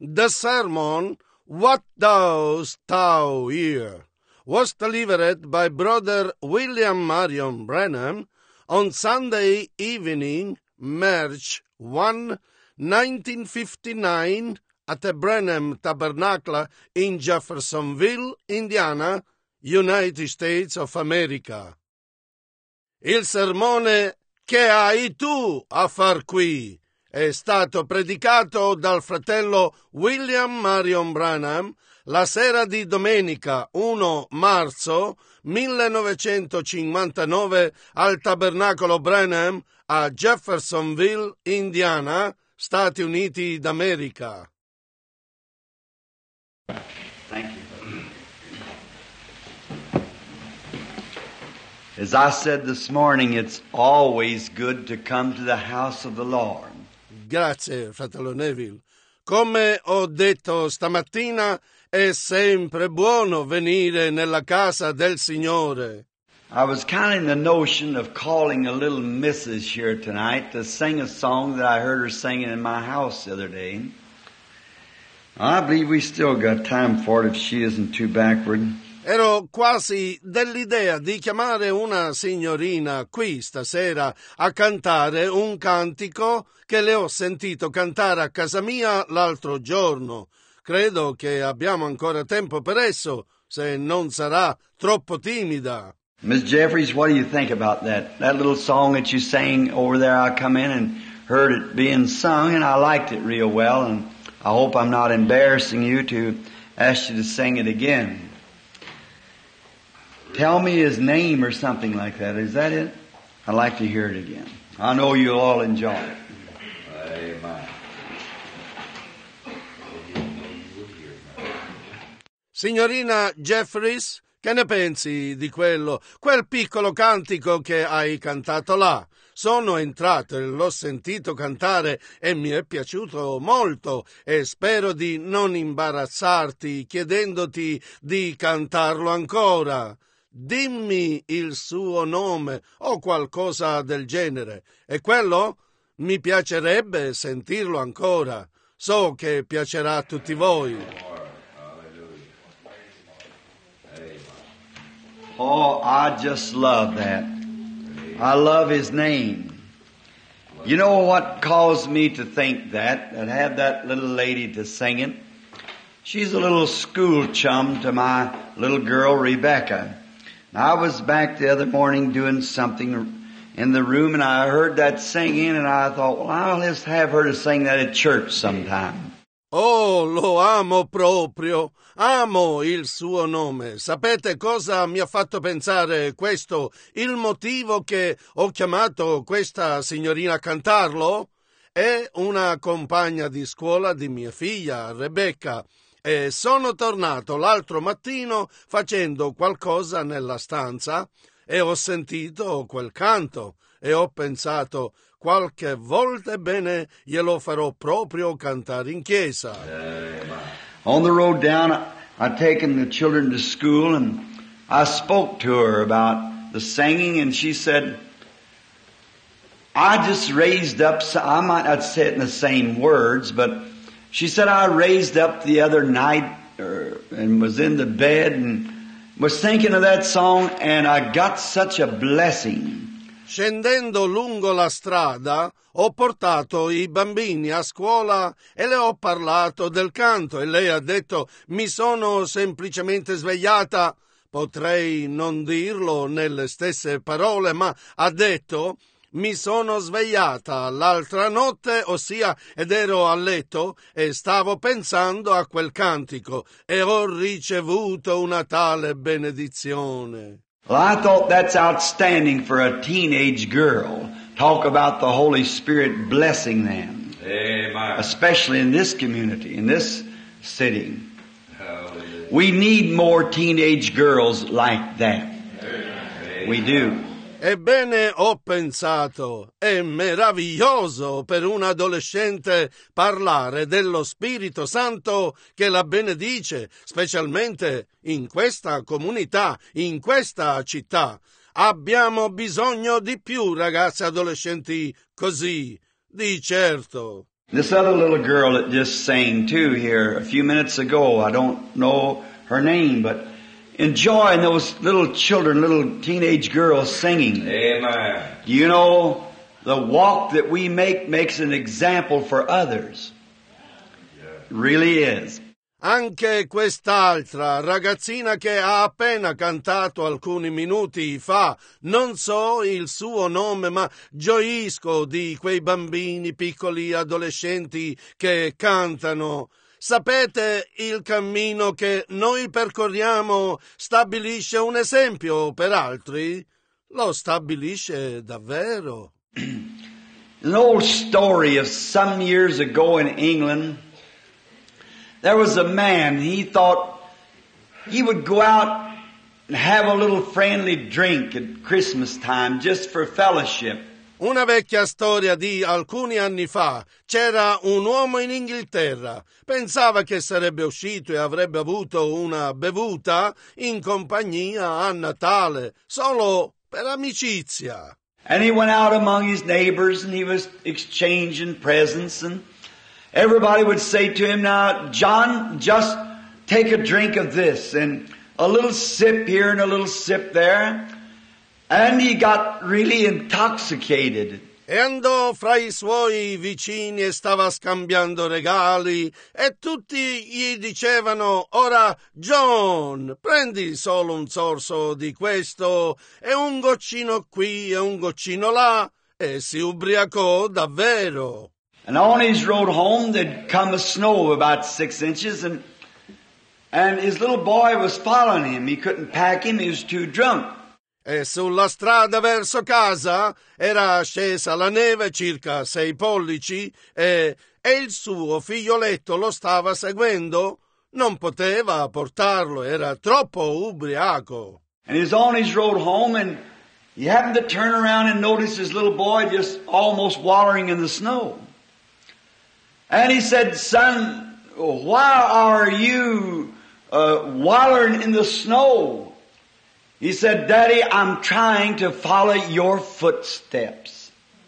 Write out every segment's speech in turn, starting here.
The sermon, What Dost Thou Hear, was delivered by Brother William Marion Branham on Sunday evening, March 1, 1959, at the Branham Tabernacle in Jeffersonville, Indiana, United States of America. Il sermone Che hai tu a far qui? È stato predicato dal fratello William Marion Branham la sera di domenica 1 marzo 1959 al Tabernacolo Branham a Jeffersonville, Indiana, Stati Uniti d'America. Thank you. As I said this morning, it's always good to come to the house of the Lord. Grazie, fratello Neville. Come ho detto stamattina, è sempre buono venire nella casa del Signore. I was kind of in the notion of calling a little missus here tonight to sing a song that I heard her singing in my house the other day. I believe we still got time for it if she isn't too backward. Ero quasi dell'idea di chiamare una signorina qui stasera a cantare un cantico che le ho sentito cantare a casa mia l'altro giorno. Credo che abbiamo ancora tempo per esso, se non sarà troppo timida. Miss Jeffries, what do you think about that? That little song that you sang over there, I come in and heard it being sung, and I liked it real well, and I hope I'm not embarrassing you to ask you to sing it again. Tell me his name or something like that. Is that it? I'd like to hear it again. I know you'll all enjoy it. Amen. Signorina Jeffries, che ne pensi di quel piccolo cantico che hai cantato là? Sono entrato e l'ho sentito cantare e mi è piaciuto molto e spero di non imbarazzarti chiedendoti di cantarlo ancora. Dimmi il suo nome o qualcosa del genere. E quello? Mi piacerebbe sentirlo ancora. So che piacerà a tutti voi. Oh, I just love that. I love his name. You know what caused me to think that have that little lady to sing it? She's a little school chum to my little girl, Rebecca. I was back the other morning doing something in the room and I heard that singing and I thought, well, I'll just have her to sing that at church sometime. Oh, lo amo proprio. Amo il suo nome. Sapete cosa mi ha fatto pensare questo? Il motivo che ho chiamato questa signorina a cantarlo? È una compagna di scuola di mia figlia, Rebecca. E sono tornato l'altro mattino facendo qualcosa nella stanza e ho sentito quel canto e ho pensato qualche volta bene glielo farò proprio cantare in chiesa. On the road down, I'd taken the children to school and I spoke to her about the singing and she said, I just raised up, I might not say it in the same words, but she said, I raised up the other night and was in the bed and was thinking of that song and I got such a blessing. Scendendo lungo la strada ho portato i bambini a scuola e le ho parlato del canto e lei ha detto mi sono semplicemente svegliata, potrei non dirlo nelle stesse parole, ma ha detto mi sono svegliata l'altra notte, ossia, ed ero a letto e stavo pensando a quel cantico e ho ricevuto una tale benedizione. Well, I thought that's outstanding for a teenage girl. Talk about the Holy Spirit blessing them. Amen. Especially in this community, in this city. Hallelujah. We need more teenage girls like that. Amen. We do. Ebbene, ho pensato, è meraviglioso per un adolescente parlare dello Spirito Santo che la benedice, specialmente in questa comunità, in questa città. Abbiamo bisogno di più ragazze adolescenti così, di certo. This other little girl that just sang too here a few minutes ago, I don't know her name, but enjoying those little children, little teenage girls singing. Amen. You know, the walk that we make makes an example for others. It really is. Anche quest'altra ragazzina che ha appena cantato alcuni minuti fa, non so il suo nome, ma gioisco di quei bambini piccoli adolescenti che cantano. Sapete, il cammino che noi percorriamo stabilisce un esempio per altri? Lo stabilisce davvero. An old story of some years ago in England. There was a man, he thought he would go out and have a little friendly drink at Christmas time just for fellowship. Una vecchia storia di alcuni anni fa. C'era un uomo in Inghilterra. Pensava che sarebbe uscito e avrebbe avuto una bevuta in compagnia a Natale, solo per amicizia. And he went out among his neighbors and he was exchanging presents, and everybody would say to him, "Now, John, just take a drink of this," and a little sip here and a little sip there. And he got really intoxicated. E andò fra i suoi vicini e stava scambiando regali e tutti gli dicevano: "Ora, John, prendi solo un sorso di questo e un goccino qui e un goccino là", e si ubriacò davvero. And on his road home there'd come a snow of about 6 inches, and his little boy was following him. He couldn't pack him, he was too drunk. E sulla strada verso casa era scesa la neve circa 6 pollici e il suo figlioletto lo stava seguendo. Non poteva portarlo, era troppo ubriaco. And he was on his road home, and he happened to turn around and notice his little boy just almost wallowing in the snow. And he said, "Son, why are you wallowing in the snow?" He said, "Daddy, I'm trying to follow your footsteps."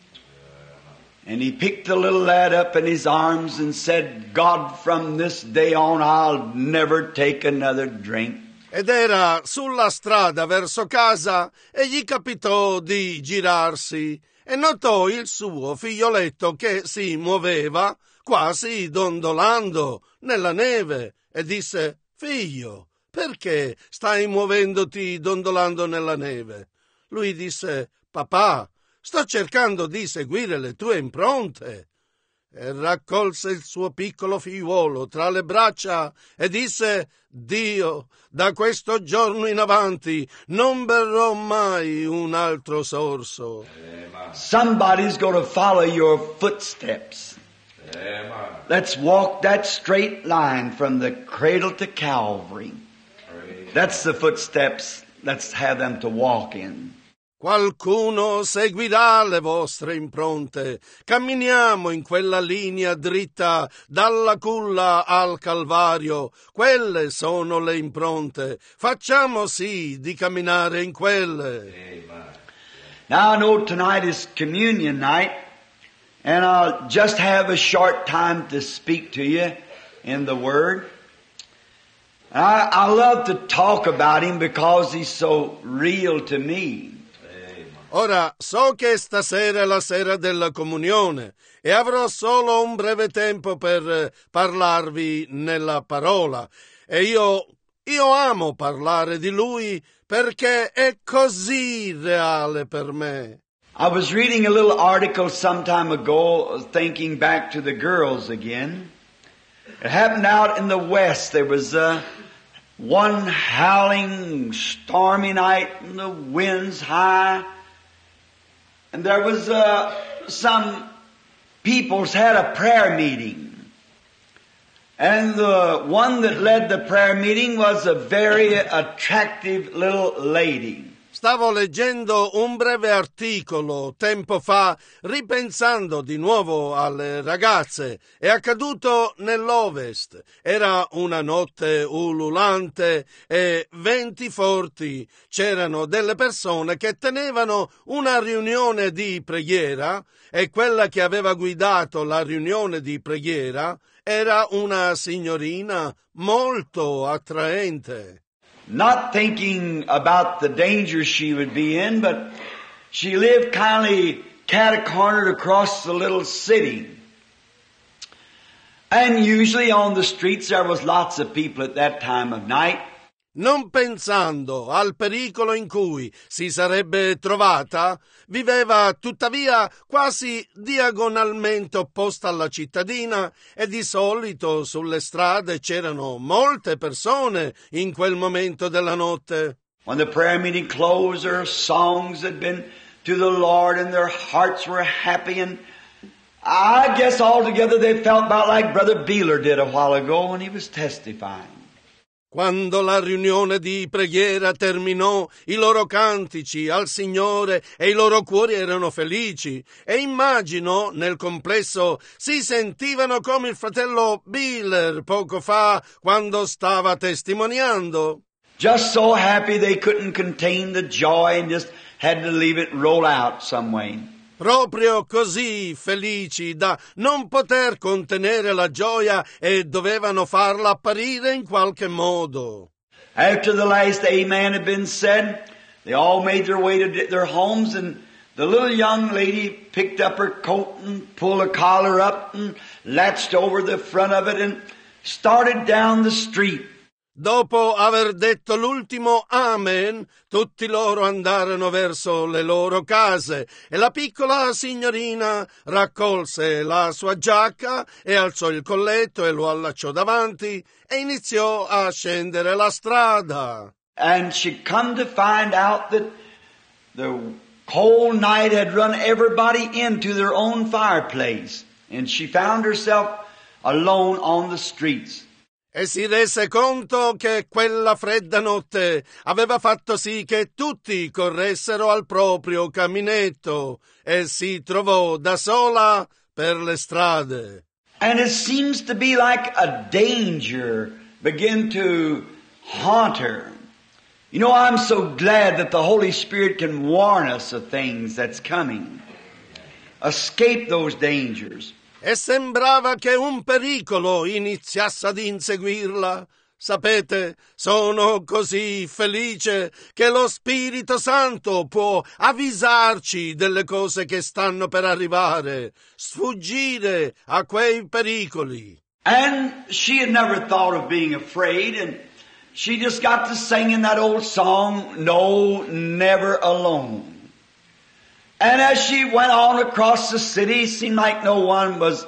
And he picked the little lad up in his arms and said, "God, from this day on, I'll never take another drink." Ed era sulla strada verso casa e gli capitò di girarsi e notò il suo figlioletto che si muoveva quasi dondolando nella neve e disse: "Figlio, perché stai muovendoti dondolando nella neve?" Lui disse: "Papà, sto cercando di seguire le tue impronte." E raccolse il suo piccolo figliuolo tra le braccia e disse: "Dio, da questo giorno in avanti non berrò mai un altro sorso." Somebody's going to follow your footsteps. Let's walk that straight line from the cradle to Calvary. That's the footsteps. Let's have them to walk in. Qualcuno seguirà le vostre impronte. Camminiamo in quella linea dritta dalla culla al Calvario. Quelle sono le impronte. Facciamo sì di camminare in quelle. Now I know tonight is communion night, and I'll just have a short time to speak to you in the Word. I love to talk about Him because He's so real to me. Ora, so che stasera è la sera della comunione e avrò solo un breve tempo per parlarvi nella parola. E io amo parlare di Lui perché è così reale per me. I was reading a little article some time ago, thinking back to the girls again. It happened out in the West. There was one howling, stormy night, and the winds high. And there was some peoples had a prayer meeting. And the one that led the prayer meeting was a very attractive little lady. Stavo leggendo un breve articolo tempo fa, ripensando di nuovo alle ragazze. È accaduto nell'Ovest. Era una notte ululante e venti forti. C'erano delle persone che tenevano una riunione di preghiera e quella che aveva guidato la riunione di preghiera era una signorina molto attraente. Not thinking about the danger she would be in, but she lived kindly cat-cornered across the little city. And usually on the streets there was lots of people at that time of night. Non pensando al pericolo in cui si sarebbe trovata, viveva tuttavia quasi diagonalmente opposta alla cittadina e di solito sulle strade c'erano molte persone in quel momento della notte. When the prayer meeting closed, their songs had been to the Lord and their hearts were happy, and I guess altogether they felt about like Brother Beeler did a while ago when he was testifying. Quando la riunione di preghiera terminò, i loro cantici al Signore e i loro cuori erano felici e immagino nel complesso si sentivano come il fratello Biller poco fa quando stava testimoniando. Just so happy they couldn't contain the joy and just had to leave it roll out some way. Proprio così felici da non poter contenere la gioia e dovevano farla apparire in qualche modo. After the last amen had been said, they all made their way to their homes, and the little young lady picked up her coat and pulled her collar up and latched over the front of it and started down the street. Dopo aver detto l'ultimo amen, tutti loro andarono verso le loro case e la piccola signorina raccolse la sua giacca e alzò il colletto e lo allacciò davanti e iniziò a scendere la strada. And she come to find out that the cold night had run everybody into their own fireplace, and she found herself alone on the streets. E si rese conto che quella fredda notte aveva fatto sì che tutti corressero al proprio caminetto e si trovò da sola per le strade. And it seems to be like a danger begin to haunt her. You know, I'm so glad that the Holy Spirit can warn us of things that's coming. Escape those dangers. E sembrava che un pericolo iniziasse ad inseguirla. Sapete, sono così felice che lo Spirito Santo può avvisarci delle cose che stanno per arrivare, sfuggire a quei pericoli. And she had never thought of being afraid, and she just got to singing that old song, No, Never Alone. And as she went on across the city, it seemed like no one was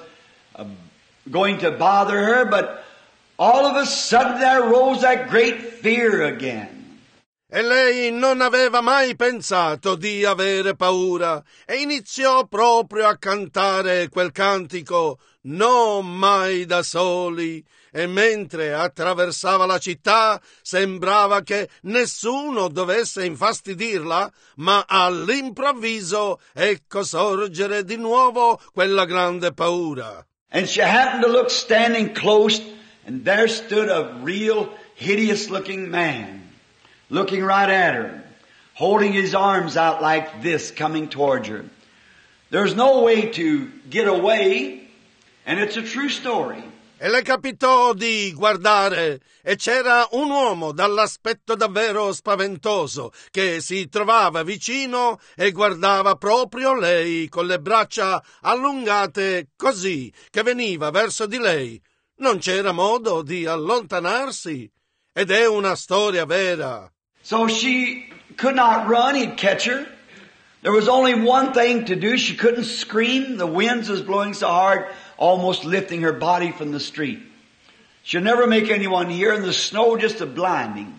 going to bother her, but all of a sudden there rose that great fear again. E lei non aveva mai pensato di avere paura e iniziò proprio a cantare quel cantico No mai da soli, e mentre attraversava la città sembrava che nessuno dovesse infastidirla, ma all'improvviso ecco sorgere di nuovo quella grande paura. And she happened to look standing close, and there stood a real hideous looking man, looking right at her, holding his arms out like this, coming towards her. There's no way to get away, and it's a true story. E le capitò di guardare e c'era un uomo dall'aspetto davvero spaventoso che si trovava vicino e guardava proprio lei con le braccia allungate così che veniva verso di lei. Non c'era modo di allontanarsi ed è una storia vera. So she could not run, he'd catch her. There was only one thing to do. She couldn't scream. The winds was blowing so hard, almost lifting her body from the street. She'd never make anyone hear, and the snow just a blinding.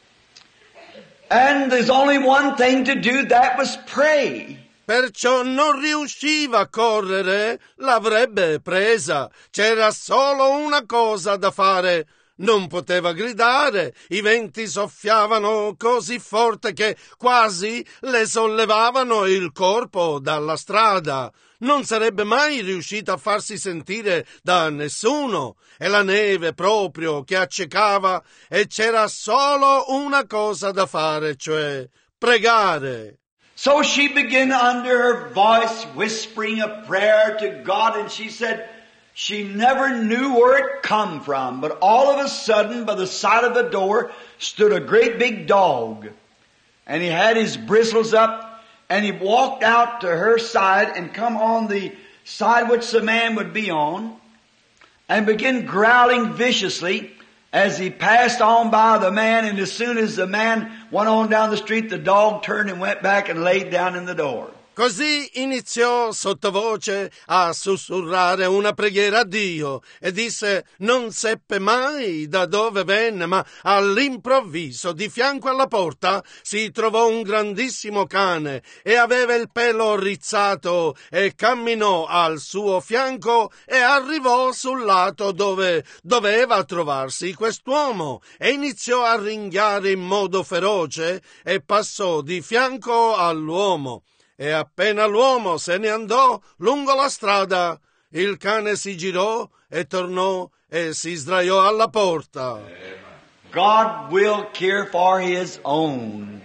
And there's only one thing to do, that was pray. Perciò non riusciva a correre, l'avrebbe presa. C'era solo una cosa da fare. Non poteva gridare, i venti soffiavano così forte che quasi le sollevavano il corpo dalla strada. Non sarebbe mai riuscita a farsi sentire da nessuno, e la neve proprio che accecava, e c'era solo una cosa da fare, cioè pregare. So she began under her voice whispering a prayer to God, and she said she never knew where it come from, but all of a sudden by the side of the door stood a great big dog, and he had his bristles up, and he walked out to her side and come on the side which the man would be on, and began growling viciously as he passed on by the man, and as soon as the man went on down the street, the dog turned and went back and laid down in the door. Così iniziò sottovoce a sussurrare una preghiera a Dio e disse: non seppe mai da dove venne, ma all'improvviso di fianco alla porta si trovò un grandissimo cane e aveva il pelo rizzato, e camminò al suo fianco e arrivò sul lato dove doveva trovarsi quest'uomo e iniziò a ringhiare in modo feroce e passò di fianco all'uomo. E appena l'uomo se ne andò lungo la strada, il cane si girò e tornò e si sdraiò alla porta. God will care for His own.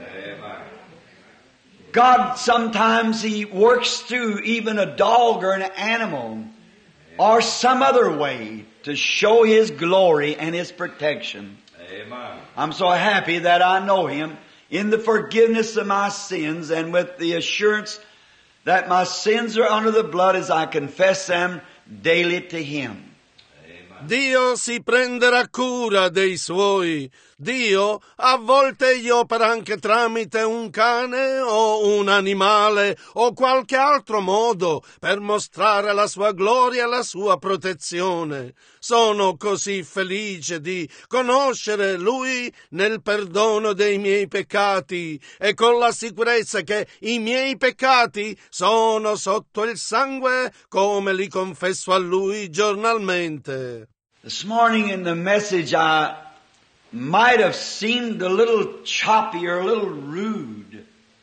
God sometimes He works through even a dog or an animal or some other way to show His glory and His protection. I'm so happy that I know Him in the forgiveness of my sins, and with the assurance that my sins are under the blood as I confess them daily to Him. Dio si prenderà cura dei suoi. Dio a volte gli opera anche tramite un cane o un animale o qualche altro modo per mostrare la sua gloria e la sua protezione. Sono così felice di conoscere Lui nel perdono dei miei peccati e con la sicurezza che i miei peccati sono sotto il sangue come li confesso a Lui giornalmente. This morning in the message I might have seemed a little choppy or a little rude,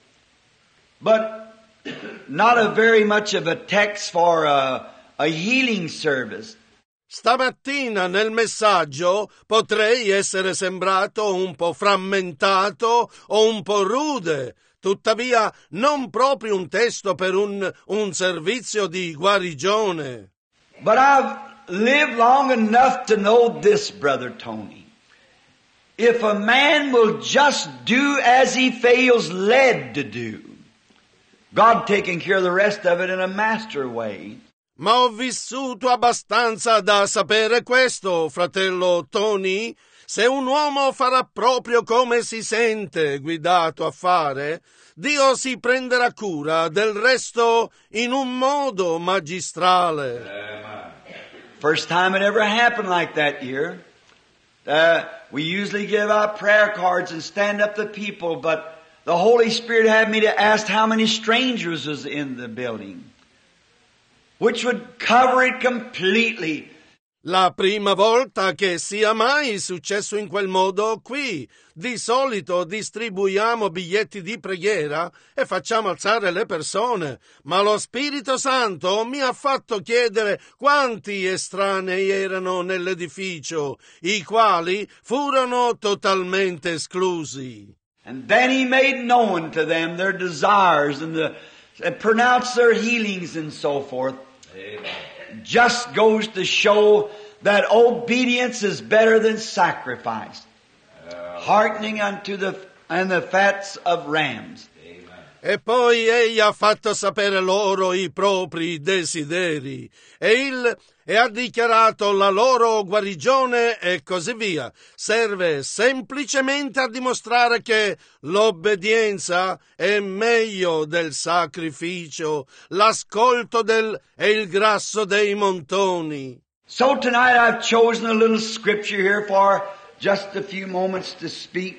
but not a very much of a text for a healing service. Stamattina nel messaggio potrei essere sembrato un po' frammentato o un po' rude, tuttavia non proprio un testo per un servizio di guarigione. But I've lived long enough to know this, Brother Tony. If a man will just do as he feels led to do, God taking care of the rest of it in a master way. Ma ho vissuto abbastanza da sapere questo, fratello Tony. Se un uomo farà proprio come si sente guidato a fare, Dio si prenderà cura del resto in un modo magistrale. First time it ever happened like that year. We usually give out prayer cards and stand up the people, but the Holy Spirit had me to ask how many strangers was in the building, which would cover it completely. La prima volta che sia mai successo in quel modo qui. Di solito distribuiamo biglietti di preghiera e facciamo alzare le persone, ma lo Spirito Santo mi ha fatto chiedere quanti estranei erano nell'edificio, i quali furono totalmente esclusi. And then He made known to them their desires and pronounced their healings and so forth. Amen. Just goes to show that obedience is better than sacrifice. Hearkening unto the fats of rams. E poi egli ha fatto sapere loro i propri desideri e ha dichiarato la loro guarigione e così via. Serve semplicemente a dimostrare che l'obbedienza è meglio del sacrificio, l'ascolto e il grasso dei montoni. So tonight I've chosen a little scripture here for just a few moments to speak.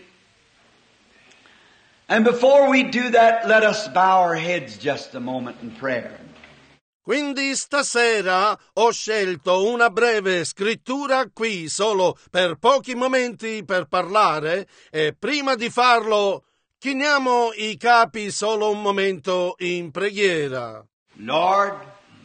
And before we do that, let us bow our heads just a moment in prayer. Quindi stasera ho scelto una breve scrittura qui solo per pochi momenti per parlare e prima di farlo chiniamo i capi solo un momento in preghiera. Lord,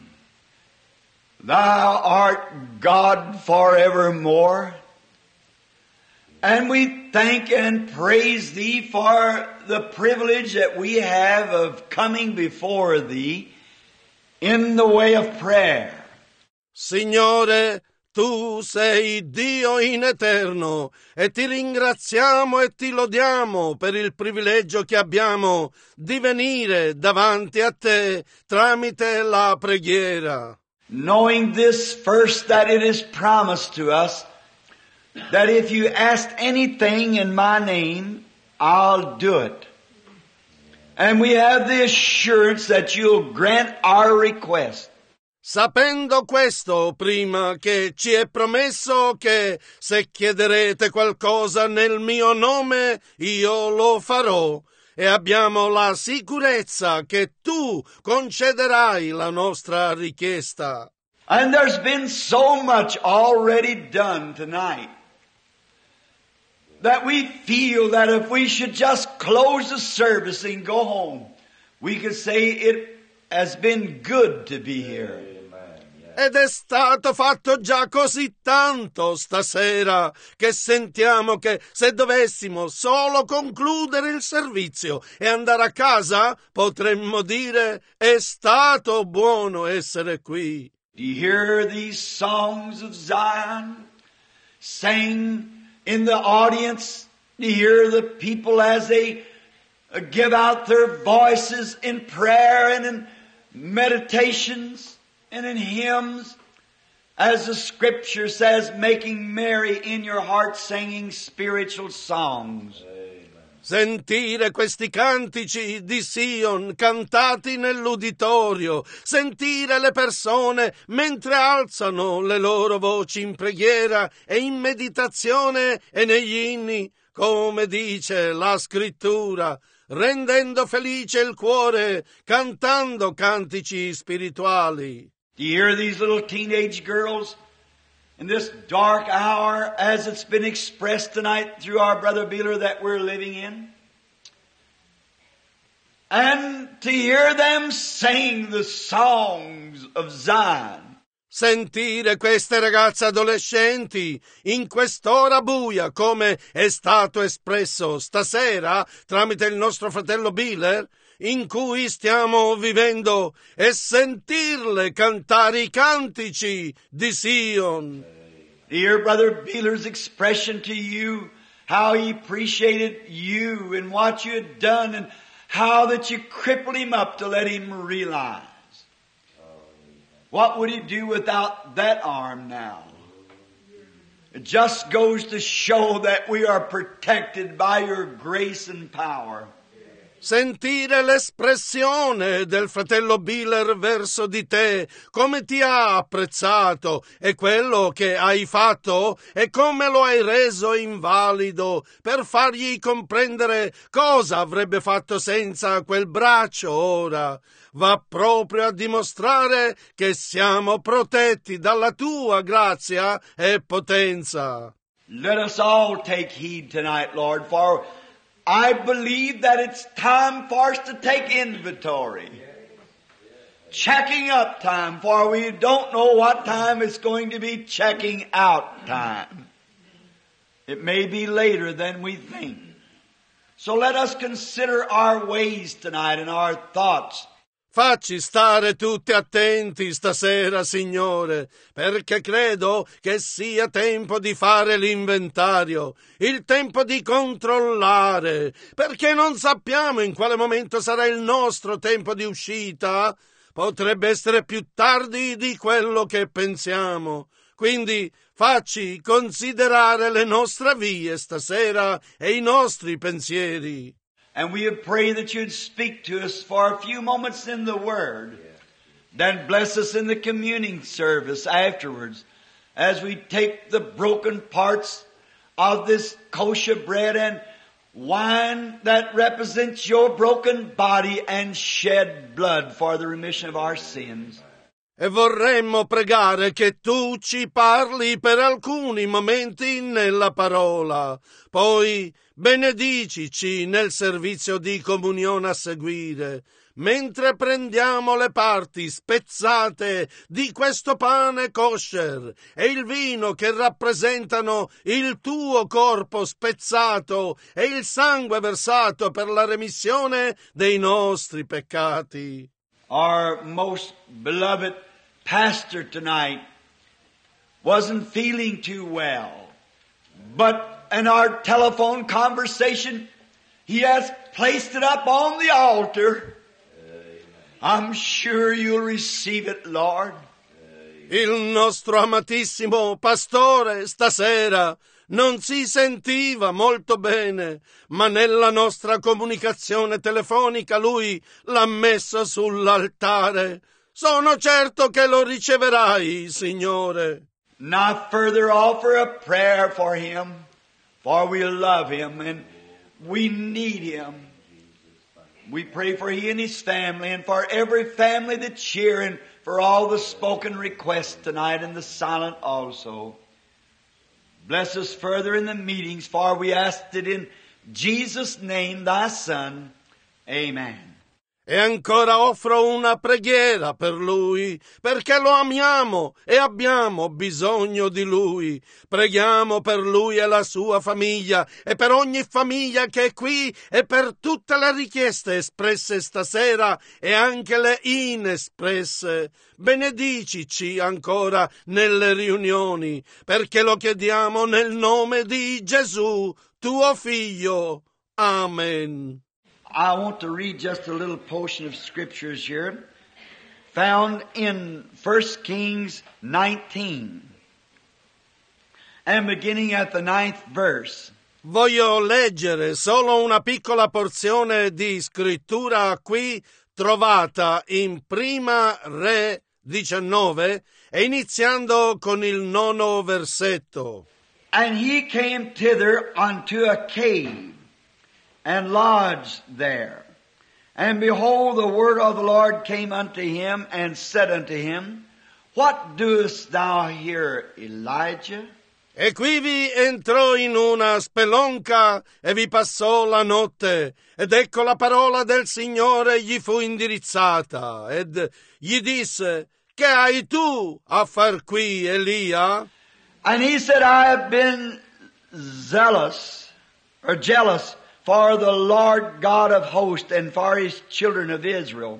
Thou art God forevermore, and we thank and praise Thee for the privilege that we have of coming before Thee in the way of prayer. Signore, Tu sei Dio in eterno e ti ringraziamo e ti lodiamo per il privilegio che abbiamo di venire davanti a te tramite la preghiera. Knowing this first, that it is promised to us that if you ask anything in my name, I'll do it. And we have the assurance that you'll grant our request. Sapendo questo, prima che ci è promesso che se chiederete qualcosa nel mio nome, io lo farò, e abbiamo la sicurezza che tu concederai la nostra richiesta. And there's been so much already done tonight that we feel that if we should just close the service and go home, we could say it has been good to be here. Ed è stato fatto già così tanto stasera che sentiamo che se dovessimo solo concludere il servizio e andare a casa, potremmo dire è stato buono essere qui. Do you hear these songs of Zion sang in the audience? Do you hear the people as they give out their voices in prayer and in meditations and in hymns? As the scripture says, making merry in your heart, singing spiritual songs. Sentire questi cantici di Sion cantati nell'uditorio, sentire le persone mentre alzano le loro voci in preghiera e in meditazione e negli inni, come dice la scrittura, rendendo felice il cuore, cantando cantici spirituali. Do you hear these little teenage girls in this dark hour as it's been expressed tonight through our brother Beeler that we're living in? And to hear them sing the songs of Zion. Sentire queste ragazze adolescenti in quest'ora buia, come è stato espresso stasera tramite il nostro fratello Beeler, in cui stiamo vivendo, e sentirle cantare i cantici di Sion. Dear Brother Beeler's expression to you, how he appreciated you and what you had done and how that you crippled him up to let him realize. What would he do without that arm now? It just goes to show that we are protected by your grace and power. Sentire l'espressione del fratello Beeler verso di te, come ti ha apprezzato e quello che hai fatto e come lo hai reso invalido per fargli comprendere cosa avrebbe fatto senza quel braccio ora, va proprio a dimostrare che siamo protetti dalla tua grazia e potenza. Let us all take heed tonight, Lord, for I believe that it's time for us to take inventory. Checking up time, for we don't know what time it's going to be checking out time. It may be later than we think. So let us consider our ways tonight and our thoughts. Facci stare tutti attenti stasera, Signore, perché credo che sia tempo di fare l'inventario, il tempo di controllare, perché non sappiamo in quale momento sarà il nostro tempo di uscita. Potrebbe essere più tardi di quello che pensiamo. Quindi facci considerare le nostre vie stasera e i nostri pensieri. And we would pray that you'd speak to us for a few moments in the Word. Then bless us in the communing service afterwards as we take the broken parts of this kosher bread and wine that represents your broken body and shed blood for the remission of our sins. e vorremmo pregare che tu ci parli per alcuni momenti nella parola. Poi benedicici nel servizio di comunione a seguire, mentre prendiamo le parti spezzate di questo pane kosher e il vino che rappresentano il tuo corpo spezzato e il sangue versato per la remissione dei nostri peccati. Our most beloved pastor tonight wasn't feeling too well, but in our telephone conversation, he has placed it up on the altar. I'm sure you'll receive it, Lord. Il nostro amatissimo pastore stasera non si sentiva molto bene, ma nella nostra comunicazione telefonica lui l'ha messo sull'altare. Sono certo che lo riceverai, Signore. Now further offer a prayer for him, for we love him and we need him. We pray for he and his family and for every family that's here and for all the spoken requests tonight and the silent also. Bless us further in the meetings, for we asked it in Jesus' name, thy Son. Amen. E ancora offro una preghiera per lui, perché lo amiamo e abbiamo bisogno di lui. Preghiamo per lui e la sua famiglia e per ogni famiglia che è qui e per tutte le richieste espresse stasera e anche le inespresse. Benedicici ancora nelle riunioni, perché lo chiediamo nel nome di Gesù, tuo Figlio. Amen. I want to read just a little portion of scriptures here, found in 1 Kings 19, and beginning at the 9th verse. Voglio leggere solo una piccola porzione di scrittura qui trovata in Prima Re 19 e iniziando con il 9° versetto. And he came thither unto a cave, and lodged there. And behold, the word of the Lord came unto him, and said unto him, What doest thou here, Elijah? E quivi entrò in una spelonca e vi passò la notte, ed ecco la parola del Signore gli fu indirizzata, ed gli disse, Che hai tu a far qui, Elia? And he said, I have been jealous for the Lord God of hosts and for his children of Israel,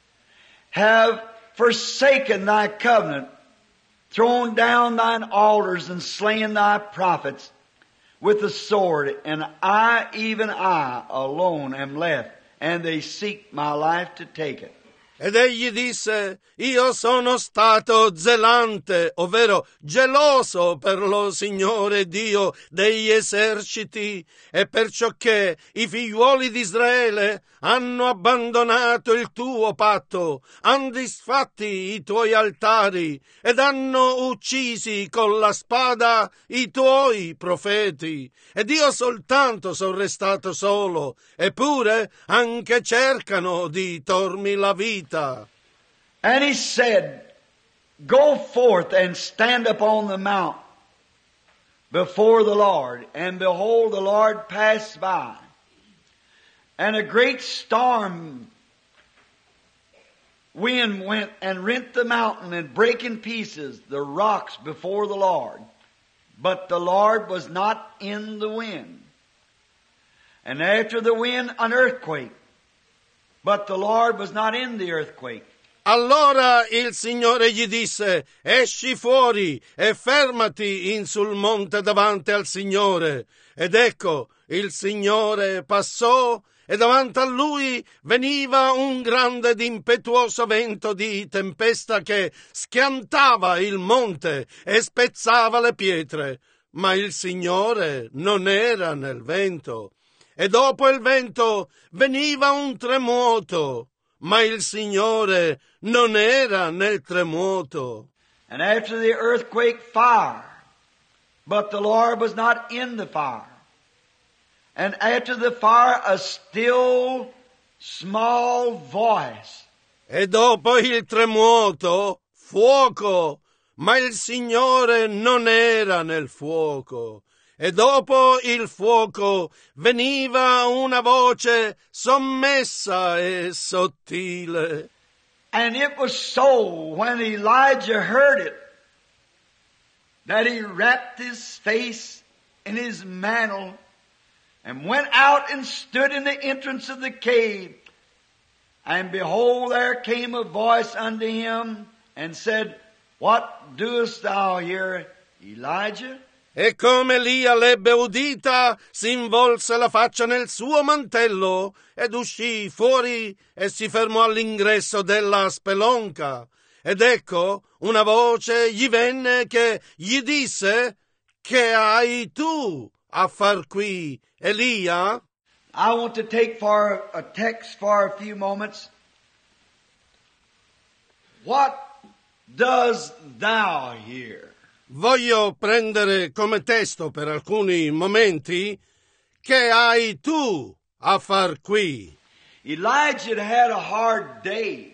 have forsaken thy covenant, thrown down thine altars, and slain thy prophets with the sword, and I, even I, alone am left, and they seek my life to take it. Ed egli disse, io sono stato zelante, ovvero geloso per lo Signore Dio degli eserciti, e perciò che i figliuoli di Israele hanno abbandonato il tuo patto, han disfatti i tuoi altari, ed hanno uccisi con la spada i tuoi profeti. Ed io soltanto sono restato solo, eppure anche cercano di tormi la vita. And he said, Go forth and stand upon the mount before the Lord. And behold, the Lord passed by. And a great storm wind went and rent the mountain and brake in pieces the rocks before the Lord. But the Lord was not in the wind. And after the wind, an earthquake. But the Lord was not in the earthquake. Allora il Signore gli disse, esci fuori e fermati in sul monte davanti al Signore. Ed ecco, il Signore passò e davanti a lui veniva un grande ed impetuoso vento di tempesta che schiantava il monte e spezzava le pietre. Ma il Signore non era nel vento. E dopo il vento veniva un tremoto, ma il Signore non era nel tremoto. And after the earthquake, fire. But the Lord was not in the fire. And after the fire, a still, small voice. E dopo il tremoto, fuoco, ma il Signore non era nel fuoco. E dopo il fuoco veniva una voce sommessa e sottile. And it was so when Elijah heard it that he wrapped his face in his mantle and went out and stood in the entrance of the cave. And behold, there came a voice unto him and said, What doest thou here, Elijah? E come Elia l'ebbe udita, si involse la faccia nel suo mantello ed uscì fuori e si fermò all'ingresso della spelonca. Ed ecco, una voce gli venne che gli disse: Che hai tu a far qui, Elia? I want to take for a text for a few moments. What does thou here? Voglio prendere come testo per alcuni momenti: che hai tu a far qui? Elijah had a hard day.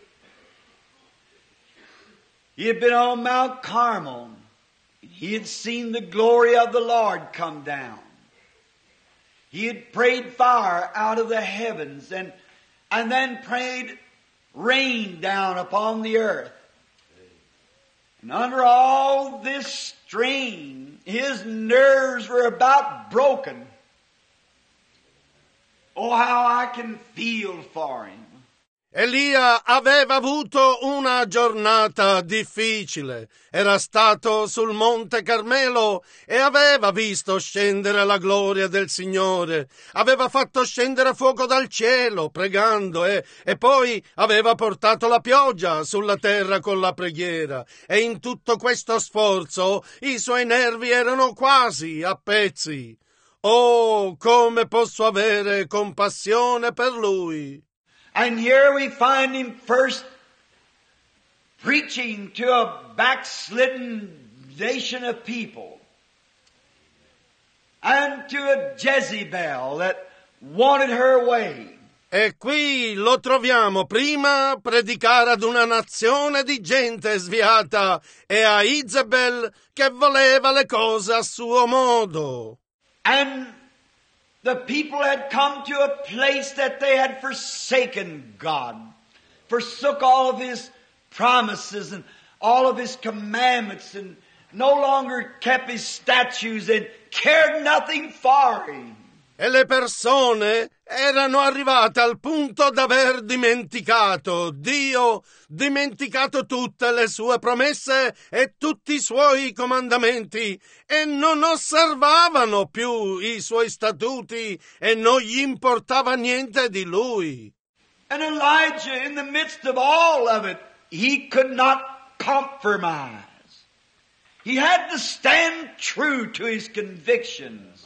He had been on Mount Carmel. He had seen the glory of the Lord come down. He had prayed fire out of the heavens and then prayed rain down upon the earth. And under all this strain, his nerves were about broken. Oh, how I can feel for him. Elia aveva avuto una giornata difficile. Era stato sul Monte Carmelo e aveva visto scendere la gloria del Signore. Aveva fatto scendere fuoco dal cielo pregando e poi aveva portato la pioggia sulla terra con la preghiera. E in tutto questo sforzo i suoi nervi erano quasi a pezzi. Oh, come posso avere compassione per lui! And here we find him first preaching to a backslidden nation of people and to a Jezebel that wanted her way. E qui lo troviamo prima predicare ad una nazione di gente sviata e a Isabel che voleva le cose a suo modo. And the people had come to a place that they had forsaken God, forsook all of His promises and all of His commandments and no longer kept His statutes and cared nothing for Him. E le persone erano arrivate al punto d'aver dimenticato Dio, dimenticato tutte le sue promesse e tutti i suoi comandamenti e non osservavano più i suoi statuti e non gli importava niente di lui. And Elijah, in the midst of all of it, he could not compromise. He had to stand true to his convictions.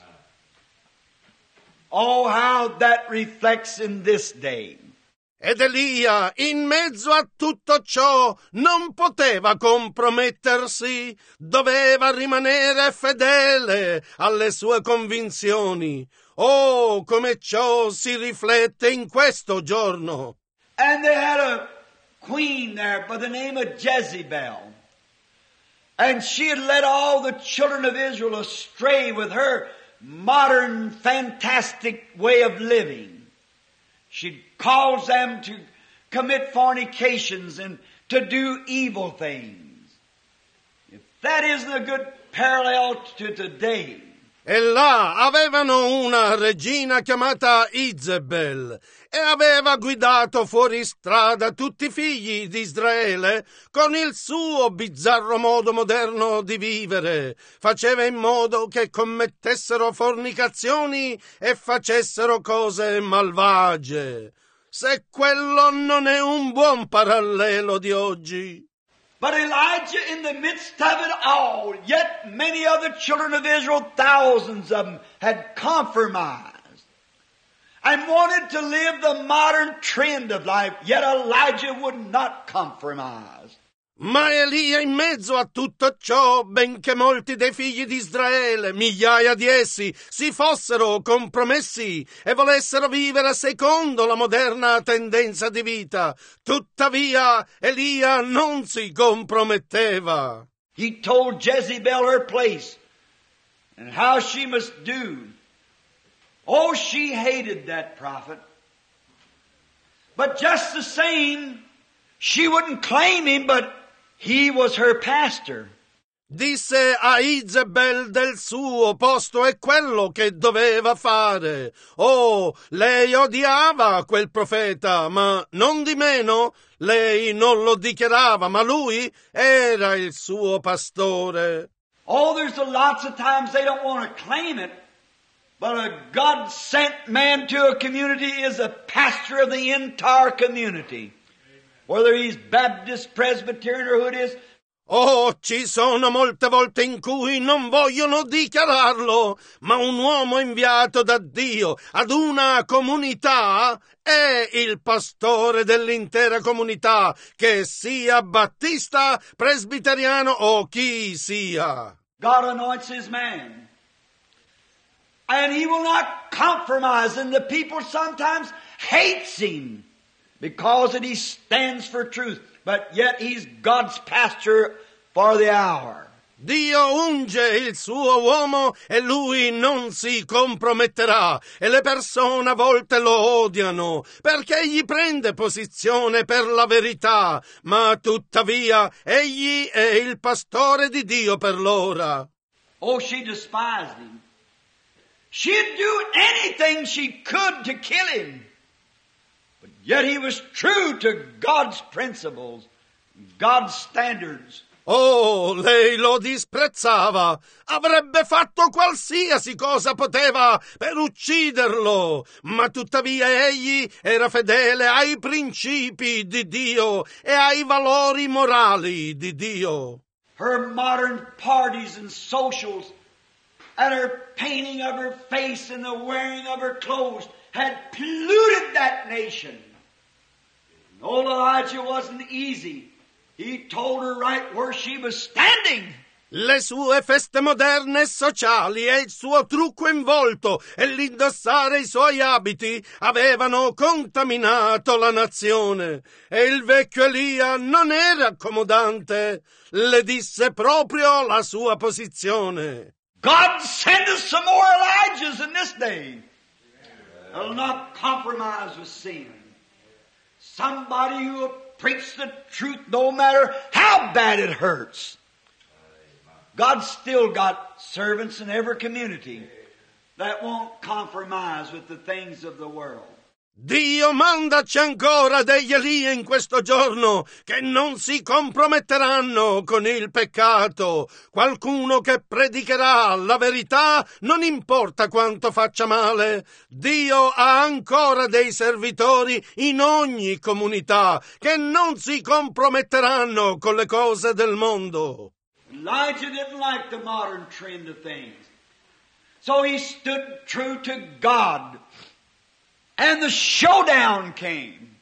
Oh, how that reflects in this day. Ed Elia, in mezzo a tutto ciò, non poteva compromettersi, doveva rimanere fedele alle sue convinzioni. Oh, come ciò si riflette in questo giorno. And they had a queen there by the name of Jezebel. And she had led all the children of Israel astray with her modern, fantastic way of living. She'd cause them to commit fornications and to do evil things. If that isn't a good parallel to today. E là avevano una regina chiamata Isabel e aveva guidato fuori strada tutti i figli di Israele con il suo bizzarro modo moderno di vivere. Faceva in modo che commettessero fornicazioni e facessero cose malvagie. Se quello non è un buon parallelo di oggi. But Elijah, in the midst of it all, yet many other children of Israel, thousands of them, had compromised and wanted to live the modern trend of life, yet Elijah would not compromise. Ma Elia in mezzo a tutto ciò, benché molti dei figli di Israele, migliaia di essi, si fossero compromessi e volessero vivere secondo la moderna tendenza di vita, tuttavia Elia non si comprometteva. He told Jezebel her place and how she must do. Oh, she hated that prophet. But just the same, she wouldn't claim him, but he was her pastor. Disse a Izebel del suo posto è quello che doveva fare. Oh, lei odiava quel profeta, ma non di meno lei non lo dichiarava, ma lui era il suo pastore. Oh, there's lots of times they don't want to claim it, but a God-sent man to a community is a pastor of the entire community. Whether he's Baptist, Presbyterian, or who it is. Oh, ci sono molte volte in cui non vogliono dichiararlo, ma un uomo inviato da Dio ad una comunità è il pastore dell'intera comunità, che sia battista, presbiteriano o chi sia. God anoints his man. And he will not compromise, and the people sometimes hates him because he stands for truth. But yet he's God's pastor for the hour. Dio unge il suo uomo e lui non si comprometterà, e le persone a volte lo odiano perché egli prende posizione per la verità, ma tuttavia egli è il pastore di Dio per l'ora. Oh, she despised him. She'd do anything she could to kill him. But yet he was true to God's principles, God's standards. Oh, lei lo disprezzava. Avrebbe fatto qualsiasi cosa poteva per ucciderlo, ma tuttavia egli era fedele ai principi di Dio e ai valori morali di Dio. Her modern parties and socials and her painting of her face and the wearing of her clothes had polluted that nation. And old Elijah wasn't easy. He told her right where she was standing. Le sue feste moderne e sociali e il suo trucco in volto e l'indossare i suoi abiti avevano contaminato la nazione, e il vecchio Elia non era accomodante. Le disse proprio la sua posizione. God send us some more Elijahs in this day. They'll not compromise with sin. Somebody who will preach the truth no matter how bad it hurts. God's still got servants in every community that won't compromise with the things of the world. Dio mandaci ancora degli Elia in questo giorno che non si comprometteranno con il peccato. Qualcuno che predicherà la verità, non importa quanto faccia male. Dio ha ancora dei servitori in ogni comunità che non si comprometteranno con le cose del mondo. Elijah didn't like the modern trend of things. So he stood true to God. And the showdown came.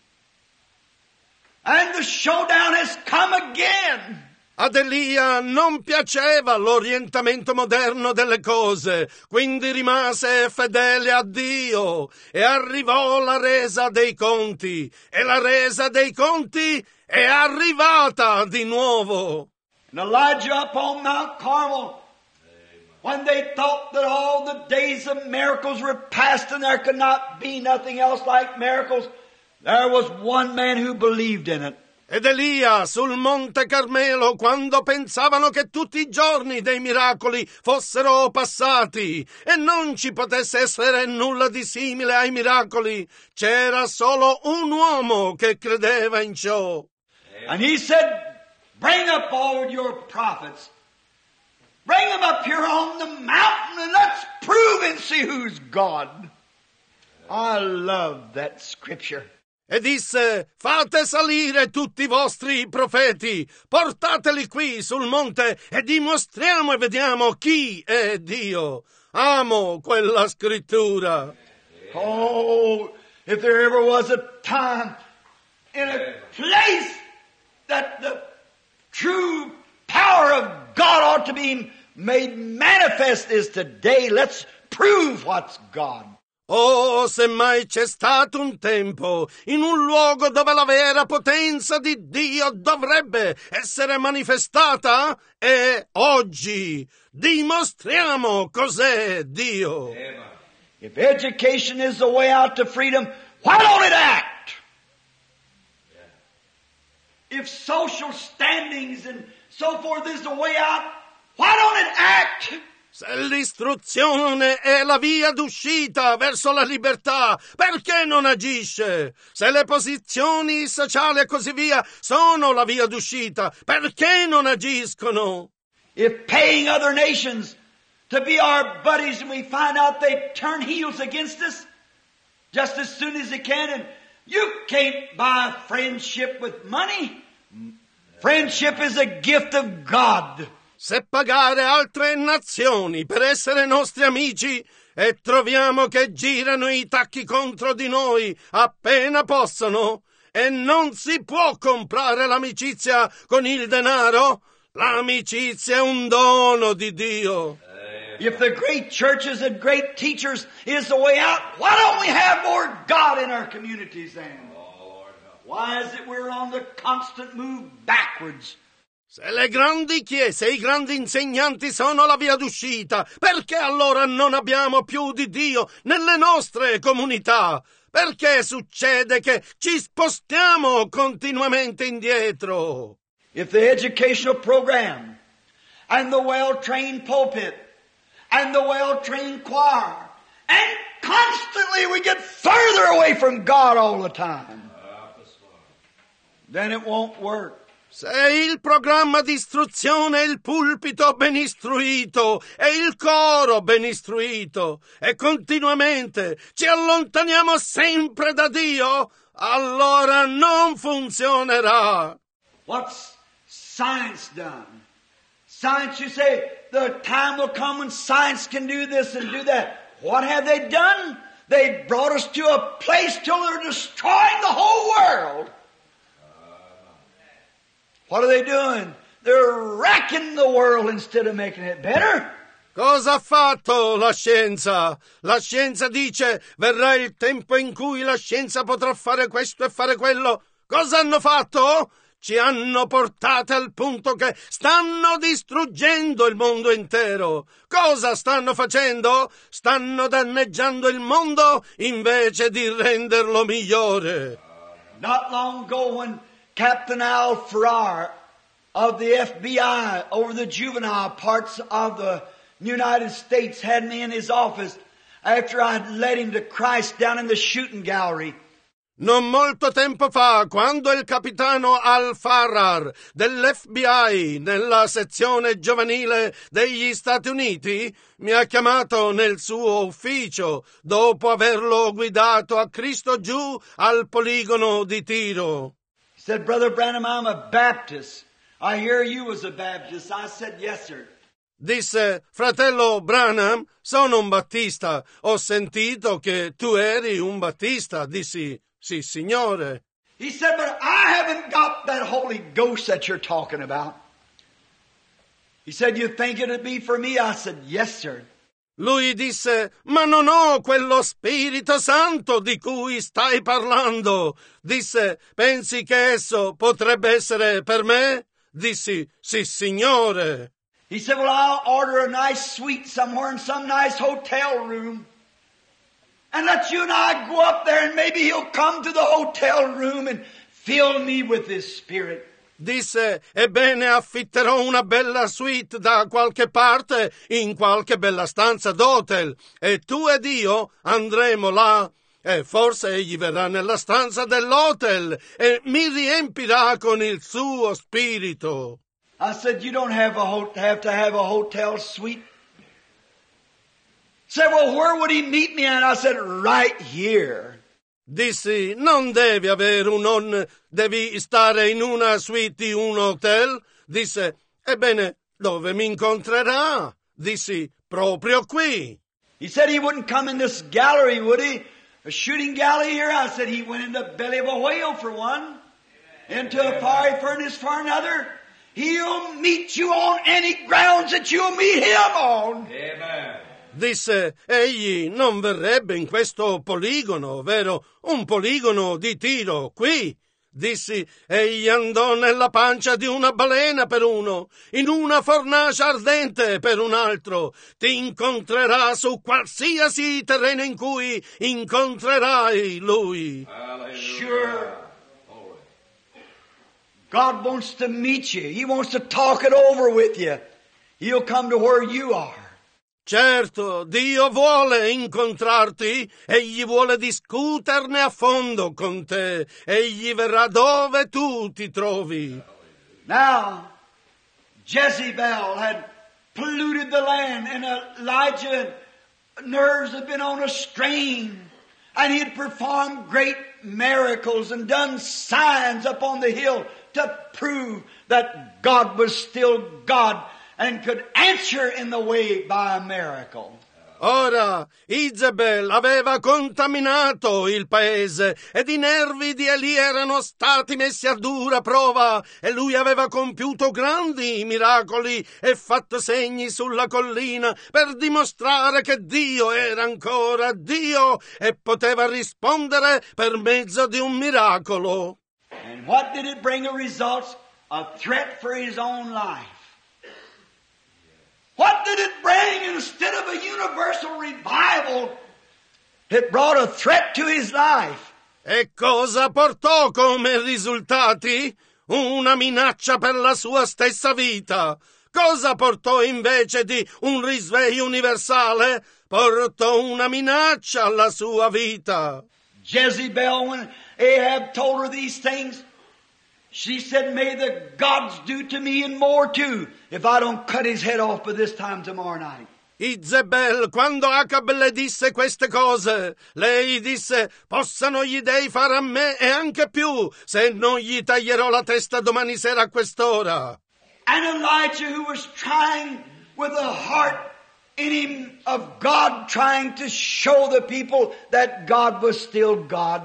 And the showdown has come again. Ad Elia non piaceva l'orientamento moderno delle cose, quindi rimase fedele a Dio e arrivò la resa dei conti. E la resa dei conti è arrivata di nuovo. And Elijah up on Mount Carmel, when they thought that all the days of miracles were past and there could not be nothing else like miracles, there was one man who believed in it. Ed Elia sul Monte Carmelo, quando pensavano che tutti i giorni dei miracoli fossero passati e non ci potesse essere nulla di simile ai miracoli, c'era solo un uomo che credeva in ciò. And he said, bring up all your prophets. Bring them up here on the mountain and let's prove and see who's God. I love that scripture. E disse, fate salire tutti i vostri profeti, portateli qui sul monte e dimostriamo e vediamo chi è Dio. Amo quella scrittura. Oh, if there ever was a time in a place that the true power of God ought to be made manifest is today. Let's prove what's God. Oh, se mai c'è stato un tempo in un luogo dove la vera potenza di Dio dovrebbe essere manifestata, è oggi. Dimostriamo cos'è Dio. If education is the way out to freedom, why don't it act? If social standings and so forth is the way out, why don't it act? Se l'istruzione è la via d'uscita verso la libertà, perché non agisce? Se le posizioni sociali e così via sono la via d'uscita, perché non agiscono? If paying other nations to be our buddies and we find out they turn heels against us just as soon as they can, and you can't buy friendship with money. Friendship is a gift of God. Se pagare altre nazioni per essere nostri amici e troviamo che girano i tacchi contro di noi appena possono e non si può comprare l'amicizia con il denaro, l'amicizia è un dono di Dio. If the great churches and great teachers is the way out, why don't we have more God in our communities then? Why is it we're on the constant move backwards? Se le grandi chiese e i grandi insegnanti sono la via d'uscita, perché allora non abbiamo più di Dio nelle nostre comunità? Perché succede che ci spostiamo continuamente indietro? If the educational program and the well-trained pulpit and the well-trained choir and constantly we get further away from God all the time, then it won't work. Se il programma di istruzione è il pulpito ben istruito e il coro ben istruito e continuamente ci allontaniamo sempre da Dio, allora non funzionerà. What's science done? Science, you say, the time will come when science can do this and do that. What have they done? They brought us to a place till they're destroying the whole world. What are they doing? They're wrecking the world instead of making it better. Cosa ha fatto la scienza? La scienza dice verrà il tempo in cui la scienza potrà fare questo e fare quello. Cosa hanno fatto? Ci hanno portate al punto che stanno distruggendo il mondo intero. Cosa stanno facendo? Stanno danneggiando il mondo invece di renderlo migliore. Not long ago when Captain Al Farrar of the FBI over the juvenile parts of the United States had me in his office after I had led him to Christ down in the shooting gallery. Non molto tempo fa, quando il capitano Al Farrar dell'FBI nella sezione giovanile degli Stati Uniti mi ha chiamato nel suo ufficio dopo averlo guidato a Cristo giù al poligono di tiro. He said, Brother Branham, I'm a Baptist. I hear you was a Baptist. I said, yes, sir. Disse, fratello Branham, sono un battista. Ho sentito che tu eri un battista. Dissi, sì, signore. He said, but I haven't got that Holy Ghost that you're talking about. He said, you think it'd be for me? I said, yes, sir. Lui disse, ma non ho quello Spirito Santo di cui stai parlando. Disse, pensi che esso potrebbe essere per me? Dissi, sì, signore. He said, well, I'll order a nice suite somewhere in some nice hotel room. And let you and I go up there and maybe he'll come to the hotel room and fill me with his Spirit. Disse, ebbene affitterò una bella suite da qualche parte in qualche bella stanza d'hotel e tu ed io andremo là e forse egli verrà nella stanza dell'hotel e mi riempirà con il suo spirito. I said, you don't have to have a hotel suite. He said, well, where would he meet me at? I said, right here. Dissi, non devi avere devi stare in una suite di un hotel? Disse, ebbene, dove mi incontrerà? Dissi, proprio qui. He said he wouldn't come in this gallery, would he? A shooting gallery here? I said he went in the belly of a whale for one, into a fiery furnace for another. He'll meet you on any grounds that you'll meet Him on. Amen. Disse, egli non verrebbe in questo poligono, ovvero un poligono di tiro, qui. Dissi, egli andò nella pancia di una balena per uno, in una fornace ardente per un altro. Ti incontrerà su qualsiasi terreno in cui incontrerai Lui. Sure. God wants to meet you. He wants to talk it over with you. He'll come to where you are. Certo, Dio vuole incontrarti, egli vuole discuterne a fondo con te, egli verrà dove tu ti trovi. Now, Jezebel had polluted the land, and Elijah's nerves had been on a strain, and he had performed great miracles and done signs up on the hill to prove that God was still God and could answer in the way by a miracle. Ora, Izebel aveva contaminato il paese ed i nervi di Elia erano stati messi a dura prova e lui aveva compiuto grandi miracoli e fatto segni sulla collina per dimostrare che Dio era ancora Dio e poteva rispondere per mezzo di un miracolo. And what did it bring a result? A threat for his own life. What did it bring instead of a universal revival? It brought a threat to his life. E cosa portò come risultati? Una minaccia per la sua stessa vita. Cosa portò invece di un risveglio universale? Portò una minaccia alla sua vita. Jezebel, when Ahab told her these things, she said, may the gods do to me and more too, if I don't cut his head off by this time tomorrow night. Izebel, quando Acab le disse queste cose, lei disse, possano gli dei fare a me e anche più, se non gli taglierò la testa domani sera a quest'ora. And Elijah, who was trying with a heart in him of God, trying to show the people that God was still God.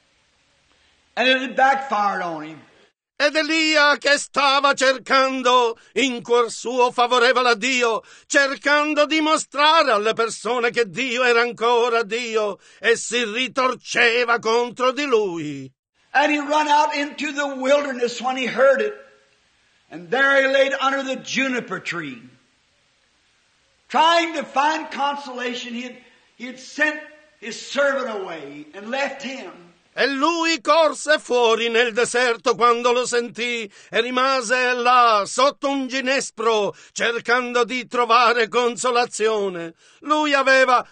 And it had backfired on him. Ed Elia che stava cercando in cuor suo favorevole a Dio, cercando di mostrare alle persone che Dio era ancora Dio e si ritorceva contro di lui. And he run out into the wilderness when he heard it. And there he laid under the juniper tree. Trying to find consolation, he had sent his servant away and left him. E lui corse fuori nel deserto quando lo sentì e rimase là sotto un ginespro cercando di trovare consolazione. Lui aveva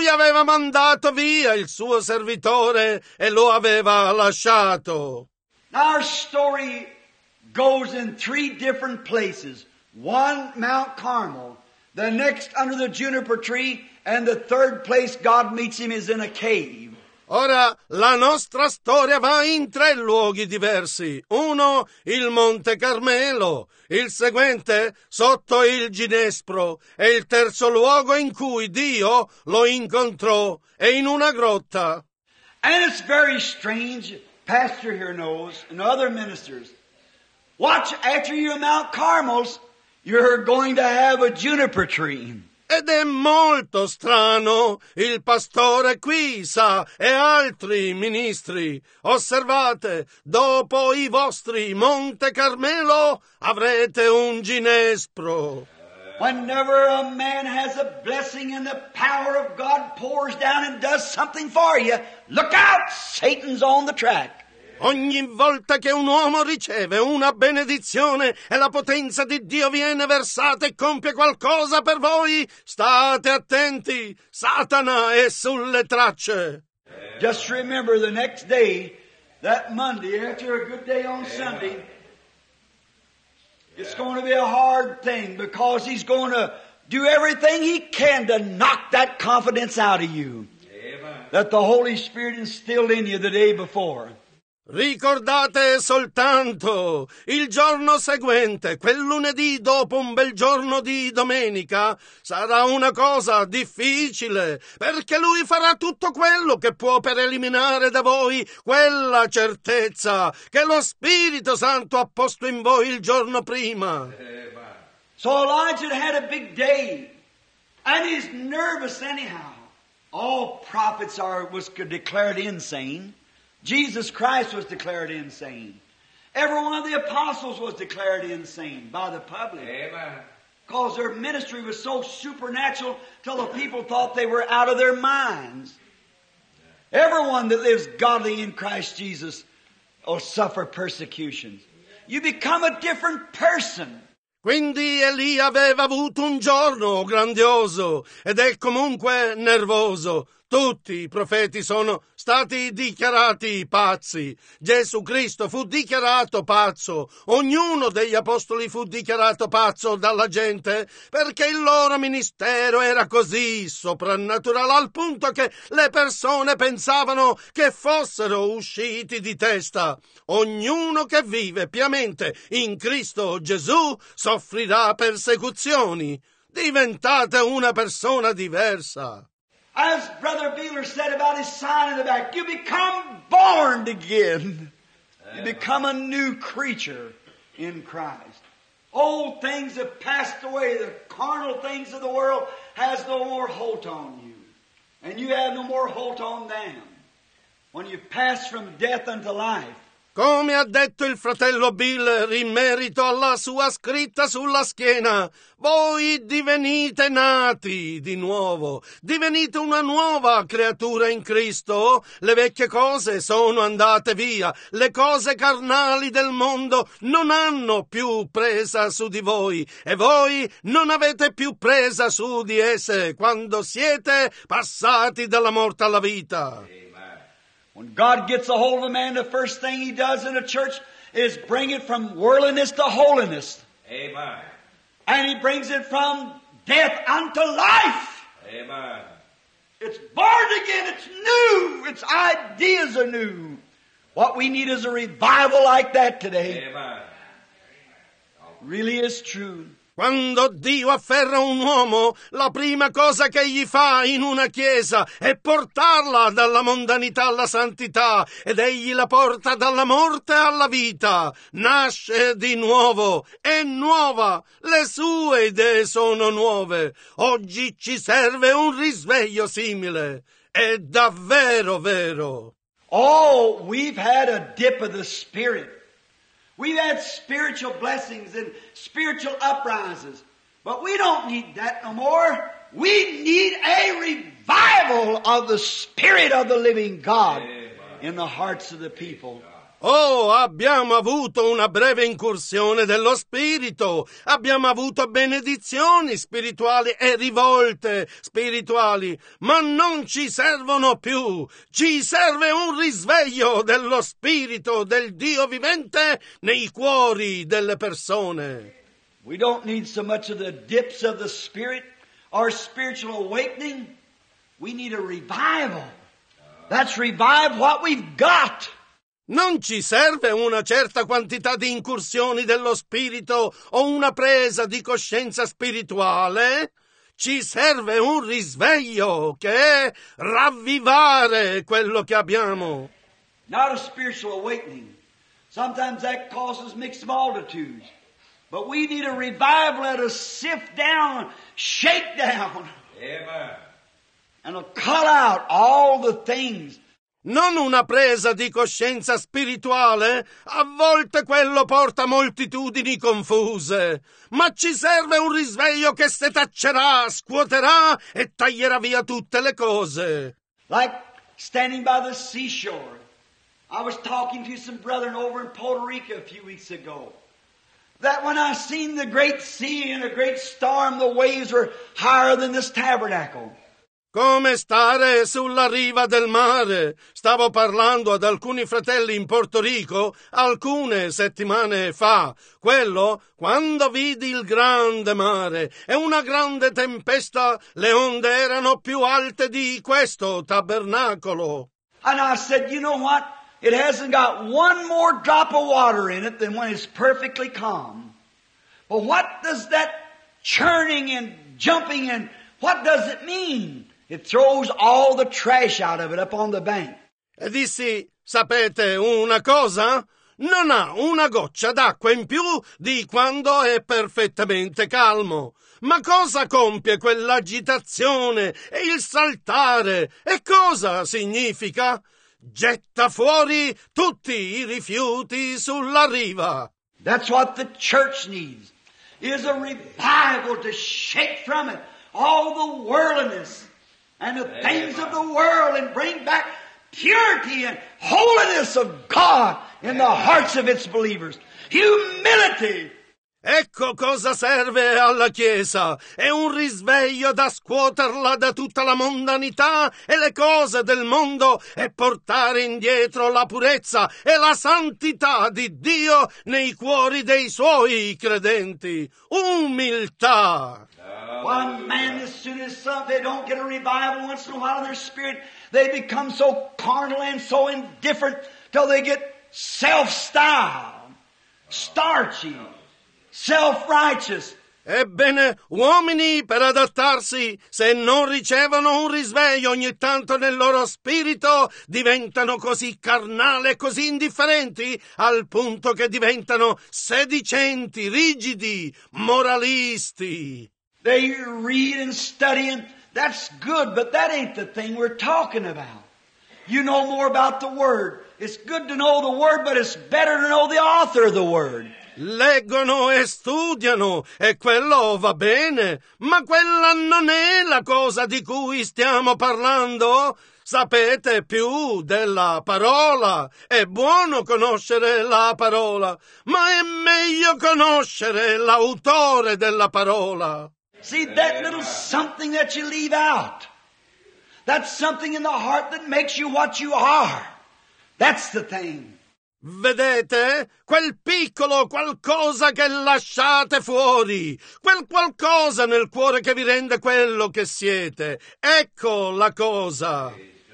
mandato via il suo servitore e lo aveva lasciato. Now our story goes in 3 different places. One, Mount Carmel. The next, under the juniper tree. And the third place God meets him is in a cave. Ora, la nostra storia va in 3 luoghi diversi. Uno, il Monte Carmelo, il seguente, sotto il Ginespro, e il terzo luogo in cui Dio lo incontrò, è in una grotta. And it's very strange, pastor here knows, and other ministers. Watch, after you're in Mount Carmel's, you're going to have a juniper tree. Ed è molto strano, il pastore qui sa e altri ministri. Osservate, dopo i vostri Monte Carmelo avrete un ginespro. Whenever a man has a blessing and the power of God pours down and does something for you, look out, Satan's on the track. Ogni volta che un uomo riceve una benedizione e la potenza di Dio viene versata e compie qualcosa per voi, state attenti, Satana è sulle tracce. Just remember the next day, that Monday, after a good day on Sunday, it's going to be a hard thing because he's going to do everything he can to knock that confidence out of you that the Holy Spirit instilled in you the day before. Ricordate soltanto, il giorno seguente, quel lunedì dopo un bel giorno di domenica, sarà una cosa difficile, perché lui farà tutto quello che può per eliminare da voi quella certezza che lo Spirito Santo ha posto in voi il giorno prima. So Elijah had a big day, and he's nervous anyhow. All prophets was declared insane. Jesus Christ was declared insane. Every one of the apostles was declared insane by the public. Amen. Because their ministry was so supernatural till the people thought they were out of their minds. Everyone that lives godly in Christ Jesus will suffer persecutions. You become a different person. Quindi Elia aveva avuto un giorno grandioso ed è comunque nervoso. Tutti i profeti sono stati dichiarati pazzi. Gesù Cristo fu dichiarato pazzo. Ognuno degli apostoli fu dichiarato pazzo dalla gente perché il loro ministero era così soprannaturale al punto che le persone pensavano che fossero usciti di testa. Ognuno che vive piamente in Cristo Gesù soffrirà persecuzioni. Diventate una persona diversa. As Brother Beeler said about his sign in the back, you become born again. You become a new creature in Christ. Old things have passed away. The carnal things of the world has no more hold on you. And you have no more hold on them. When you pass from death unto life. Come ha detto il fratello Bill in merito alla sua scritta sulla schiena, voi divenite nati di nuovo, divenite una nuova creatura in Cristo, le vecchie cose sono andate via, le cose carnali del mondo non hanno più presa su di voi e voi non avete più presa su di esse quando siete passati dalla morte alla vita. When God gets a hold of a man, the first thing He does in a church is bring it from worldliness to holiness. Amen. And He brings it from death unto life. Amen. It's born again. It's new. Its ideas are new. What we need is a revival like that today. Amen. Really is true. Quando Dio afferra un uomo, la prima cosa che gli fa in una chiesa è portarla dalla mondanità alla santità ed egli la porta dalla morte alla vita. Nasce di nuovo, è nuova, le sue idee sono nuove. Oggi ci serve un risveglio simile. È davvero vero. Oh, we've had a dip of the Spirit. We've had spiritual blessings and spiritual uprises. But we don't need that no more. We need a revival of the Spirit of the living God in the hearts of the people. Oh, abbiamo avuto una breve incursione dello Spirito, abbiamo avuto benedizioni spirituali e rivolte spirituali, ma non ci servono più. Ci serve un risveglio dello Spirito del Dio vivente nei cuori delle persone. We don't need so much of the dips of the Spirit or spiritual awakening. We need a revival. Let's revive what we've got. Non ci serve una certa quantità di incursioni dello spirito o una presa di coscienza spirituale. Ci serve un risveglio che è ravvivare quello che abbiamo. Not a spiritual awakening. Sometimes that causes mixed multitudes. But we need a revival that'll sift down, shake down. Amen. And will cut out all the things. Non una presa di coscienza spirituale, a volte quello porta moltitudini confuse, ma ci serve un risveglio che setaccerà, scuoterà e taglierà via tutte le cose. Like standing by the seashore. I was talking to some brethren over in Puerto Rico a few weeks ago. That when I seen the great sea and a great storm, the waves were higher than this tabernacle. Come stare sulla riva del mare. Stavo parlando ad alcuni fratelli in Porto Rico alcune settimane fa. Quello quando vidi il grande mare e una grande tempesta, le onde erano più alte di questo tabernacolo. And I said, you know what? it hasn't got one more drop of water in it than when it's perfectly calm. But what does that churning and jumping and what does it mean? It throws all the trash out of it up on the bank. E dissi, sapete una cosa? Non ha una goccia d'acqua in più di quando è perfettamente calmo. Ma cosa compie quell'agitazione e il saltare? E cosa significa? Getta fuori tutti i rifiuti sulla riva. That's what the church needs, is a revival to shake from it all the worldliness and the things of the world and bring back purity and holiness of God in the hearts of its believers. Humility. Ecco cosa serve alla Chiesa, è un risveglio da scuoterla da tutta la mondanità e le cose del mondo e portare indietro la purezza e la santità di Dio nei cuori dei suoi credenti. Umiltà! One man, as soon as they don't get a revival once in a while in their spirit, they become so carnal and so indifferent till they get self-styled, starchy, self-righteous. Ebbene, uomini per adattarsi, se non ricevono un risveglio ogni tanto nel loro spirito, diventano così carnali e così indifferenti, al punto che diventano sedicenti, rigidi, moralisti. They read and study, and that's good, but that ain't the thing we're talking about. You know more about the Word. It's good to know the Word, but it's better to know the author of the Word. Leggono e studiano, e quello va bene, ma quella non è la cosa di cui stiamo parlando. Sapete più della parola. È buono conoscere la parola, ma è meglio conoscere l'autore della parola. See, that little something that you leave out, that's something in the heart that makes you what you are. That's the thing. Vedete? Quel piccolo qualcosa che lasciate fuori, quel qualcosa nel cuore che vi rende quello che siete. Ecco la cosa.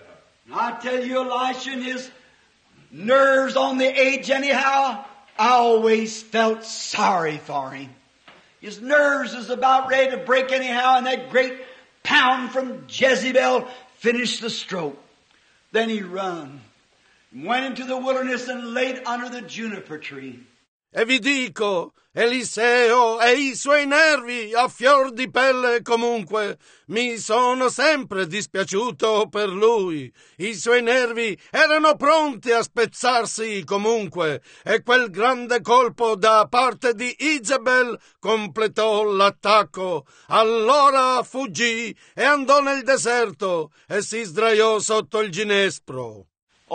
I tell you, Elisha and his nerves on the edge anyhow, I always felt sorry for him. His nerves was about ready to break anyhow, and that great pound from Jezebel finished the stroke. Then he run, went into the wilderness and laid under the juniper tree. E vi dico, Eliseo e i suoi nervi a fior di pelle comunque, mi sono sempre dispiaciuto per lui. I suoi nervi erano pronti a spezzarsi comunque, e quel grande colpo da parte di Isabel completò l'attacco. Allora fuggì e andò nel deserto e si sdraiò sotto il ginespro.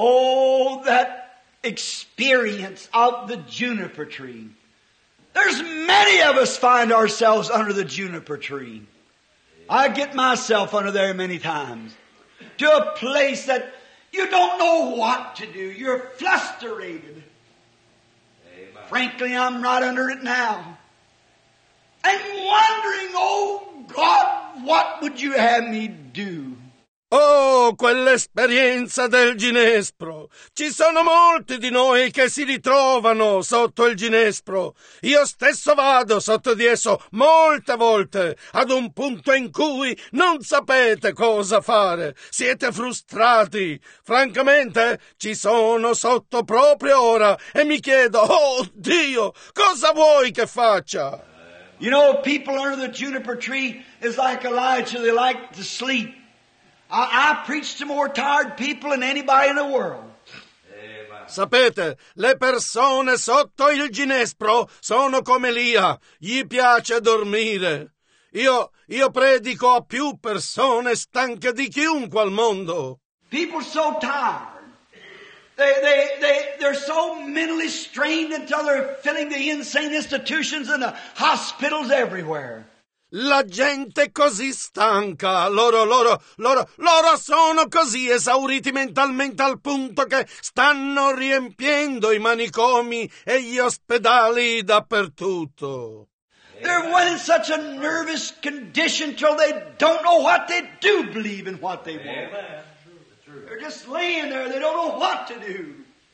Oh, that experience of the juniper tree. There's many of us find ourselves under the juniper tree. I get myself under there many times. To a place that you don't know what to do. You're frustrated. Amen. Frankly, I'm right under it now. And wondering, oh God, what would you have me do? Oh, quell'esperienza del ginespro! Ci sono molti di noi che si ritrovano sotto il ginespro. Io stesso vado sotto di esso molte volte, ad un punto in cui non sapete cosa fare. Siete frustrati. Francamente, ci sono sotto proprio ora e mi chiedo, oh Dio, cosa vuoi che faccia? You know, people under the juniper tree is like Elijah. They like to sleep. I preach to more tired people than anybody in the world. Sapete, le persone sotto il ginespro sono come Elia, gli piace dormire. Io predico a più persone stanche di chiunque al mondo. People so tired. They're so mentally strained until they're filling the insane institutions and the hospitals everywhere. La gente è così stanca, loro sono così esauriti mentalmente al punto che stanno riempiendo i manicomi e gli ospedali dappertutto. They're in such a nervous condition till they don't know what they do believe in what they want. They're just laying there, they don't know what to do.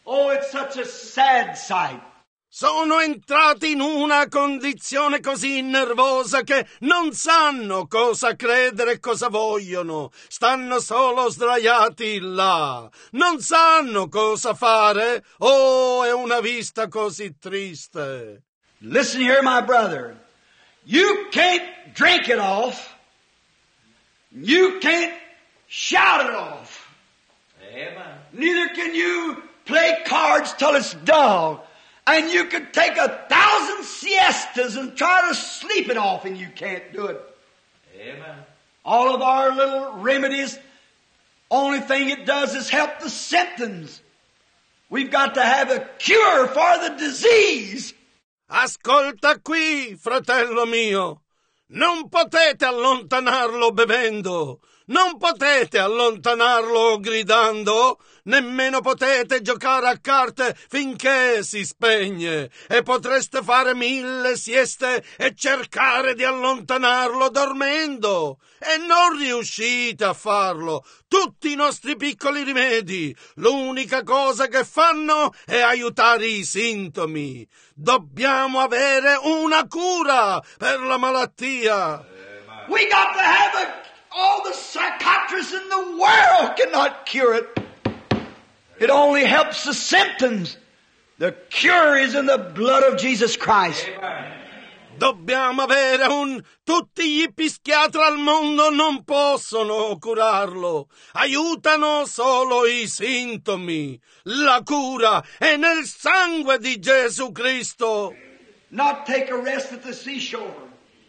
Oh, it's such a sad sight. Sono entrati in una condizione così nervosa che non sanno cosa credere e cosa vogliono. Stanno solo sdraiati là. Non sanno cosa fare. Oh, è una vista così triste. Listen here, my brother. You can't drink it off. You can't shout it off. Amen. Neither can you play cards till it's dull. And you could take 1,000 siestas and try to sleep it off, and you can't do it. Amen. All of our little remedies, only thing it does is help the symptoms. We've got to have a cure for the disease. Ascolta qui, fratello mio. Non potete allontanarlo bevendo. Non potete allontanarlo gridando, nemmeno potete giocare a carte finché si spegne, e potreste fare 1000 sieste e cercare di allontanarlo dormendo, e non riuscite a farlo. Tutti i nostri piccoli rimedi, l'unica cosa che fanno è aiutare i sintomi. Dobbiamo avere una cura per la malattia. We got to have all the psychiatrists in the world cannot cure it. It only helps the symptoms. The cure is in the blood of Jesus Christ. Amen. Dobbiamo avere tutti gli psichiatri al mondo non possono curarlo. Aiutano solo i sintomi. La cura è nel sangue di Gesù Cristo. Not take a rest at the seashore.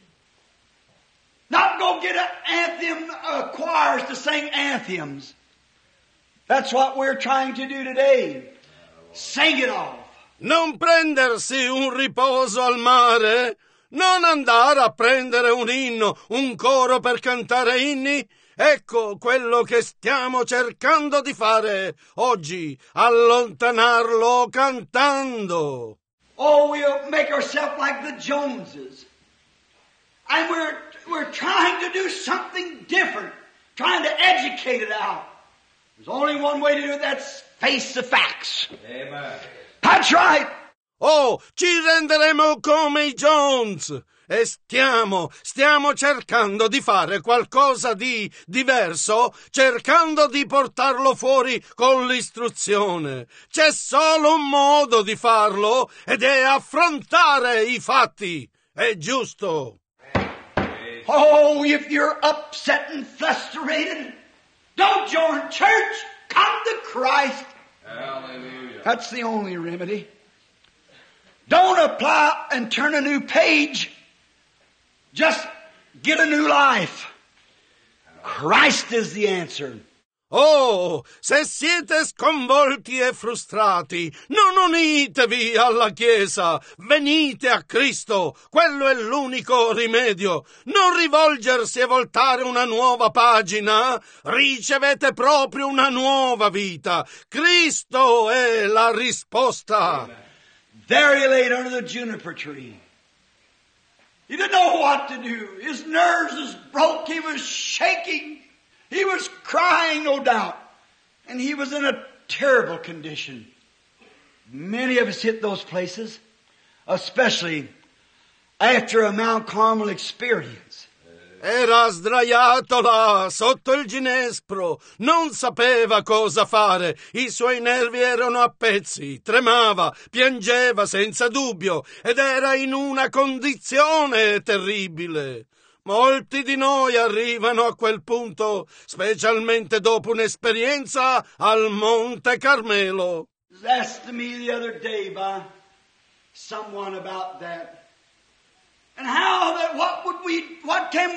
Not go get choirs to sing anthems. That's what we're trying to do today. Sing it off. Non prendersi un riposo al mare, non andare a prendere un inno, un coro per cantare inni. Ecco quello che stiamo cercando di fare oggi, allontanarlo cantando. Oh, we'll make ourselves like the Joneses. And we're trying to do something different, trying to educate it out. There's only one way to do it, that's face the facts. Amen. That's right. Oh, ci renderemo come i Jones. E stiamo cercando di fare qualcosa di diverso, cercando di portarlo fuori con l'istruzione. C'è solo un modo di farlo, ed è affrontare i fatti. È giusto. Oh, if you're upset and frustrated, don't join church. Come to Christ. Hallelujah. That's the only remedy. Don't apply and turn a new page. Just get a new life. Christ is the answer. Oh, se siete sconvolti e frustrati, non unitevi alla Chiesa, venite a Cristo, quello è l'unico rimedio. Non rivolgersi e voltare una nuova pagina, ricevete proprio una nuova vita. Cristo è la risposta. There he laid under the juniper tree. He didn't know what to do. His nerves was broke. He was shaking. He was crying, no doubt. And he was in a terrible condition. Many of us hit those places, especially after a Mount Carmel experience. Era sdraiato là, sotto il ginespro, non sapeva cosa fare, i suoi nervi erano a pezzi, tremava, piangeva senza dubbio, ed era in una condizione terribile. Molti di noi arrivano a quel punto, specialmente dopo un'esperienza al Monte Carmelo. Asked me the other day by someone about that. And how that what can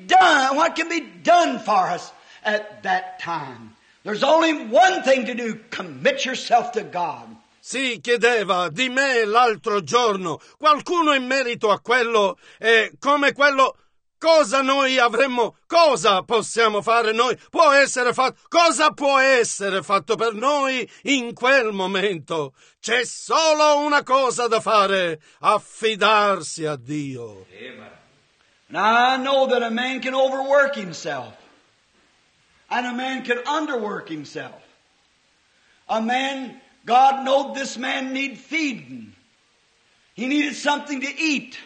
be done for us at that time? There's only one thing to do, commit yourself to God. Si chiedeva di me l'altro giorno, qualcuno in merito a quello, come quello, cosa noi avremmo, cosa possiamo fare noi, cosa può essere fatto per noi in quel momento? C'è solo una cosa da fare, affidarsi a Dio. Amen. Now I know that a man can overwork himself, and a man can underwork himself. A man God knowed this man needed feeding. He needed something to eat.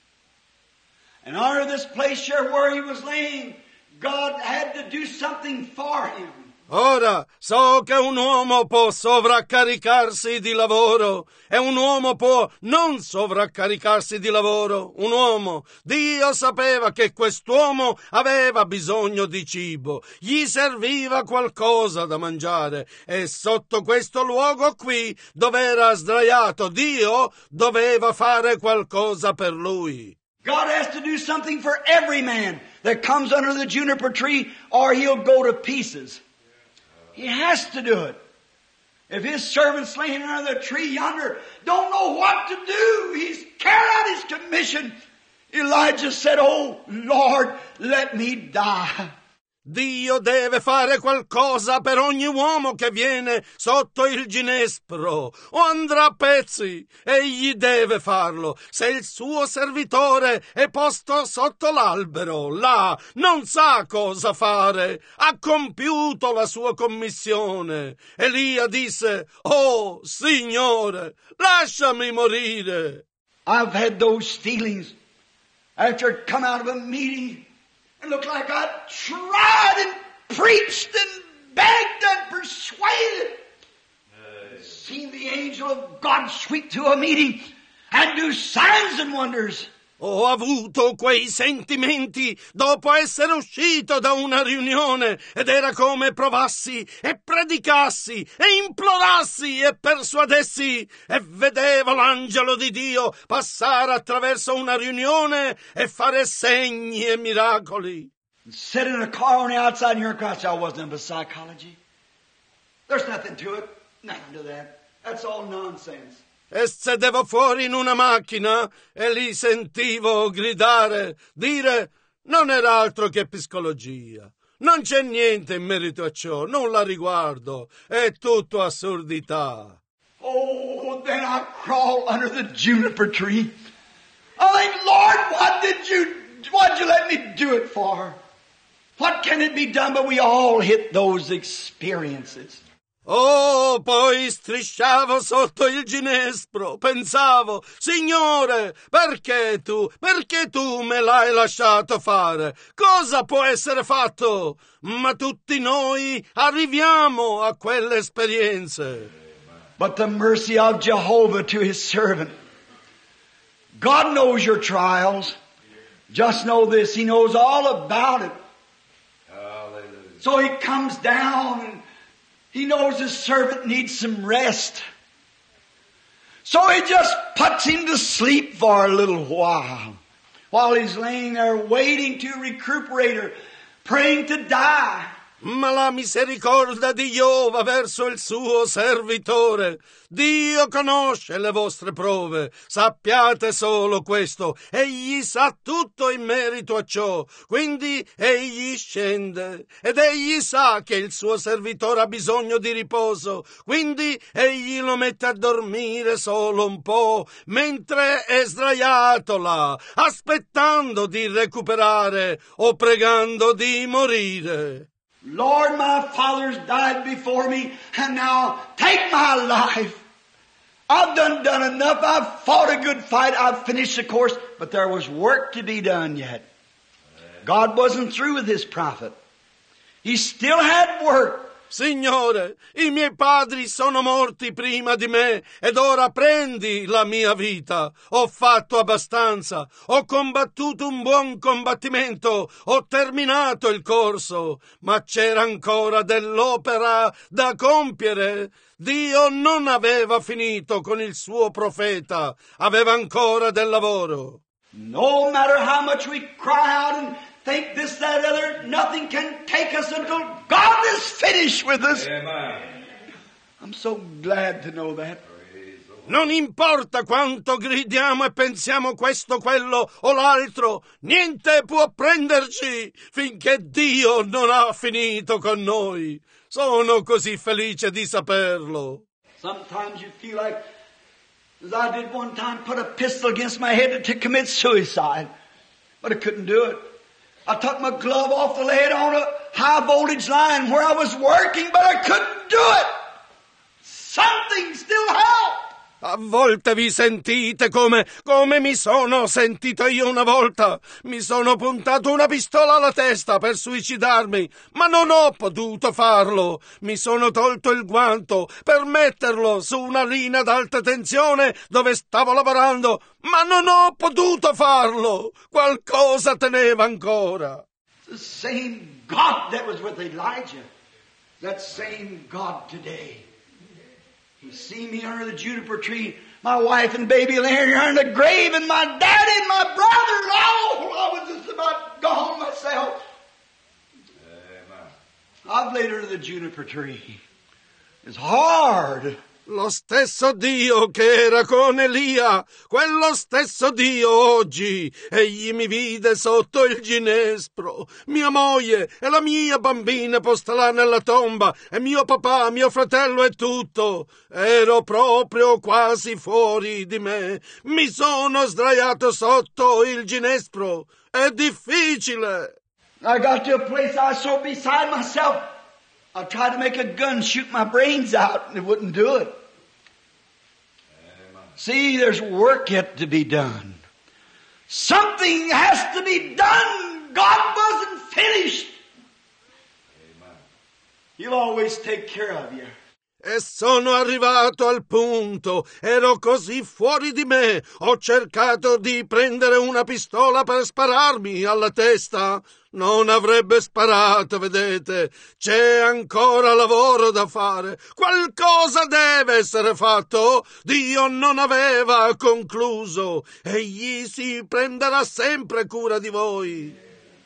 And under this place here where he was laying, God had to do something for him. Ora, so che un uomo può sovraccaricarsi di lavoro e un uomo può non sovraccaricarsi di lavoro. Un uomo, Dio sapeva che quest'uomo aveva bisogno di cibo, gli serviva qualcosa da mangiare e sotto questo luogo qui, dove era sdraiato, Dio doveva fare qualcosa per lui. God has to do something for every man that comes under the juniper tree or he'll go to pieces. He has to do it. If his servant's laying under the tree yonder, don't know what to do. He's carried out his commission. Elijah said, "Oh Lord, let me die." Dio deve fare qualcosa per ogni uomo che viene sotto il ginespro o andrà a pezzi. Egli deve farlo. Se il suo servitore è posto sotto l'albero, là, non sa cosa fare. Ha compiuto la sua commissione. Elia disse, "Oh, Signore, lasciami morire." I've had those feelings after I'd come out of a meeting. It looked like I tried and preached and begged and persuaded. Seen the angel of God sweep through a meeting and do signs and wonders. Ho avuto quei sentimenti dopo essere uscito da una riunione ed era come provassi e predicassi e implorassi e persuadessi e vedevo l'angelo di Dio passare attraverso una riunione e fare segni e miracoli. Sit in a car on the outside and hear a I wasn't into psychology. There's nothing to it. Nothing to that. That's all nonsense. E sedevo fuori in una macchina e li sentivo gridare, dire, non era altro che psicologia. Non c'è niente in merito a ciò, non la riguardo, è tutto assurdità. Oh, then I crawl under the juniper tree. I think, Lord, what'd you let me do it for? What can it be done? But we all hit those experiences. Oh, poi strisciavo sotto il ginespro, pensavo, Signore, perché tu me l'hai lasciato fare? Cosa può essere fatto? Ma tutti noi arriviamo a quelle esperienze. But the mercy of Jehovah to His servant. God knows your trials. Just know this, He knows all about it. Hallelujah. So He comes down and He knows His servant needs some rest. So He just puts him to sleep for a little while he's laying there waiting to recuperate or praying to die. Ma la misericordia di Giova verso il suo servitore. Dio conosce le vostre prove, sappiate solo questo, egli sa tutto in merito a ciò, quindi egli scende ed egli sa che il suo servitore ha bisogno di riposo, quindi egli lo mette a dormire solo un po', mentre è sdraiato là, aspettando di recuperare o pregando di morire. Lord, my fathers died before me, and now take my life. I've done enough. I've fought a good fight. I've finished the course, but there was work to be done yet. God wasn't through with His prophet. He still had work. Signore, i miei padri sono morti prima di me ed ora prendi la mia vita. Ho fatto abbastanza, ho combattuto un buon combattimento, ho terminato il corso, ma c'era ancora dell'opera da compiere. Dio non aveva finito con il suo profeta, aveva ancora del lavoro. No matter how much we cry out and think this, that, other, nothing can take us until God is finished with us. Amen. I'm so glad to know that. Non importa quanto gridiamo e pensiamo questo, quello o l'altro, niente può prenderci finché Dio non ha finito con noi. Sono così felice di saperlo. Sometimes you feel like, as I did one time, put a pistol against my head to commit suicide, but I couldn't do it. I took my glove off the lead on a high voltage line where I was working, but I couldn't do it. something still helped. A volte vi sentite come mi sono sentito io una volta. Mi sono puntato una pistola alla testa per suicidarmi, ma non ho potuto farlo. Mi sono tolto il guanto per metterlo su una linea ad alta tensione dove stavo lavorando, ma non ho potuto farlo. Qualcosa teneva ancora. The same God that was with Elijah, that same God today. You see me under the juniper tree, my wife and baby laying here in the grave, and my daddy and my brother, and all. I was just about gone myself. Amen. I've laid under the juniper tree. It's hard. Lo stesso Dio che era con Elia, quello stesso Dio oggi, egli mi vide sotto il ginespro, mia moglie e la mia bambina posta là nella tomba, e mio papà, mio fratello e tutto. Ero proprio quasi fuori di me, mi sono sdraiato sotto il ginespro, è difficile. I got to a place I was so beside myself. I tried to make a gun shoot my brains out, and it wouldn't do it. See, there's work yet to be done. Something has to be done. God wasn't finished. Amen. He'll always take care of you. E sono arrivato al punto, ero così fuori di me, ho cercato di prendere una pistola per spararmi alla testa. Non avrebbe sparato, vedete, c'è ancora lavoro da fare, qualcosa deve essere fatto, Dio non aveva concluso, egli si prenderà sempre cura di voi.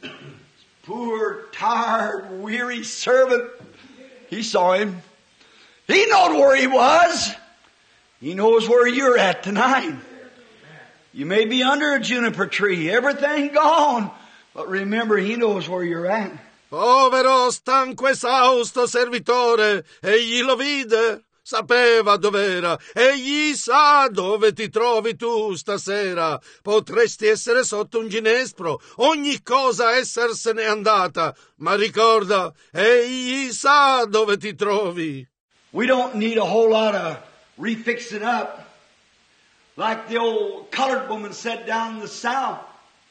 Poor, tired, weary servant. He saw him. He knowed where he was. He knows where you're at tonight. You may be under a juniper tree, everything gone, but remember, He knows where you're at. Povero, stanco, esausto servitore, egli lo vide, sapeva dov'era, egli sa dove ti trovi tu stasera. Potresti essere sotto un ginespro, ogni cosa essersene andata, ma ricorda, egli sa dove ti trovi. We don't need a whole lot of refixing up. Like the old colored woman said down in the South.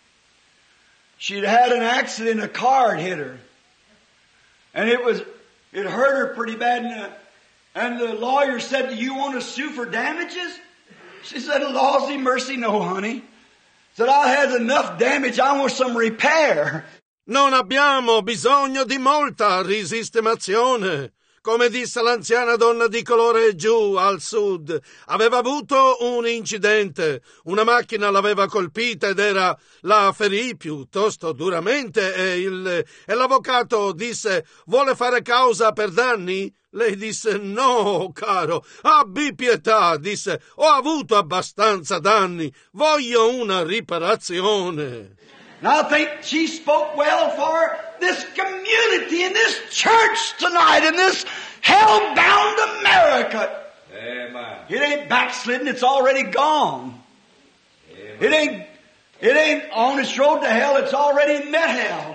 She'd had an accident, a car had hit her. And it hurt her pretty bad. And the lawyer said, "Do you want to sue for damages?" She said, "Lawsy mercy, no, honey." Said, "I had enough damage, I want some repair." Non abbiamo bisogno di molta risistemazione. Come disse l'anziana donna di colore giù al sud, aveva avuto un incidente, una macchina l'aveva colpita ed la ferì piuttosto duramente e l'avvocato disse: "Vuole fare causa per danni?" Lei disse: "No, caro, abbi pietà", disse: "Ho avuto abbastanza danni, voglio una riparazione." And I think she spoke well for this community and this church tonight in this hell-bound America. Amen. It ain't backslidden, it's already gone. Amen. It ain't on its road to hell, it's already met hell.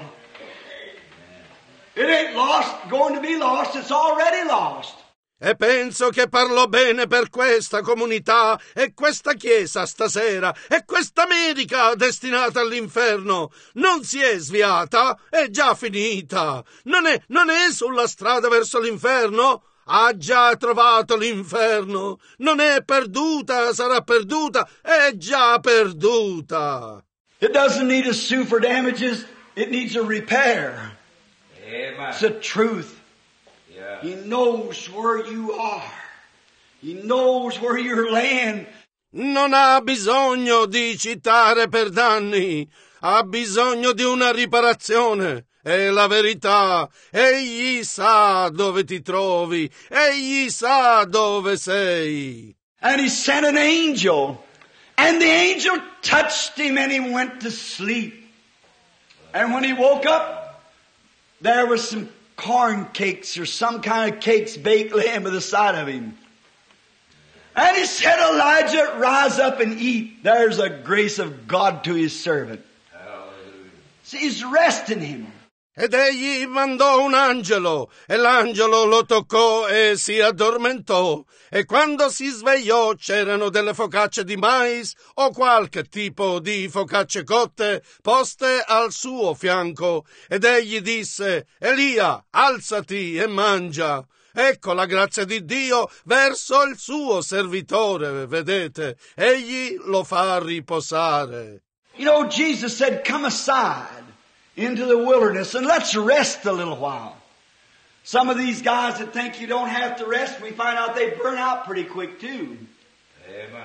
It ain't lost, going to be lost, it's already lost. E penso che parlo bene per questa comunità e questa chiesa stasera e questa America destinata all'inferno. Non si è sviata, è già finita. Non è sulla strada verso l'inferno? Ha già trovato l'inferno. Non è perduta, sarà perduta, è già perduta. It doesn't need a sue for damages, it needs a repair. Amen. It's the truth. Yeah. He knows where you are. He knows where you're laying. Non ha bisogno di citare per danni, ha bisogno di una riparazione. È la verità. Egli sa dove ti trovi, egli sa dove sei. And he sent an angel. And the angel touched him and he went to sleep. And when he woke up, there was some corn cakes or some kind of cakes baked laying by the side of him. And he said, "Elijah, rise up and eat." There's a grace of God to His servant. Hallelujah. See, He's resting him. Ed egli mandò un angelo, e l'angelo lo toccò e si addormentò. E quando si svegliò c'erano delle focacce di mais o qualche tipo di focacce cotte poste al suo fianco. Ed egli disse: Elia, alzati e mangia. Ecco la grazia di Dio verso il suo servitore, vedete, egli lo fa riposare. You know, Jesus said, come aside into the wilderness and let's rest a little while. Some of these guys that think you don't have to rest, we find out they burn out pretty quick too. Amen.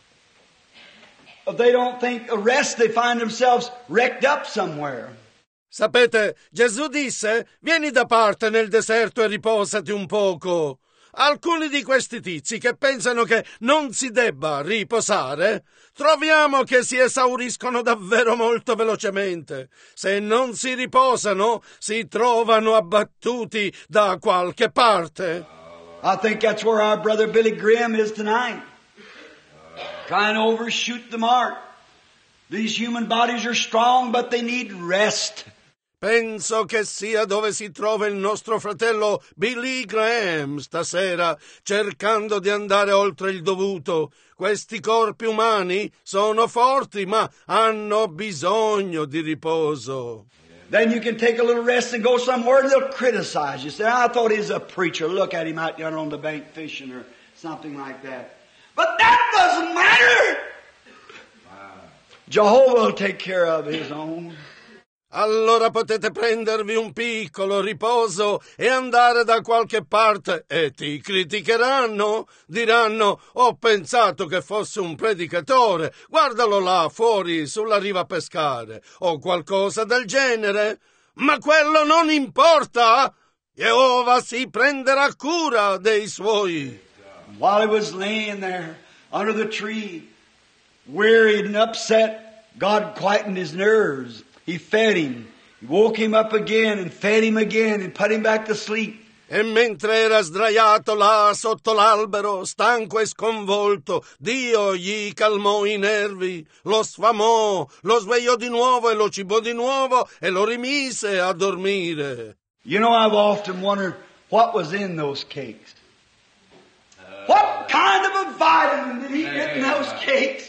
If they don't think of rest, they find themselves wrecked up somewhere. Sapete, Gesù disse: vieni da parte nel deserto e riposati un poco. Alcuni di questi tizi che pensano che non si debba riposare, troviamo che si esauriscono davvero molto velocemente. Se non si riposano, si trovano abbattuti da qualche parte. I think that's where our brother Billy Graham is tonight. Trying to overshoot the mark. These human bodies are strong, but they need rest. Penso che sia dove si trova il nostro fratello Billy Graham stasera, cercando di andare oltre il dovuto. Questi corpi umani sono forti, ma hanno bisogno di riposo. Then you can take a little rest and go somewhere and they'll criticize you. Say, I thought he was a preacher. Look at him out there on the bank fishing or something like that. But that doesn't matter. Jehovah will take care of his own. Allora potete prendervi un piccolo riposo e andare da qualche parte e ti criticheranno, diranno: ho pensato che fosse un predicatore, guardalo là fuori sulla riva a pescare, o qualcosa del genere. Ma quello non importa, Jehovah si prenderà cura dei suoi. While he was laying there under the tree, wearied and upset, God quietened his nerves. He fed him. He woke him up again and fed him again and put him back to sleep. E mentre era sdraiato là sotto l'albero, stanco e sconvolto, Dio gli calmò i nervi, lo sfamò, lo svegliò di nuovo e lo cibò di nuovo e lo rimise a dormire. You know, I've often wondered what was in those cakes. What kind of a vitamin did he get in those cakes?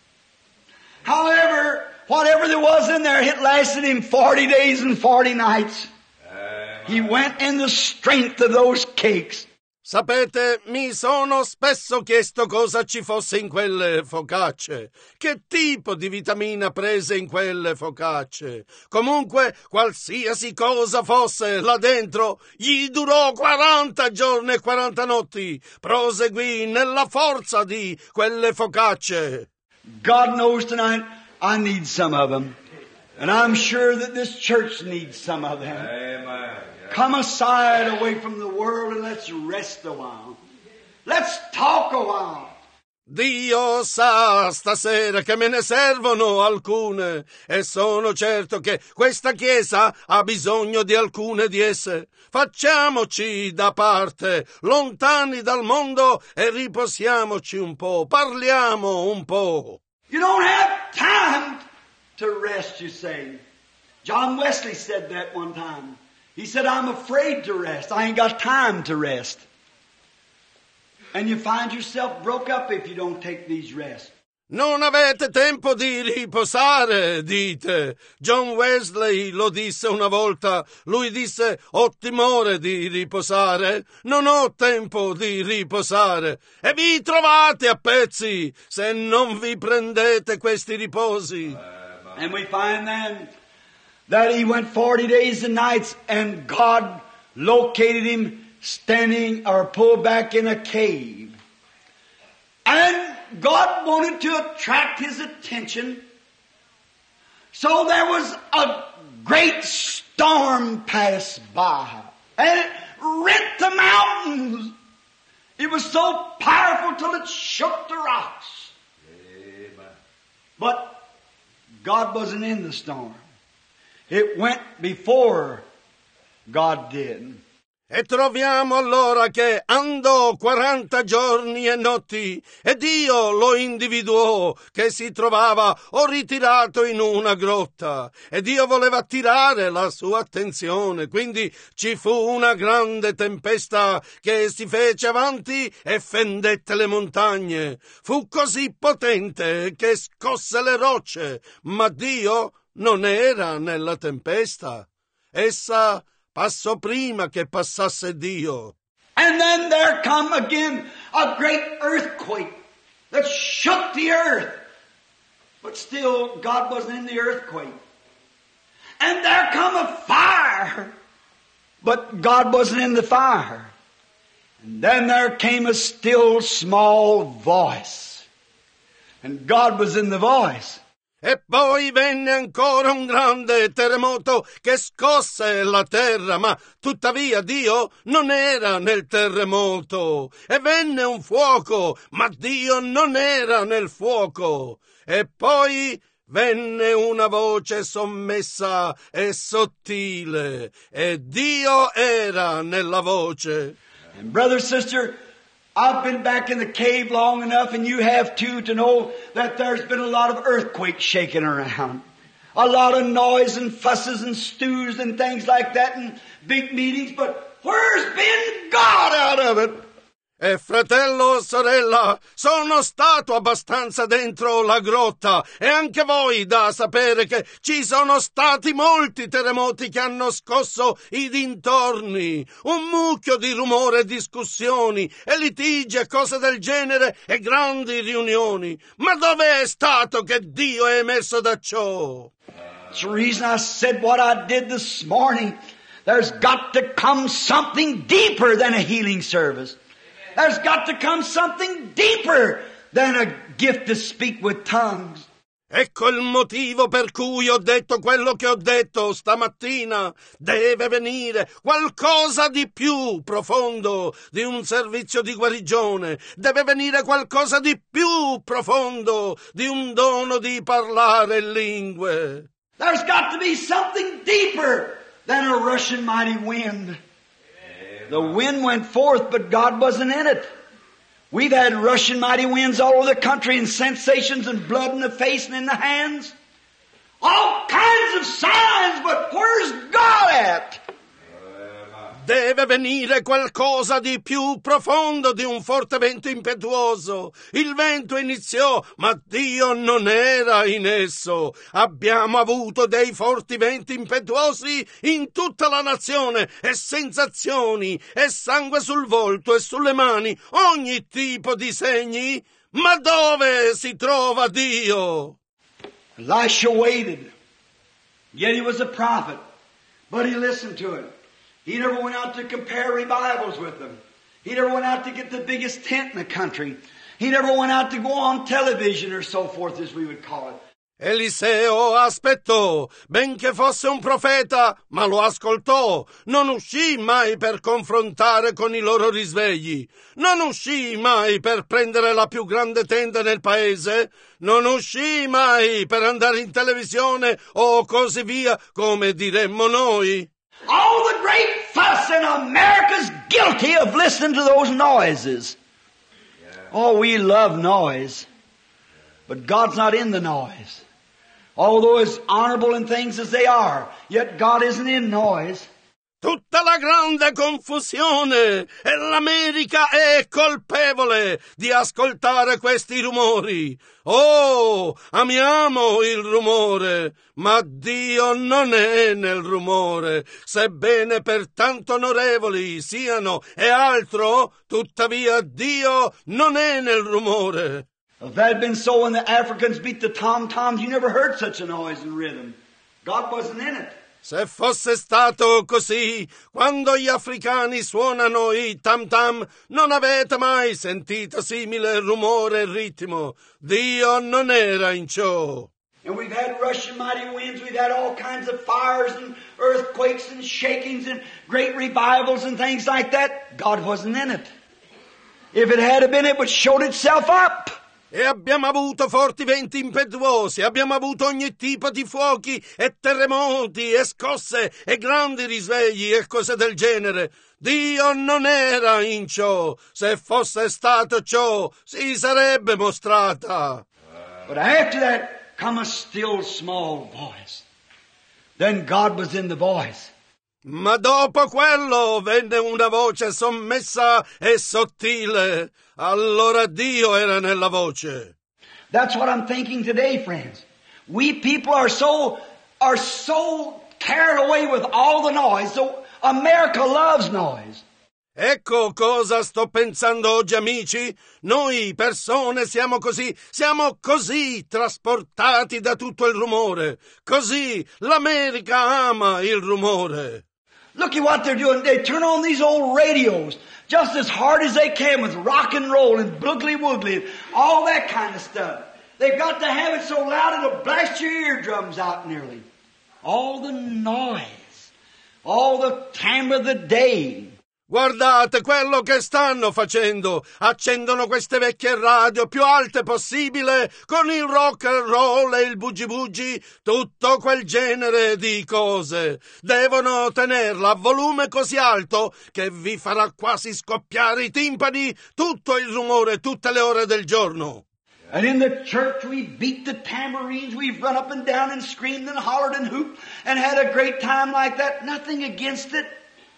However, whatever there was in there, it lasted him 40 days and 40 nights. He went in the strength of those cakes. Sapete, mi sono spesso chiesto cosa ci fosse in quelle focacce. Che tipo di vitamina prese in quelle focacce? Comunque, qualsiasi cosa fosse là dentro, gli durò 40 giorni e 40 notti. Proseguì nella forza di quelle focacce. God knows tonight I need some of them. And I'm sure that this church needs some of them. Amen. Come aside away from the world and let's rest a while. Let's talk a while. Dio sa stasera che me ne servono alcune e sono certo che questa Chiesa ha bisogno di alcune di esse. Facciamoci da parte, lontani dal mondo e riposiamoci un po', parliamo un po'. You don't have time to rest, you say. John Wesley said that one time. He said, I'm afraid to rest. I ain't got time to rest. And you find yourself broke up if you don't take these rests. Non avete tempo di riposare, dite. John Wesley lo disse una volta. Lui disse: ho timore di riposare, non ho tempo di riposare. E vi trovate a pezzi se non vi prendete questi riposi. And we find then that he went 40 days and nights and God located him standing or pulled back in a cave. And God wanted to attract his attention. So there was a great storm passed by. And it rent the mountains. It was so powerful till it shook the rocks. Amen. But God wasn't in the storm. It went before God did. E troviamo allora che andò 40 giorni e notti e Dio lo individuò che si trovava o ritirato in una grotta e Dio voleva attirare la sua attenzione, quindi ci fu una grande tempesta che si fece avanti e fendette le montagne. Fu così potente che scosse le rocce, ma Dio non era nella tempesta. Essa passò prima che passasse Dio. And then there come again a great earthquake that shook the earth. But still, God wasn't in the earthquake. And there come a fire. But God wasn't in the fire. And then there came a still small voice. And God was in the voice. E poi venne ancora un grande terremoto che scosse la terra, ma tuttavia Dio non era nel terremoto. E venne un fuoco, ma Dio non era nel fuoco. E poi venne una voce sommessa e sottile, e Dio era nella voce. And brother, sister, I've been back in the cave long enough, and you have too, to know that there's been a lot of earthquakes shaking around. A lot of noise and fusses and stews and things like that and big meetings, but where's been God out of it? E fratello o sorella, sono stato abbastanza dentro la grotta e anche voi da sapere che ci sono stati molti terremoti che hanno scosso i dintorni, un mucchio di rumore e discussioni e litigi e cose del genere e grandi riunioni. Ma dove è stato che Dio è emerso da ciò? That's the reason I said what I did this morning. There's got to come something deeper than a healing service. There's got to come something deeper than a gift to speak with tongues. Ecco il motivo per cui ho detto quello che ho detto stamattina. Deve venire qualcosa di più profondo di un servizio di guarigione. Deve venire qualcosa di più profondo di un dono di parlare lingue. There's got to be something deeper than a rushing mighty wind. The wind went forth, but God wasn't in it. We've had rushing mighty winds all over the country and sensations and blood in the face and in the hands. All kinds of signs, but where's God at? Deve venire qualcosa di più profondo di un forte vento impetuoso. Il vento iniziò, ma Dio non era in esso. Abbiamo avuto dei forti venti impetuosi in tutta la nazione e sensazioni e sangue sul volto e sulle mani, ogni tipo di segni. Ma dove si trova Dio? Elisha waited. Yet he was a prophet, but he listened to it. He never went out to compare revivals with them. He never went out to get the biggest tent in the country. He never went out to go on television or so forth, as we would call it. Eliseo aspettò, benché fosse un profeta, ma lo ascoltò. Non uscì mai per confrontare con i loro risvegli. Non uscì mai per prendere la più grande tenda nel paese. Non uscì mai per andare in televisione o così via, come diremmo noi. All the great fuss in America's guilty of listening to those noises. Oh, we love noise, but God's not in the noise. Although as honorable in things as they are, yet God isn't in noise. Tutta la grande confusione e l'America è colpevole di ascoltare questi rumori. Oh, amiamo il rumore, ma Dio non è nel rumore. Sebbene per tanto onorevoli siano e altro, tuttavia Dio non è nel rumore. If that had been so when the Africans beat the tom-toms, you never heard such a noise and rhythm. God wasn't in it. Se fosse stato così, quando gli africani suonano i tam-tam, non avete mai sentito simile rumore e ritmo. Dio non era in ciò. And we've had rushing mighty winds, we've had all kinds of fires and earthquakes and shakings and great revivals and things like that. God wasn't in it. If it had been, it would show itself up. E abbiamo avuto forti venti impetuosi, abbiamo avuto ogni tipo di fuochi e terremoti e scosse e grandi risvegli e cose del genere. Dio non era in ciò. Se fosse stato ciò, si sarebbe mostrata. But after that come a still small voice. Then God was in the voice. Ma dopo quello venne una voce sommessa e sottile. Allora Dio era nella voce. That's what I'm thinking today, friends. We people are so carried away with all the noise. So America loves noise. Ecco cosa sto pensando oggi, amici. Noi persone siamo così trasportati da tutto il rumore. Così l'America ama il rumore. Look at what they're doing. They turn on these old radios just as hard as they can with rock and roll and boogly woogly and all that kind of stuff. They've got to have it so loud it'll blast your eardrums out nearly. All the noise, all the time of the day. Guardate quello che stanno facendo. Accendono queste vecchie radio più alte possibile con il rock and roll e il boogie boogie, tutto quel genere di cose. Devono tenerla a volume così alto che vi farà quasi scoppiare i timpani tutto il rumore tutte le ore del giorno. And in the church we beat the tambourines, we've run up and down and screamed and hollered and hooped and had a great time like that. Nothing against it.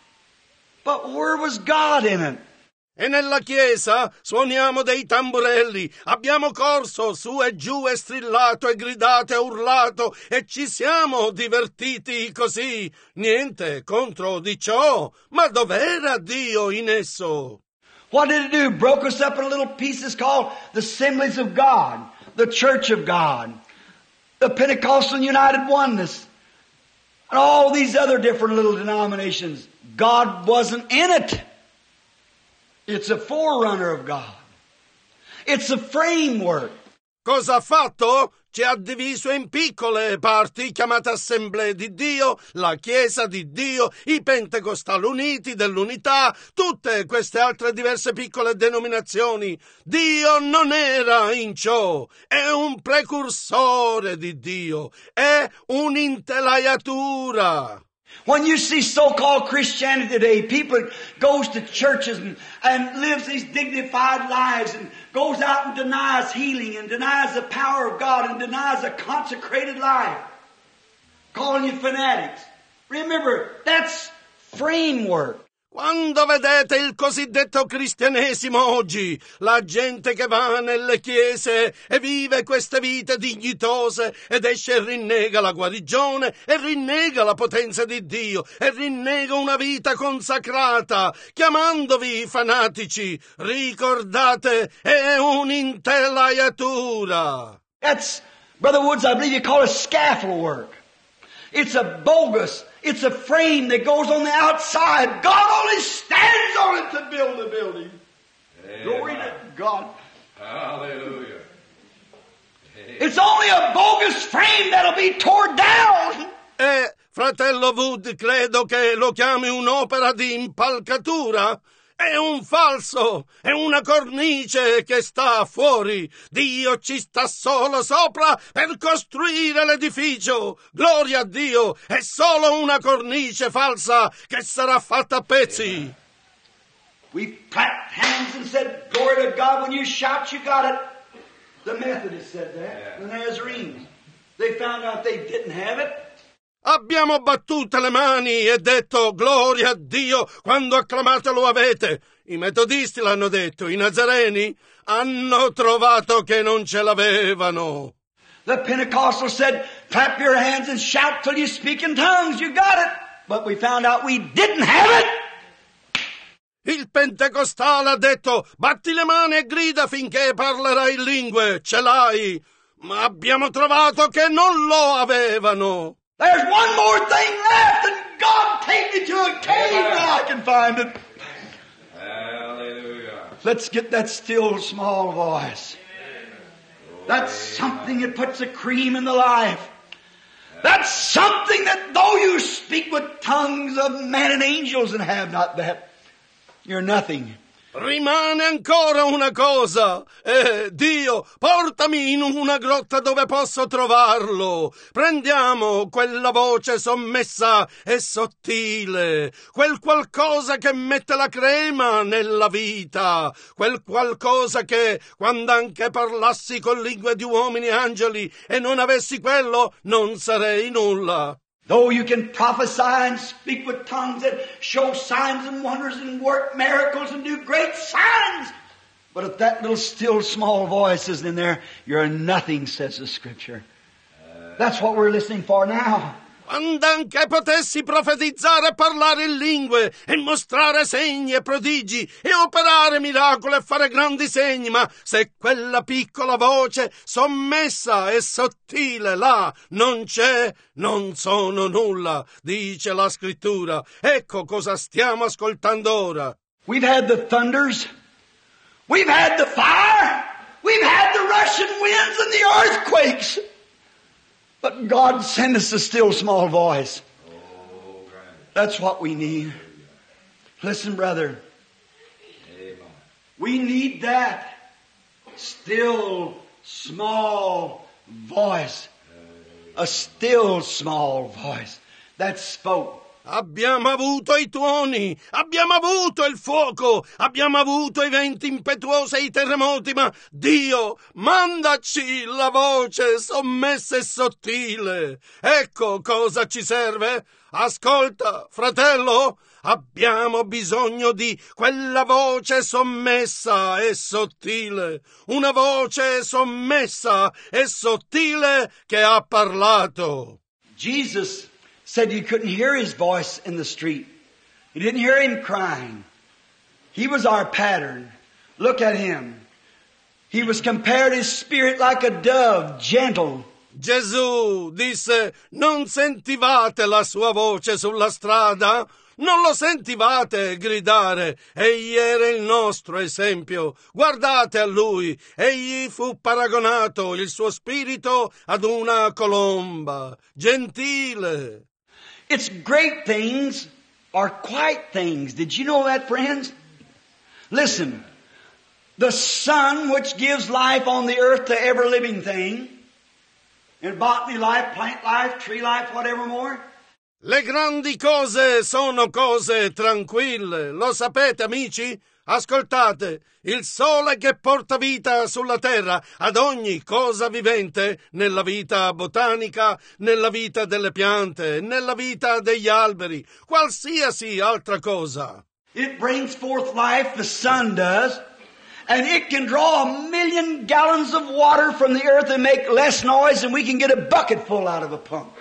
But where was God in it? E nella chiesa suoniamo dei tamburelli, abbiamo corso su e giù e strillato e gridato e urlato e ci siamo divertiti così. Niente contro di ciò, ma dov'era Dio in esso? What did it do? Broke us up in little pieces called the Assemblies of God, the Church of God, the Pentecostal United Oneness, and all these other different little denominations. God wasn't in it. It's a forerunner of God. It's a framework. Cosa ha fatto? Ci ha diviso in piccole parti chiamate Assemblee di Dio, la Chiesa di Dio, i Pentecostali Uniti dell'Unità, tutte queste altre diverse piccole denominazioni. Dio non era in ciò, è un precursore di Dio, è un'intelaiatura. When you see so-called Christianity today, people goes to churches and lives these dignified lives and goes out and denies healing and denies the power of God and denies a consecrated life, calling you fanatics. Remember, that's framework. Quando vedete il cosiddetto cristianesimo oggi, la gente che va nelle chiese e vive queste vite dignitose ed esce e rinnega la guarigione e rinnega la potenza di Dio e rinnega una vita consacrata, chiamandovi fanatici, ricordate, è un'intelaiatura. That's, Brother Woods, I believe you call it scaffold work. It's a bogus, it's a frame that goes on the outside. God only stands on it to build the building. Amen. Glory to God. Hallelujah. It's only a bogus frame that'll be torn down. Fratello Wood, credo che lo chiami un'opera di impalcatura. È un falso, è una cornice che sta fuori. Dio ci sta solo sopra per costruire l'edificio. Gloria a Dio, è solo una cornice falsa che sarà fatta a pezzi. We clapped hands and said, glory to God, when you shout, you got it. The Methodists said that, the Nazarenes. They found out they didn't have it. Abbiamo battuto le mani e detto gloria a Dio quando acclamato lo avete. I metodisti l'hanno detto, i nazareni hanno trovato che non ce l'avevano. The Pentecostals said, clap your hands and shout till you speak in tongues, you got it. But we found out we didn't have it. Il pentecostale ha detto, batti le mani e grida finché parlerai in lingue, ce l'hai. Ma abbiamo trovato che non lo avevano. There's one more thing left, and God take me to a cave now I can find it. Hallelujah. Let's get that still small voice. That's something that puts a cream in the life. That's something that though you speak with tongues of men and angels and have not that, you're nothing. Rimane ancora una cosa. Dio, portami in una grotta dove posso trovarlo. Prendiamo quella voce sommessa e sottile, quel qualcosa che mette la crema nella vita, quel qualcosa che, quando anche parlassi con lingue di uomini e angeli e non avessi quello, non sarei nulla. Though you can prophesy and speak with tongues that show signs and wonders and work miracles and do great signs, but if that little still small voice isn't in there, you're nothing, says the Scripture. That's what we're listening for now. Quando anche potessi profetizzare e parlare in lingue e mostrare segni e prodigi e operare miracoli e fare grandi segni, ma se quella piccola voce sommessa e sottile là non c'è, non sono nulla, dice la Scrittura. Ecco cosa stiamo ascoltando ora. We've had the thunders. We've had the fire. We've had the rushing winds and the earthquakes. But God sent us a still small voice. That's what we need. Listen, brother. We need that still small voice. A still small voice that spoke. Abbiamo avuto i tuoni, abbiamo avuto il fuoco, abbiamo avuto i venti impetuosi e i terremoti, ma Dio, mandaci la voce sommessa e sottile. Ecco cosa ci serve. Ascolta, fratello, abbiamo bisogno di quella voce sommessa e sottile, una voce sommessa e sottile che ha parlato. Jesus said you couldn't hear His voice in the street. You didn't hear Him crying. He was our pattern. Look at Him. He was compared His spirit like a dove, gentle. Gesù disse: non sentivate la sua voce sulla strada? Non lo sentivate gridare? Egli era il nostro esempio. Guardate a Lui. Egli fu paragonato, il suo spirito, ad una colomba, gentile. Its great things are quiet things. Did you know that, friends? Listen, the sun which gives life on the earth to every living thing, in botany life, plant life, tree life, whatever more. Le grandi cose sono cose tranquille. Lo sapete, amici? Ascoltate, il sole che porta vita sulla terra ad ogni cosa vivente, nella vita botanica, nella vita delle piante, nella vita degli alberi, qualsiasi altra cosa. It brings forth life, the sun does, and it can draw 1,000,000 gallons of water from the earth and make less noise than we can get a bucket full out of a pump.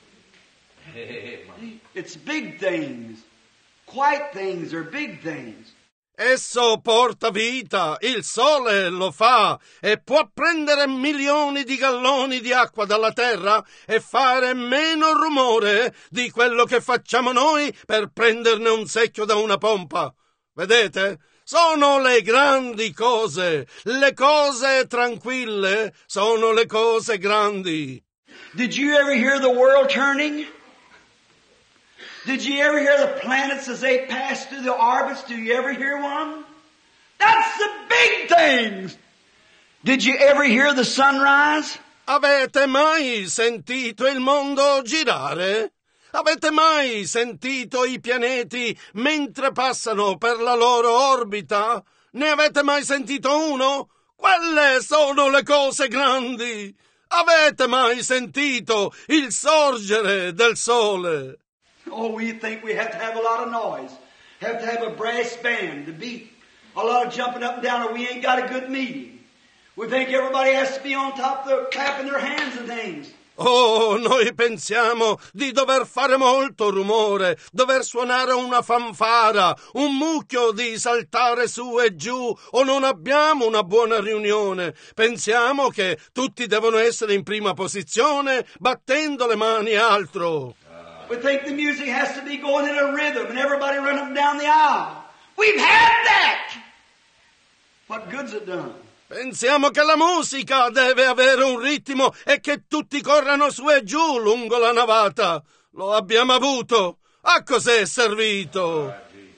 It's big things. Quiet things are big things. Esso porta vita, il sole lo fa e può prendere milioni di galloni di acqua dalla terra e fare meno rumore di quello che facciamo noi per prenderne un secchio da una pompa. Vedete? Sono le grandi cose, le cose tranquille sono le cose grandi. Did you ever hear the world turning? Did you ever hear the planets as they pass through the orbits? Do you ever hear one? That's the big things. Did you ever hear the sunrise? Avete mai sentito il mondo girare? Avete mai sentito i pianeti mentre passano per la loro orbita? Ne avete mai sentito uno? Quelle sono le cose grandi. Avete mai sentito il sorgere del sole? Oh, we think we have to have a lot of noise. Have to have a brass band to beat. A lot of jumping up and down or we ain't got a good meeting. We think everybody has to be on top of the clapping their hands and things. Oh, noi pensiamo di dover fare molto rumore, dover suonare una fanfara, un mucchio di saltare su e giù, o non abbiamo una buona riunione. Pensiamo che tutti devono essere in prima posizione, battendo le mani altro. We think the music has to be going in a rhythm and everybody running up and down the aisle. We've had that! What good's it done? Pensiamo che la musica deve avere un ritmo e che tutti corrano su e giù lungo la navata. Lo abbiamo avuto. A cos'è servito?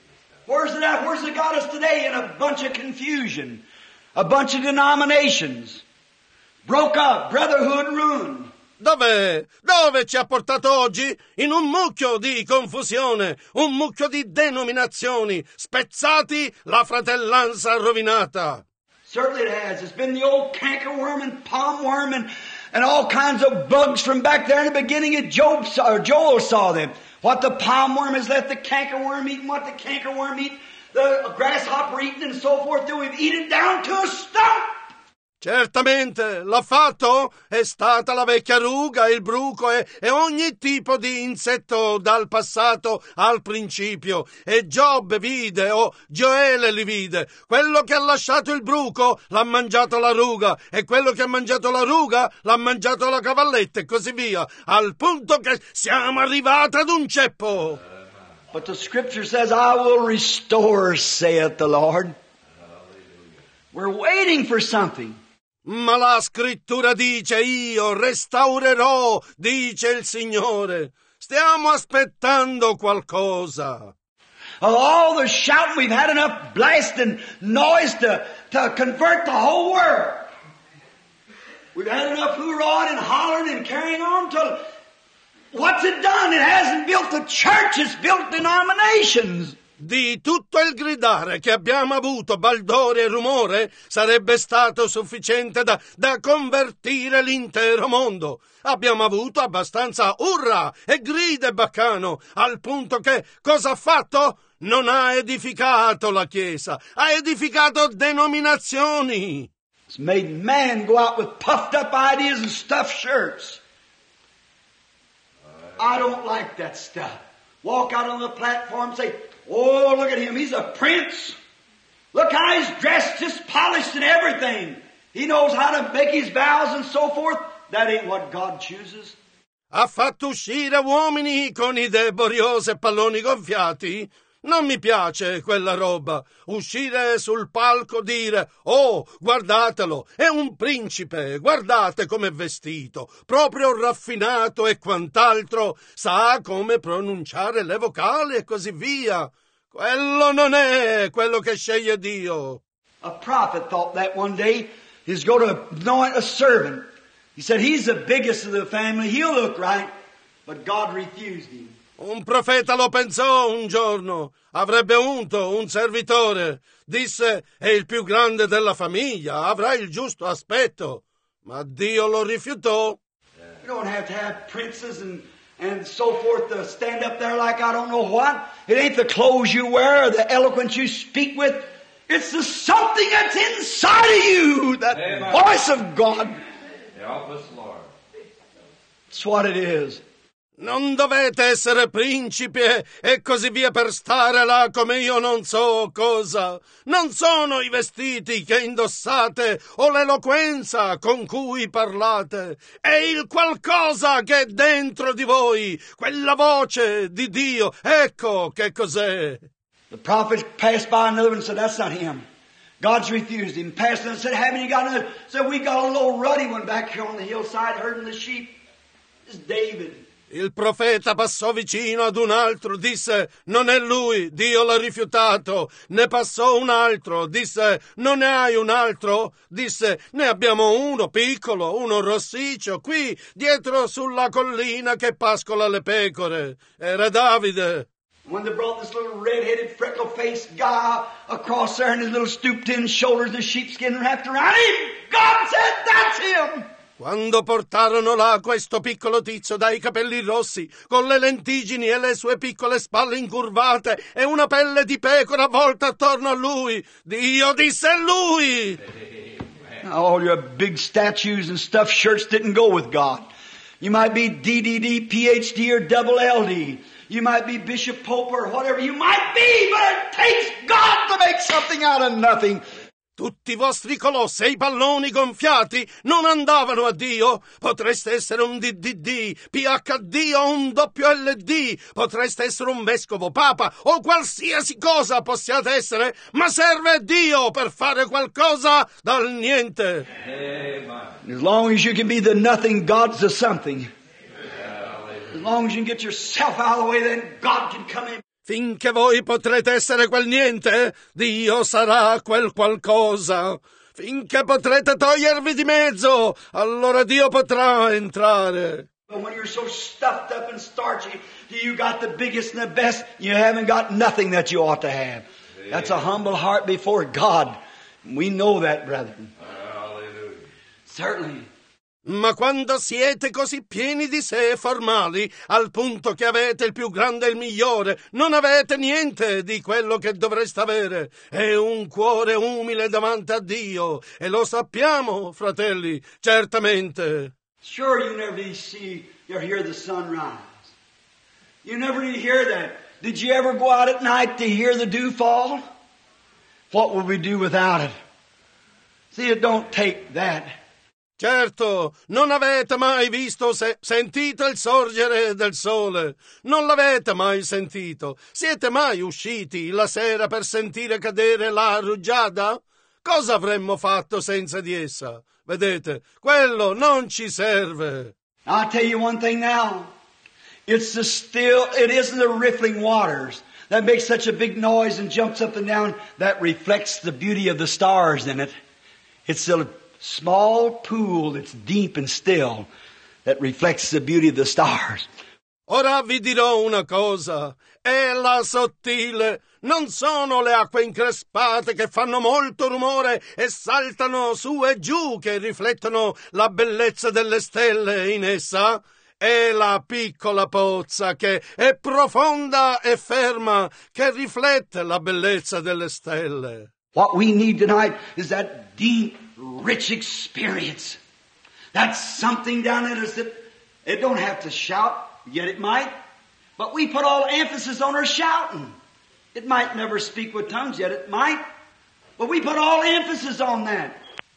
Where's it at? Where's it got us today? In a bunch of confusion. A bunch of denominations. Broke up. Brotherhood ruined. Dove? Dove ci ha portato oggi? In un mucchio di confusione, un mucchio di denominazioni, spezzati, la fratellanza rovinata. Certainly it has. It's been the old cankerworm and palmworm and all kinds of bugs from back there in the beginning of Joel saw them. What the palmworm has let the cankerworm eat and what the cankerworm eat, the grasshopper eating and so forth, till we've eaten down to a stump. Certamente, l'ha fatto? È stata la vecchia ruga, il bruco e ogni tipo di insetto dal passato al principio. E Giobbe vide, o Gioele li vide. Quello che ha lasciato il bruco l'ha mangiato la ruga e quello che ha mangiato la ruga l'ha mangiato la cavalletta e così via, al punto che siamo arrivati ad un ceppo. But the scripture says, I will restore, saith the Lord. We're waiting for something. Ma la scrittura dice, io restaurerò, dice il Signore. Stiamo aspettando qualcosa. All the shouting, we've had enough blasting noise to convert the whole world. We've had enough hoorahing and hollering and carrying on till what's it done? It hasn't built the church, it's built denominations. Di tutto il gridare che abbiamo avuto, baldore e rumore, sarebbe stato sufficiente da convertire l'intero mondo. Abbiamo avuto abbastanza urra e grida e baccano, al punto che cosa ha fatto? Non ha edificato la Chiesa, ha edificato denominazioni. It's made man go out with puffed up ideas and stuffed shirts. I don't like that stuff. Walk out on the platform and say, oh, look at him. He's a prince. Look how he's dressed, just polished and everything. He knows how to make his vows and so forth. That ain't what God chooses. Ha fatto uscire uomini con idee boriose e palloni gonfiati? Non mi piace quella roba. Uscire sul palco, dire, oh, guardatelo, è un principe, guardate com'è vestito, proprio raffinato e quant'altro, sa come pronunciare le vocali e così via. Quello non è quello che sceglie Dio. A prophet thought that one day he's going to anoint a servant. He said he's the biggest of the family, he'll look right, but God refused him. Un profeta lo pensò un giorno, avrebbe unto un servitore, disse, è il più grande della famiglia, avrà il giusto aspetto, ma Dio lo rifiutò. You don't have to have princes and so forth to stand up there like I don't know what. It ain't the clothes you wear or the eloquence you speak with. It's the something that's inside of you, that Amen. voice of God. Help us, Lord. That's what it is. Non dovete essere principi e così via per stare là come io non so cosa. Non sono i vestiti che indossate o l'eloquenza con cui parlate. È il qualcosa che è dentro di voi, quella voce di Dio. Ecco che cos'è. The prophet passed by another one and said, that's not him. God's refused him. Passed and said, haven't you got another? Said, we got a little ruddy one back here on the hillside herding the sheep. It's David. Il profeta passò vicino ad un altro, disse, non è lui, Dio l'ha rifiutato. Ne passò un altro, disse, non ne hai un altro? Disse, ne abbiamo uno piccolo, uno rossiccio, qui, dietro sulla collina che pascola le pecore. Era Davide. When they brought this little red-headed, freckle-faced guy across there and his little stooped-in shoulders, the sheepskin wrapped around him, God said, that's him! Quando portarono là questo piccolo tizio dai capelli rossi, con le lentiggini e le sue piccole spalle incurvate e una pelle di pecora avvolta attorno a lui, Dio disse lui! All your big statues and stuffed shirts didn't go with God. You might be DDD, PhD, or double LD. You might be Bishop Pope or whatever you might be, but it takes God to make something out of nothing. Tutti i vostri colossi e i palloni gonfiati non andavano a Dio. Potreste essere un DDD, PhD o un WLD. Potreste essere un vescovo, papa o qualsiasi cosa possiate essere, ma serve Dio per fare qualcosa dal niente. As long as you can be the nothing, God's the something. As long as you can get yourself out of the way, then God can come in. Finché voi potrete essere quel niente, Dio sarà quel qualcosa. Finché potrete togliervi di mezzo, allora Dio potrà entrare. But when you're so stuffed up and starchy, you got the biggest and the best, you haven't got nothing that you ought to have. That's a humble heart before God. We know that, brethren. Hallelujah. Certainly. Ma quando siete così pieni di sé formali, al punto che avete il più grande e il migliore, non avete niente di quello che dovreste avere. È un cuore umile davanti a Dio, e lo sappiamo, fratelli, certamente. Sure, you never did see or hear the sun rise. You never did hear that. Did you ever go out at night to hear the dew fall? What would we do without it? See, it don't take that. Certo, non avete mai visto sentito il sorgere del sole. Non l'avete mai sentito. Siete mai usciti la sera per sentire cadere la rugiada? Cosa avremmo fatto senza di essa? Vedete, quello non ci serve. I'll tell you one thing now. It isn't the riffling waters that makes such a big noise and jumps up and down that reflects the beauty of the stars in it. It's the small pool that's deep and still that reflects the beauty of the stars. Ora vi dirò una cosa, è la sottile, non sono le acque increspate che fanno molto rumore e saltano su e giù che riflettono la bellezza delle stelle in essa, è la piccola pozza che è profonda e ferma che riflette la bellezza delle stelle. What we need tonight is that deep, rich experience. That's something down in us that it don't have to shout. Yet it might. But we put all emphasis on our shouting. It might never speak with tongues, yet it might. But we put all emphasis on that.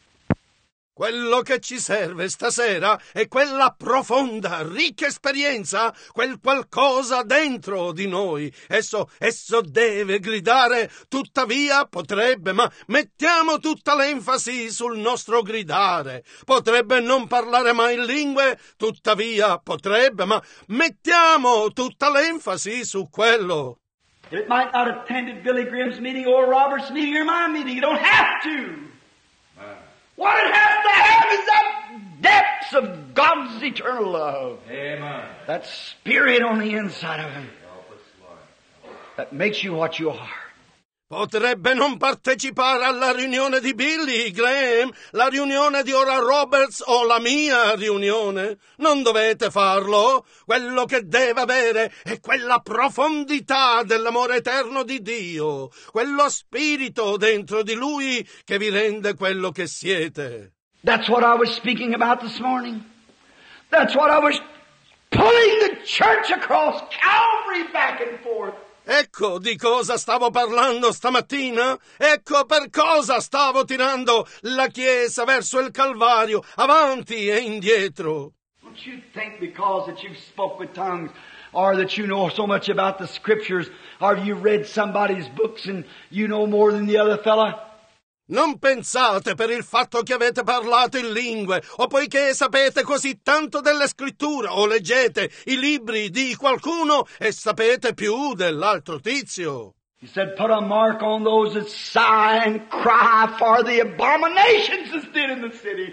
Quello che ci serve stasera è quella profonda, ricca esperienza, quel qualcosa dentro di noi. Esso deve gridare, tuttavia potrebbe, ma mettiamo tutta l'enfasi sul nostro gridare. Potrebbe non parlare mai in lingue, tuttavia potrebbe, ma mettiamo tutta l'enfasi su quello. It might not have attended Billy Graham's meeting or Robert's meeting or my meeting. You don't have to. What it has to have is that depths of God's eternal love. Amen. That spirit on the inside of Him that makes you what you are. Potrebbe non partecipare alla riunione di Billy Graham, la riunione di Oral Roberts o la mia riunione. Non dovete farlo. Quello che deve avere è quella profondità dell'amore eterno di Dio, quello spirito dentro di Lui che vi rende quello che siete. That's what I was speaking about this morning. That's what I was pulling the church across Calvary back and forth. Ecco di cosa stavo parlando stamattina, ecco per cosa stavo tirando la Chiesa verso il Calvario, avanti e indietro. Don't you think because that you've spoke with tongues, or that you know so much about the Scriptures, or you read somebody's books and you know more than the other fella? Non pensate per il fatto che avete parlato in lingue, o poiché sapete così tanto delle scritture, o leggete i libri di qualcuno e sapete più dell'altro tizio. He said, put a mark on those that sigh and cry for the abominations that's did in the city.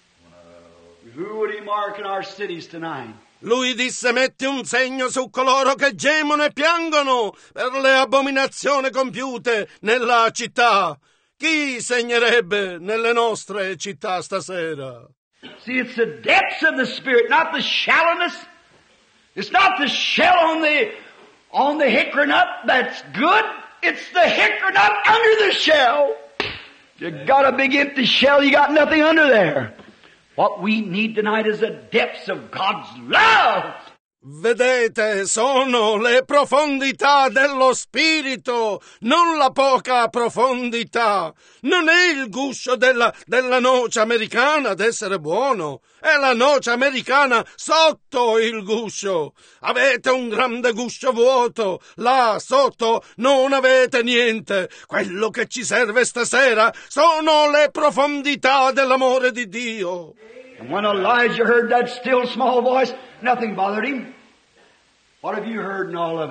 Who would He mark in our cities tonight? Lui disse, metti un segno su coloro che gemono e piangono per le abominazioni compiute nella città. Chi segnerebbe nelle nostre città stasera? See, it's the depths of the Spirit, not the shallowness. It's not the shell on the hickory nut that's good. It's the hickory nut under the shell. You got a big empty shell, you got nothing under there. What we need tonight is the depths of God's love. Vedete, sono le profondità dello spirito, non la poca profondità. Non è il guscio della noce americana ad essere buono, è la noce americana sotto il guscio. Avete un grande guscio vuoto, là sotto non avete niente. Quello che ci serve stasera sono le profondità dell'amore di Dio. And when Elijah heard that still small voice, nothing bothered him. What have you heard in all of it?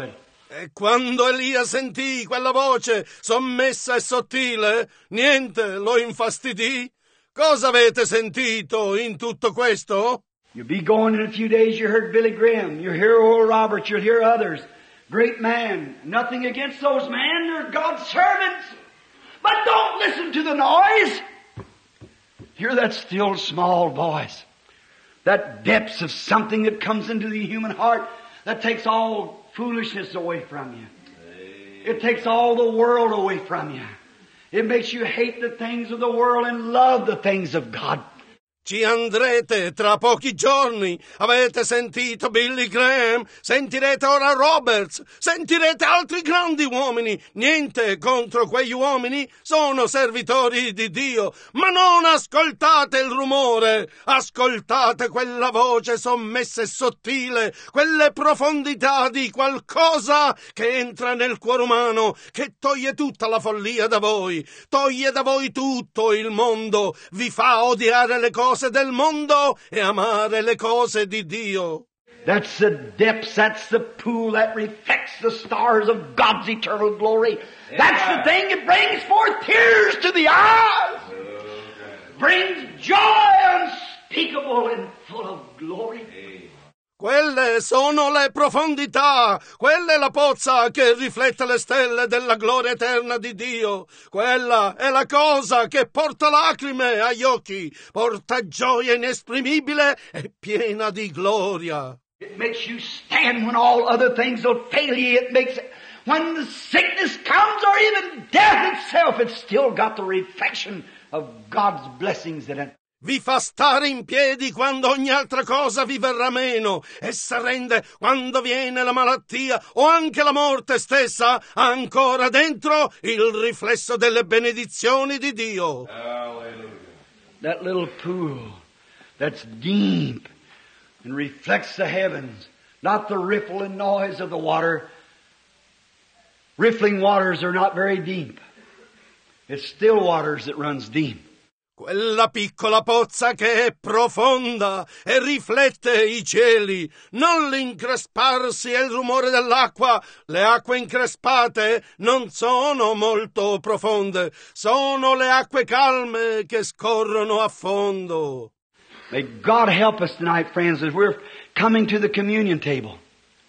E quando Elia sentì quella voce sommessa e sottile, niente lo infastidì. Cosa avete sentito in tutto questo? You'll be going in a few days. You heard Billy Graham. You'll hear Oral Roberts. You'll hear others. Great man. Nothing against those men. They're God's servants. But don't listen to the noise. Hear that still small voice. That depths of something that comes into the human heart that takes all foolishness away from you. It takes all the world away from you. It makes you hate the things of the world and love the things of God. Ci andrete tra pochi giorni. Avete sentito Billy Graham? Sentirete ora Roberts. Sentirete altri grandi uomini. Niente contro quegli uomini. Sono servitori di Dio. Ma non ascoltate il rumore. Ascoltate quella voce sommessa e sottile. Quelle profondità di qualcosa che entra nel cuore umano. Che toglie tutta la follia da voi. Toglie da voi tutto il mondo. Vi fa odiare le cose del mondo e amare le cose di Dio. That's the depths, that's the pool that reflects the stars of God's eternal glory. That's the thing that brings forth tears to the eyes. Brings joy unspeakable and full of glory. Quelle sono le profondità, quella è la pozza che riflette le stelle della gloria eterna di Dio. Quella è la cosa che porta lacrime agli occhi, porta gioia inesprimibile e piena di gloria. It makes you stand when all other things will fail you. It makes, when the sickness comes or even death itself, it's still got the reflection of God's blessings in it. Vi fa stare in piedi quando ogni altra cosa vi verrà meno. Essa rende quando viene la malattia o anche la morte stessa ancora dentro il riflesso delle benedizioni di Dio. Hallelujah. That little pool that's deep and reflects the heavens, not the ripple and noise of the water. Riffling waters are not very deep. It's still waters that runs deep. Quella piccola pozza che è profonda e riflette i cieli, non l'incresparsi e il rumore dell'acqua. Le acque increspate non sono molto profonde, sono le acque calme che scorrono a fondo. May God help us tonight, friends, as we're coming to the communion table.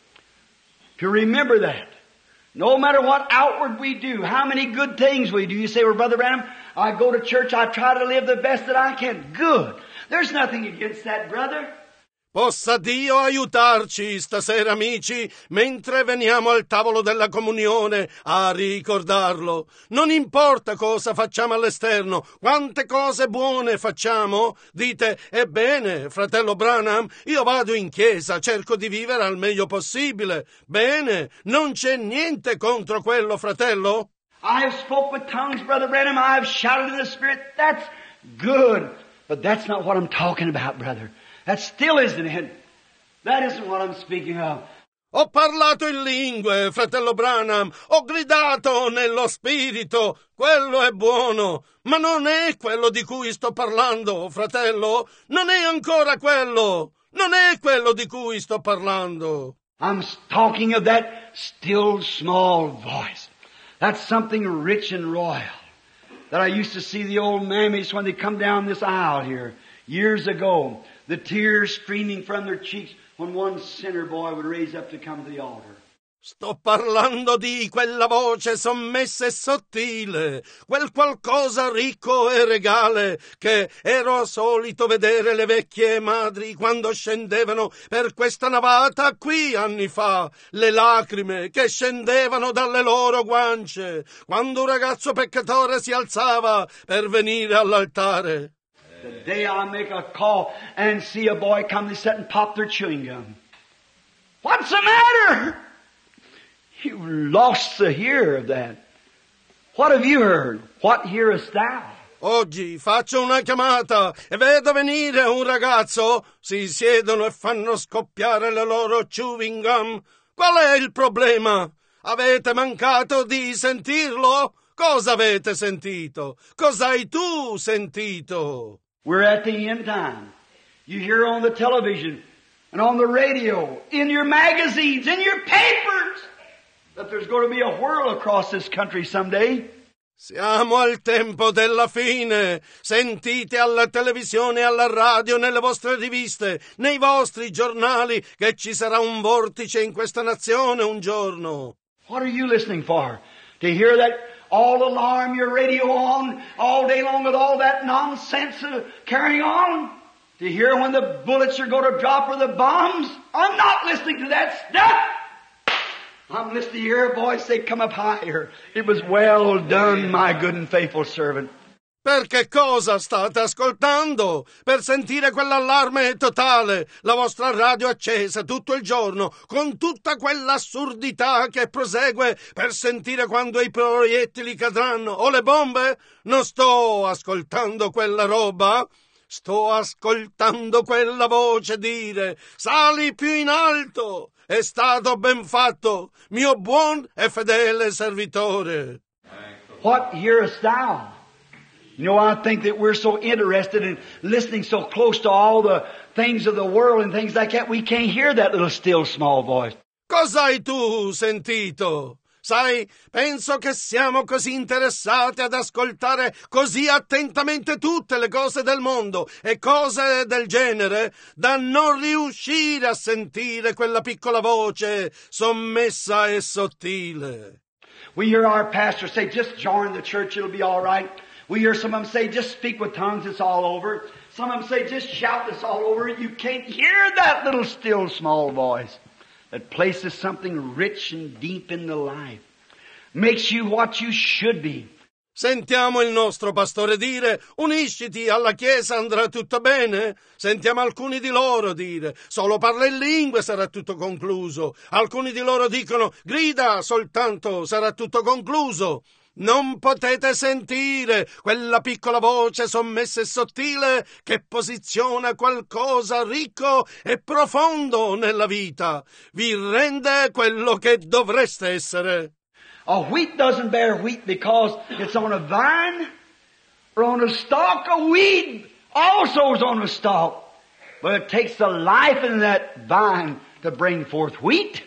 To remember that. No matter what outward we do, how many good things we do. You say, well, Brother Branham, I go to church, I try to live the best that I can. Good. There's nothing against that, brother. Possa Dio aiutarci stasera, amici, mentre veniamo al tavolo della comunione a ricordarlo. Non importa cosa facciamo all'esterno, quante cose buone facciamo. Dite, ebbene, fratello Branham, io vado in chiesa, cerco di vivere al meglio possibile. Bene, non c'è niente contro quello, fratello. I have spoke with tongues, Brother Branham. I have shouted in the Spirit. That's good. But that's not what I'm talking about, brother. That still isn't it. That isn't what I'm speaking of. Ho parlato in lingue, fratello Branham, ho gridato nello spirito, quello è buono, ma non è quello di cui sto parlando, fratello, non è ancora quello, non è quello di cui sto parlando. I'm talking of that still small voice. That's something rich and royal that I used to see the old mammies when they come down this aisle here years ago. The tears streaming from their cheeks when one sinner boy would raise up to come to the altar. Sto parlando di quella voce sommessa e sottile, quel qualcosa ricco e regale che ero solito vedere le vecchie madri quando scendevano per questa navata qui anni fa, le lacrime che scendevano dalle loro guance quando un ragazzo peccatore si alzava per venire all'altare. The day I make a call and see a boy come, they sit and pop their chewing gum. What's the matter? You lost the hear of that. What have you heard? What hearest thou? Oggi faccio una chiamata e vedo venire un ragazzo, si siedono e fanno scoppiare le loro chewing gum. Qual è il problema? Avete mancato di sentirlo? Cosa avete sentito? Cosa hai tu sentito? We're at the end time. You hear on the television and on the radio, in your magazines, in your papers. that there's going to be a whirl across this country someday. Siamo al tempo della fine. Sentite alla televisione, alla radio, nelle vostre riviste, nei vostri giornali che ci sarà un vortice in questa nazione un giorno. What are you listening for? To hear that all alarm, your radio on all day long with all that nonsense carrying on? To hear when the bullets are going to drop or the bombs? I'm not listening to that stuff. I'm listening to your voice say, come up higher. It was well done, my good and faithful servant. Per che cosa state ascoltando? Per sentire quell'allarme totale, la vostra radio accesa tutto il giorno, con tutta quell'assurdità che prosegue, per sentire quando i proiettili cadranno o le bombe? Non sto ascoltando quella roba. Sto ascoltando quella voce dire, sali più in alto, è stato ben fatto, mio buon e fedele servitore. What hearest thou? You know, I think that we're so interested in listening so close to all the things of the world and things like that, we can't hear that little still small voice. Cosa hai tu sentito? Sai, penso che siamo così interessati ad ascoltare così attentamente tutte le cose del mondo e cose del genere da non riuscire a sentire quella piccola voce sommessa e sottile. We hear our pastor say, just join the church, it'll be all right. We hear some of them say, just speak with tongues, it's all over. Some of them say, just shout, it's all over. You can't hear that little still small voice that places something rich and deep in the life. Makes you what you should be. Sentiamo il nostro pastore dire, unisciti alla Chiesa, andrà tutto bene. Sentiamo alcuni di loro dire, solo parla in lingue, sarà tutto concluso. Alcuni di loro dicono, grida soltanto, sarà tutto concluso. Non potete sentire quella piccola voce sommessa e sottile che posiziona qualcosa ricco e profondo nella vita. Vi rende quello che dovreste essere. A wheat doesn't bear wheat because it's on a vine or on a stalk. A weed also is on a stalk. But it takes the life in that vine to bring forth wheat.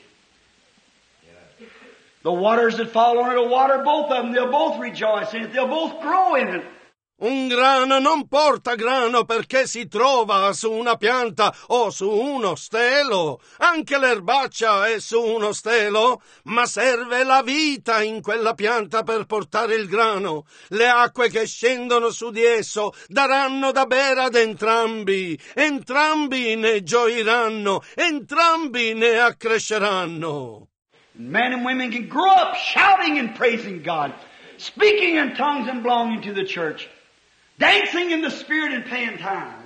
The waters that fall on it will water both of them. They'll both rejoice in it. They'll both grow in it. Un grano non porta grano perché si trova su una pianta o su uno stelo. Anche l'erbaccia è su uno stelo, ma serve la vita in quella pianta per portare il grano. Le acque che scendono su di esso daranno da bere ad entrambi. Entrambi ne gioiranno, entrambi ne accresceranno. Men and women can grow up shouting and praising God, speaking in tongues and belonging to the church, dancing in the Spirit and paying tithes,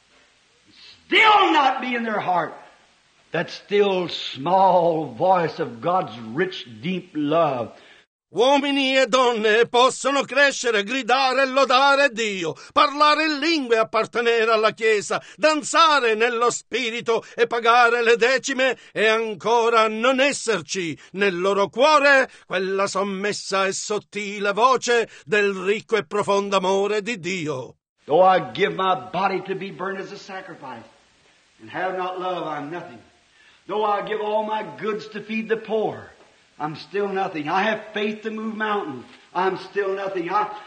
still not be in their heart that still small voice of God's rich, deep love. Uomini e donne possono crescere, gridare e lodare Dio, parlare in lingue e appartenere alla Chiesa, danzare nello Spirito e pagare le decime e ancora non esserci nel loro cuore quella sommessa e sottile voce del ricco e profondo amore di Dio. Though I give my body to be burned as a sacrifice and have not love, I'm nothing. Though I give all my goods to feed the poor, I'm still nothing. I have faith to move mountains. I'm still nothing.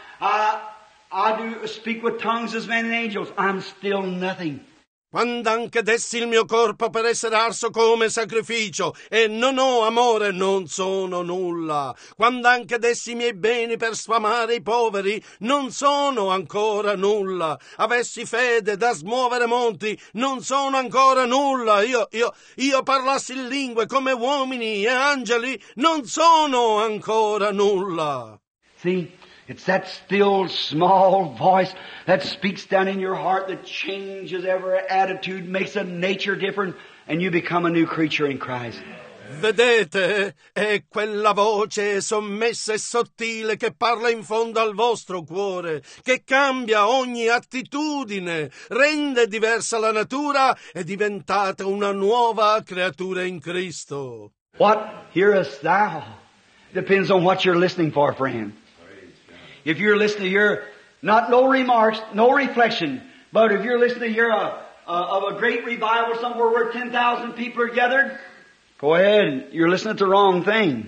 I do speak with tongues as men and angels. I'm still nothing. Quando anche dessi il mio corpo per essere arso come sacrificio e non ho amore, non sono nulla. Quando anche dessi i miei beni per sfamare i poveri, non sono ancora nulla. Avessi fede da smuovere monti, non sono ancora nulla. Io parlassi in lingue come uomini e angeli, non sono ancora nulla. See? It's that still small voice that speaks down in your heart that changes every attitude, makes a nature different, and you become a new creature in Christ. Vedete? È quella voce sommessa e sottile che parla in fondo al vostro cuore, che cambia ogni attitudine, rende diversa la natura e diventate una nuova creatura in Cristo. What hearest thou? Depends on what you're listening for, friend. If you're listening to hear, no remarks, no reflection, but if you're listening to hear of a great revival somewhere where 10,000 people are gathered, go ahead, you're listening to the wrong thing.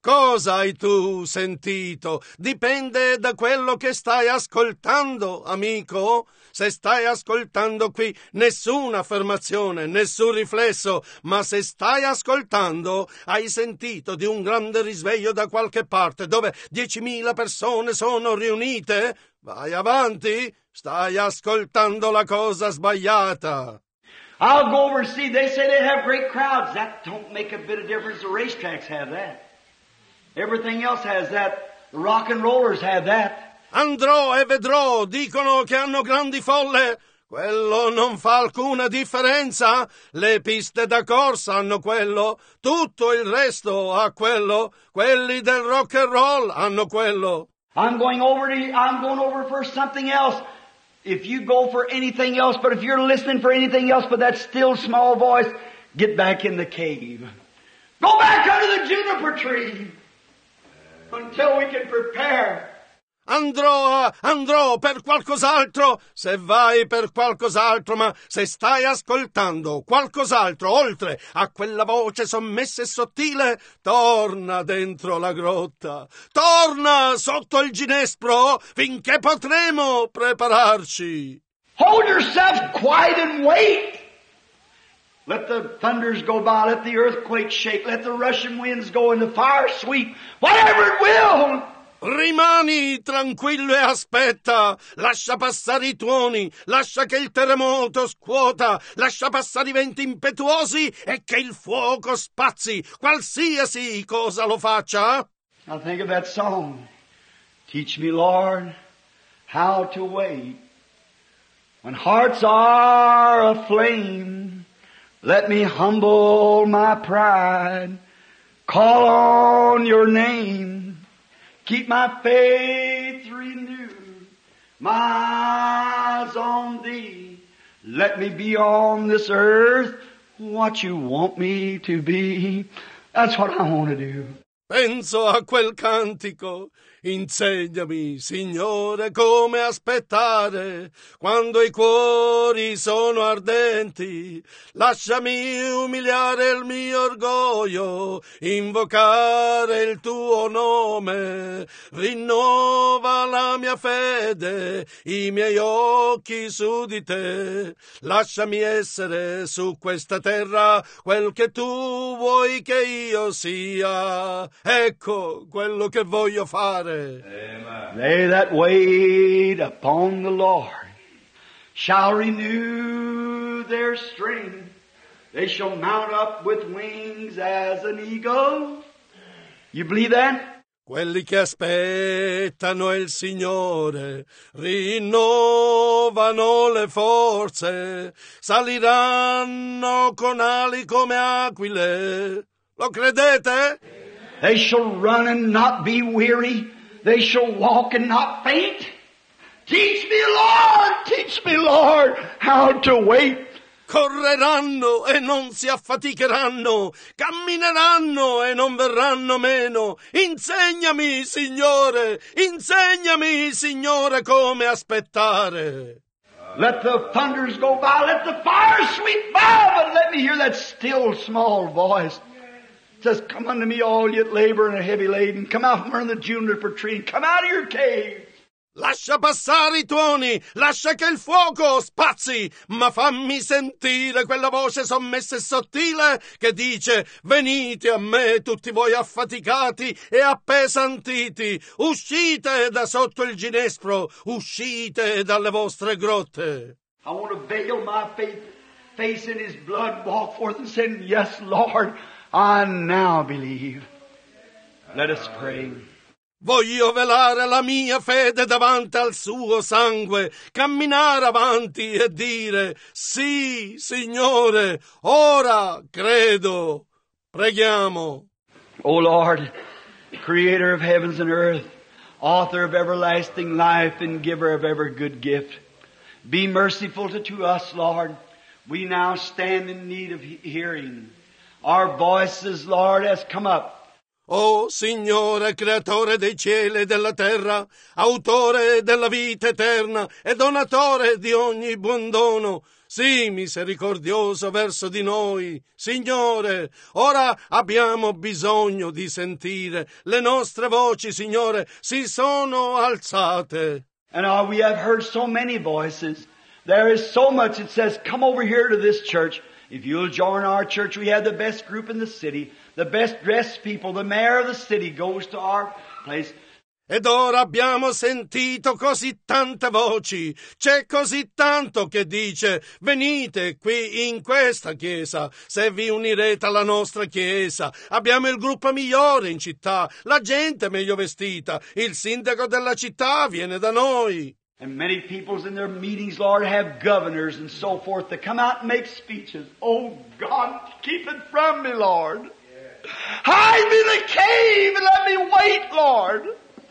Cosa hai tu sentito? Dipende da quello che stai ascoltando, amico. Se stai ascoltando qui, nessuna affermazione, nessun riflesso, ma se stai ascoltando, hai sentito di un grande risveglio da qualche parte dove 10.000 persone sono riunite? Vai avanti, stai ascoltando la cosa sbagliata. I'll go over and see. They say they have great crowds. That don't make a bit of difference. The racetracks have that. Everything else has that. The rock and rollers have that. Andrò e vedrò, dicono che hanno grandi folle. Quello non fa alcuna differenza. Le piste da corsa hanno quello, tutto il resto ha quello. Quelli del rock and roll hanno quello. I'm going over for something else. If you go for anything else, but if you're listening for anything else but that still small voice, get back in the cave. Go back under the juniper tree until we can prepare. Andrò per qualcos'altro, se vai per qualcos'altro, ma se stai ascoltando qualcos'altro oltre a quella voce sommessa e sottile, torna dentro la grotta, torna sotto il ginespro finché potremo prepararci. Hold yourself quiet and wait. Let the thunders go by, let the earthquake shake, let the rushing winds go and the fire sweep, whatever it will. Rimani tranquillo e aspetta, lascia passare i tuoni, lascia che il terremoto scuota, lascia passare i venti impetuosi e che il fuoco spazzi, qualsiasi cosa lo faccia. I think of that song. Teach me, Lord, how to wait. When hearts are aflame, let me humble my pride, call on your name. Keep my faith renewed, my eyes on thee. Let me be on this earth what you want me to be. That's what I want to do. Penso a quel cantico. Insegnami, Signore, come aspettare quando i cuori sono ardenti. Lasciami umiliare il mio orgoglio, invocare il tuo nome. Rinnova la mia fede, i miei occhi su di te. Lasciami essere su questa terra quel che tu vuoi che io sia. Ecco quello che voglio fare. Amen. They that wait upon the Lord shall renew their strength. They shall mount up with wings as an eagle. You believe that? Quelli che aspettano il Signore rinnovano le forze, saliranno con ali come aquile. Lo credete? They shall run and not be weary. They shall walk and not faint. Teach me, Lord, how to wait. Correranno e non si affaticheranno, cammineranno e non verranno meno. Insegnami, Signore, come aspettare. Let the thunders go by, let the fire sweep by, but let me hear that still small voice. Says, come unto me, all ye that labor and are heavy laden. Come out from under the juniper tree. Come out of your cave. Lascia passare i tuoni, lascia che il fuoco spazzi, ma fammi sentire quella voce sommessa e sottile che dice: venite a me tutti voi affaticati e appesantiti, uscite da sotto il ginespro, uscite dalle vostre grotte. I want to veil my face in His blood, walk forth and say, yes, Lord, I now believe. Let us pray. Voglio velare la mia fede davanti al suo sangue, camminare avanti e dire: sì, Signore, ora credo. Preghiamo. O Lord, Creator of heavens and earth, Author of everlasting life and Giver of every good gift, be merciful to us, Lord. We now stand in need of hearing. Our voices, Lord, has come up. O Signore, creatore dei cieli e della terra, autore della vita eterna e donatore di ogni buon dono, Sii misericordioso verso di noi, Signore. Ora abbiamo bisogno di sentire. Le nostre voci, Signore, si sono alzate. And we have heard so many voices. There is so much that says, come over here to this church. If you'll join our church, we have the best group in the city, the best dressed people. The mayor of the city goes to our place. Ed ora abbiamo sentito così tante voci, c'è così tanto che dice: venite qui in questa chiesa, se vi unirete alla nostra chiesa. Abbiamo il gruppo migliore in città, la gente meglio vestita, il sindaco della città viene da noi. And many peoples in their meetings, Lord, have governors and so forth that come out and make speeches. Oh God, keep it from me, Lord. Hide me in the cave and let me wait, Lord.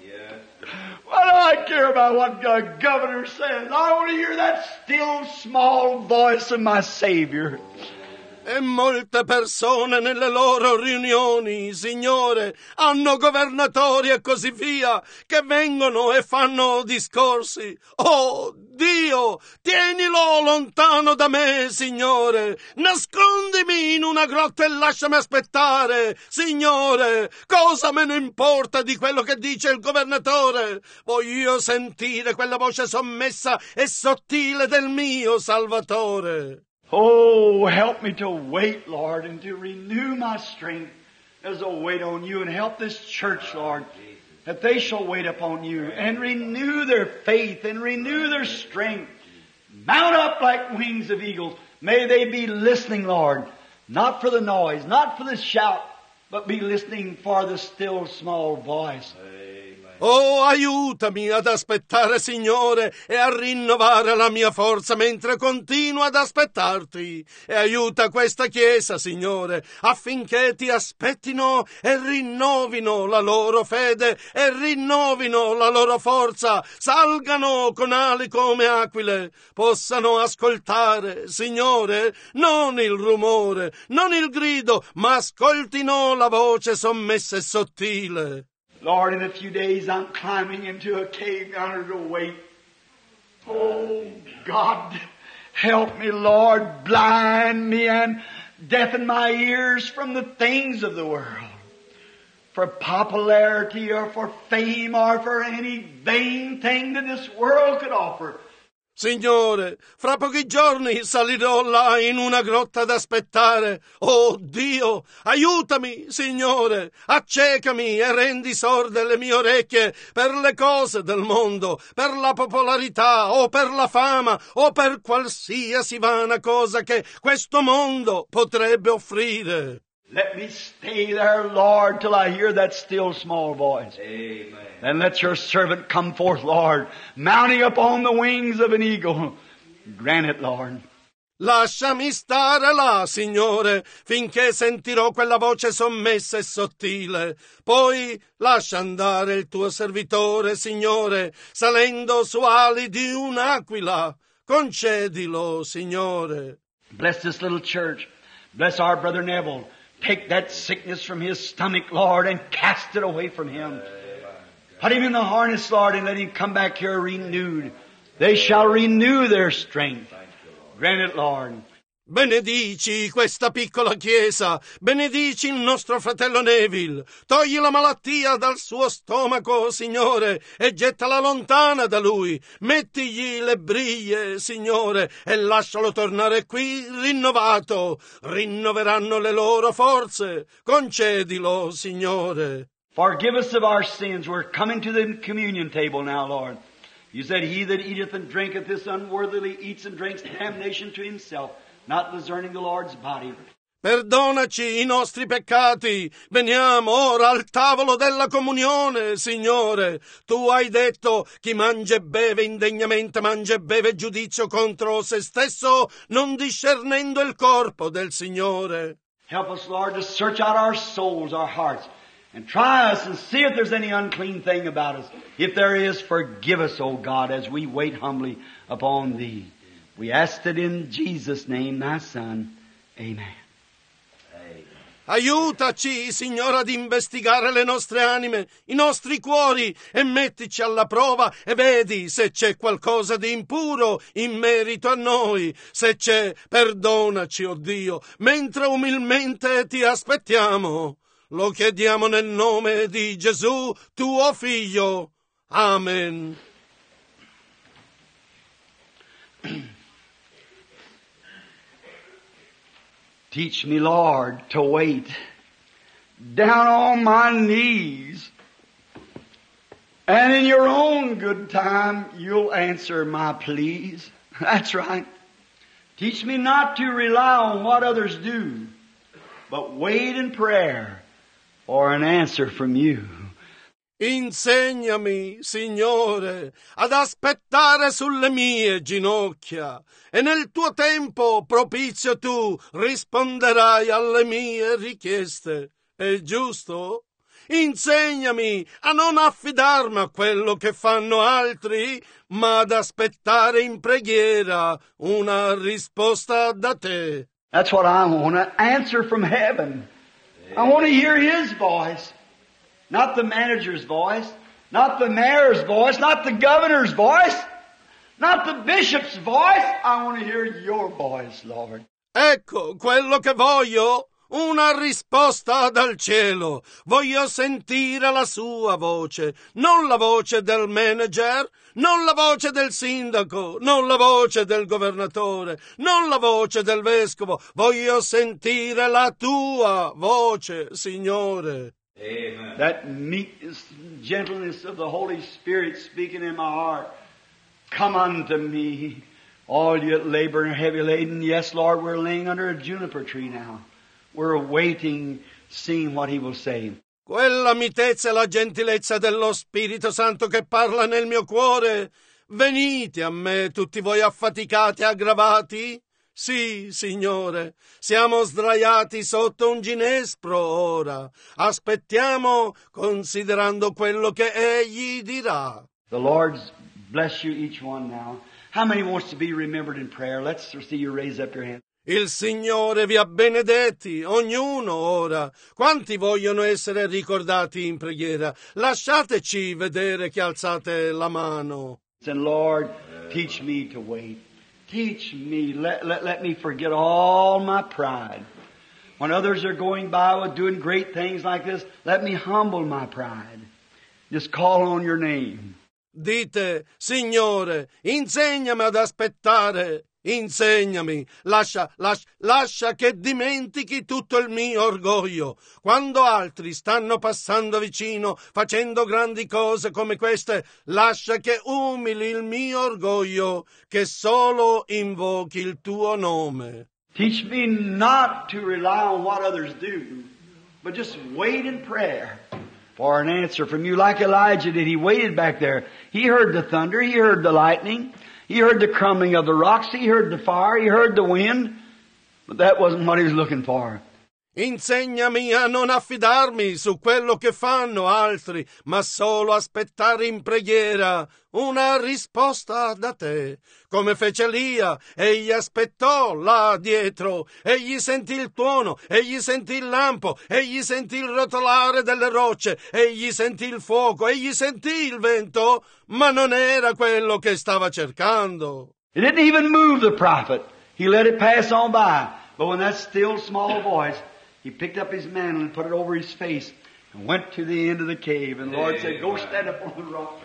Why do I care about what the governor says? I want to hear that still small voice of my Savior. E molte persone nelle loro riunioni, Signore, hanno governatori e così via, che vengono e fanno discorsi. Oh Dio, tienilo lontano da me, Signore. Nascondimi in una grotta e lasciami aspettare, Signore. Cosa me ne importa di quello che dice il governatore? Voglio sentire quella voce sommessa e sottile del mio Salvatore. Oh, help me to wait, Lord, and to renew my strength as I wait on you, and help this church, Lord, that they shall wait upon you and renew their faith and renew their strength. Mount up like wings of eagles. May they be listening, Lord, not for the noise, not for the shout, but be listening for the still small voice. Oh, aiutami ad aspettare, Signore, e a rinnovare la mia forza mentre continuo ad aspettarti. E aiuta questa Chiesa, Signore, affinché ti aspettino e rinnovino la loro fede e rinnovino la loro forza, salgano con ali come aquile, possano ascoltare, Signore, non il rumore, non il grido, ma ascoltino la voce sommessa e sottile. Lord, in a few days I'm climbing into a cave yonder to wait. Oh, God, help me, Lord. Blind me and deafen my ears from the things of the world. For popularity or for fame or for any vain thing that this world could offer. Signore, fra pochi giorni salirò là in una grotta ad aspettare. Oh Dio, aiutami, Signore, accecami e rendi sorde le mie orecchie per le cose del mondo, per la popolarità o per la fama o per qualsiasi vana cosa che questo mondo potrebbe offrire. Let me stay there, Lord, till I hear that still small voice. Amen. Then let your servant come forth, Lord, mounting upon the wings of an eagle. Grant it, Lord. Lasciami stare là, Signore, finché sentirò quella voce sommessa e sottile. Poi lascia andare il tuo servitore, Signore, salendo su ali di un'aquila. Concedilo, Signore. Bless this little church. Bless our brother Neville. Take that sickness from his stomach, Lord, and cast it away from him. Put him in the harness, Lord, and let him come back here renewed. They shall renew their strength. Grant it, Lord. Benedici questa piccola chiesa, benedici il nostro fratello Neville, togli la malattia dal suo stomaco, Signore, e gettala lontana da lui, mettigli le briglie, Signore, e lascialo tornare qui rinnovato, rinnoveranno le loro forze, concedilo, Signore. Forgive us of our sins. We're coming to the communion table now, Lord. You said, he that eateth and drinketh this unworthily eats and drinks damnation to himself, not discerning the Lord's body. Perdonaci i nostri peccati. Veniamo ora al tavolo della comunione, Signore. Tu hai detto: chi mangia e beve indegnamente mangia e beve giudizio contro se stesso, non discernendo il corpo del Signore. Help us, Lord, to search out our souls, our hearts, and try us and see if there's any unclean thing about us. If there is, forgive us, O God, as we wait humbly upon Thee. We ask it in Jesus' name, Thy Son. Amen. Aiutaci, Signore, ad investigare le nostre anime, i nostri cuori e mettici alla prova e vedi se c'è qualcosa di impuro in merito a noi. Se c'è, perdonaci, oh Dio, mentre umilmente ti aspettiamo. Lo chiediamo nel nome di Gesù, tuo Figlio. Amen. Teach me, Lord, to wait down on my knees. And in your own good time, you'll answer my pleas. That's right. Teach me not to rely on what others do, but wait in prayer for an answer from you. Insegnami, Signore, ad aspettare sulle mie ginocchia e nel tuo tempo propizio tu risponderai alle mie richieste. È giusto? Insegnami a non affidarmi a quello che fanno altri, ma ad aspettare in preghiera una risposta da te. That's what I want, an answer from heaven. I want to hear His voice. Not the manager's voice, not the mayor's voice, not the governor's voice, not the bishop's voice. I want to hear your voice, Lord. Ecco quello che voglio, una risposta dal cielo. Voglio sentire la sua voce, non la voce del manager, non la voce del sindaco, non la voce del governatore, non la voce del vescovo. Voglio sentire la tua voce, Signore. Amen. That meekness and gentleness of the Holy Spirit speaking in my heart. Come unto me, all you that labor and are heavy laden. Yes, Lord, we're laying under a juniper tree now. We're waiting, seeing what He will say. Quella mitezza e la gentilezza dello Spirito Santo che parla nel mio cuore. Venite a me, tutti voi affaticati e aggravati. Sì, Signore, siamo sdraiati sotto un ginespro ora. Aspettiamo considerando quello che Egli dirà. The Lord bless you each one now. How many wants to be remembered in prayer? Let's see you raise up your hand. Il Signore vi ha benedetti, ognuno ora. Quanti vogliono essere ricordati in preghiera? Lasciateci vedere che alzate la mano. And Lord, teach me to wait. Teach me, let me forget all my pride. When others are going by with doing great things like this, let me humble my pride. Just call on your name. Dite, Signore, insegnami ad aspettare. Insegnami, lascia che dimentichi tutto il mio orgoglio. Quando altri stanno passando vicino, facendo grandi cose come queste, lascia che umili il mio orgoglio, che solo invochi il tuo nome. Teach me not to rely on what others do, but just wait in prayer for an answer from you, like Elijah did. He waited back there. He heard the thunder, he heard the lightning. He heard the crumbling of the rocks, he heard the fire, he heard the wind, but that wasn't what he was looking for. Insegnami a non affidarmi su quello che fanno altri, ma solo aspettare in preghiera una risposta da te. Come fece Elia, egli aspettò là dietro, egli sentì il tuono, egli sentì il lampo, egli sentì il rotolare delle rocce, egli sentì il fuoco, egli sentì il vento, ma non era quello che stava cercando. It didn't even move the prophet. He let it pass on by. But when that still small voice, he picked up his mantle and put it over his face and went to the end of the cave. And the Lord said, go stand up on the rock.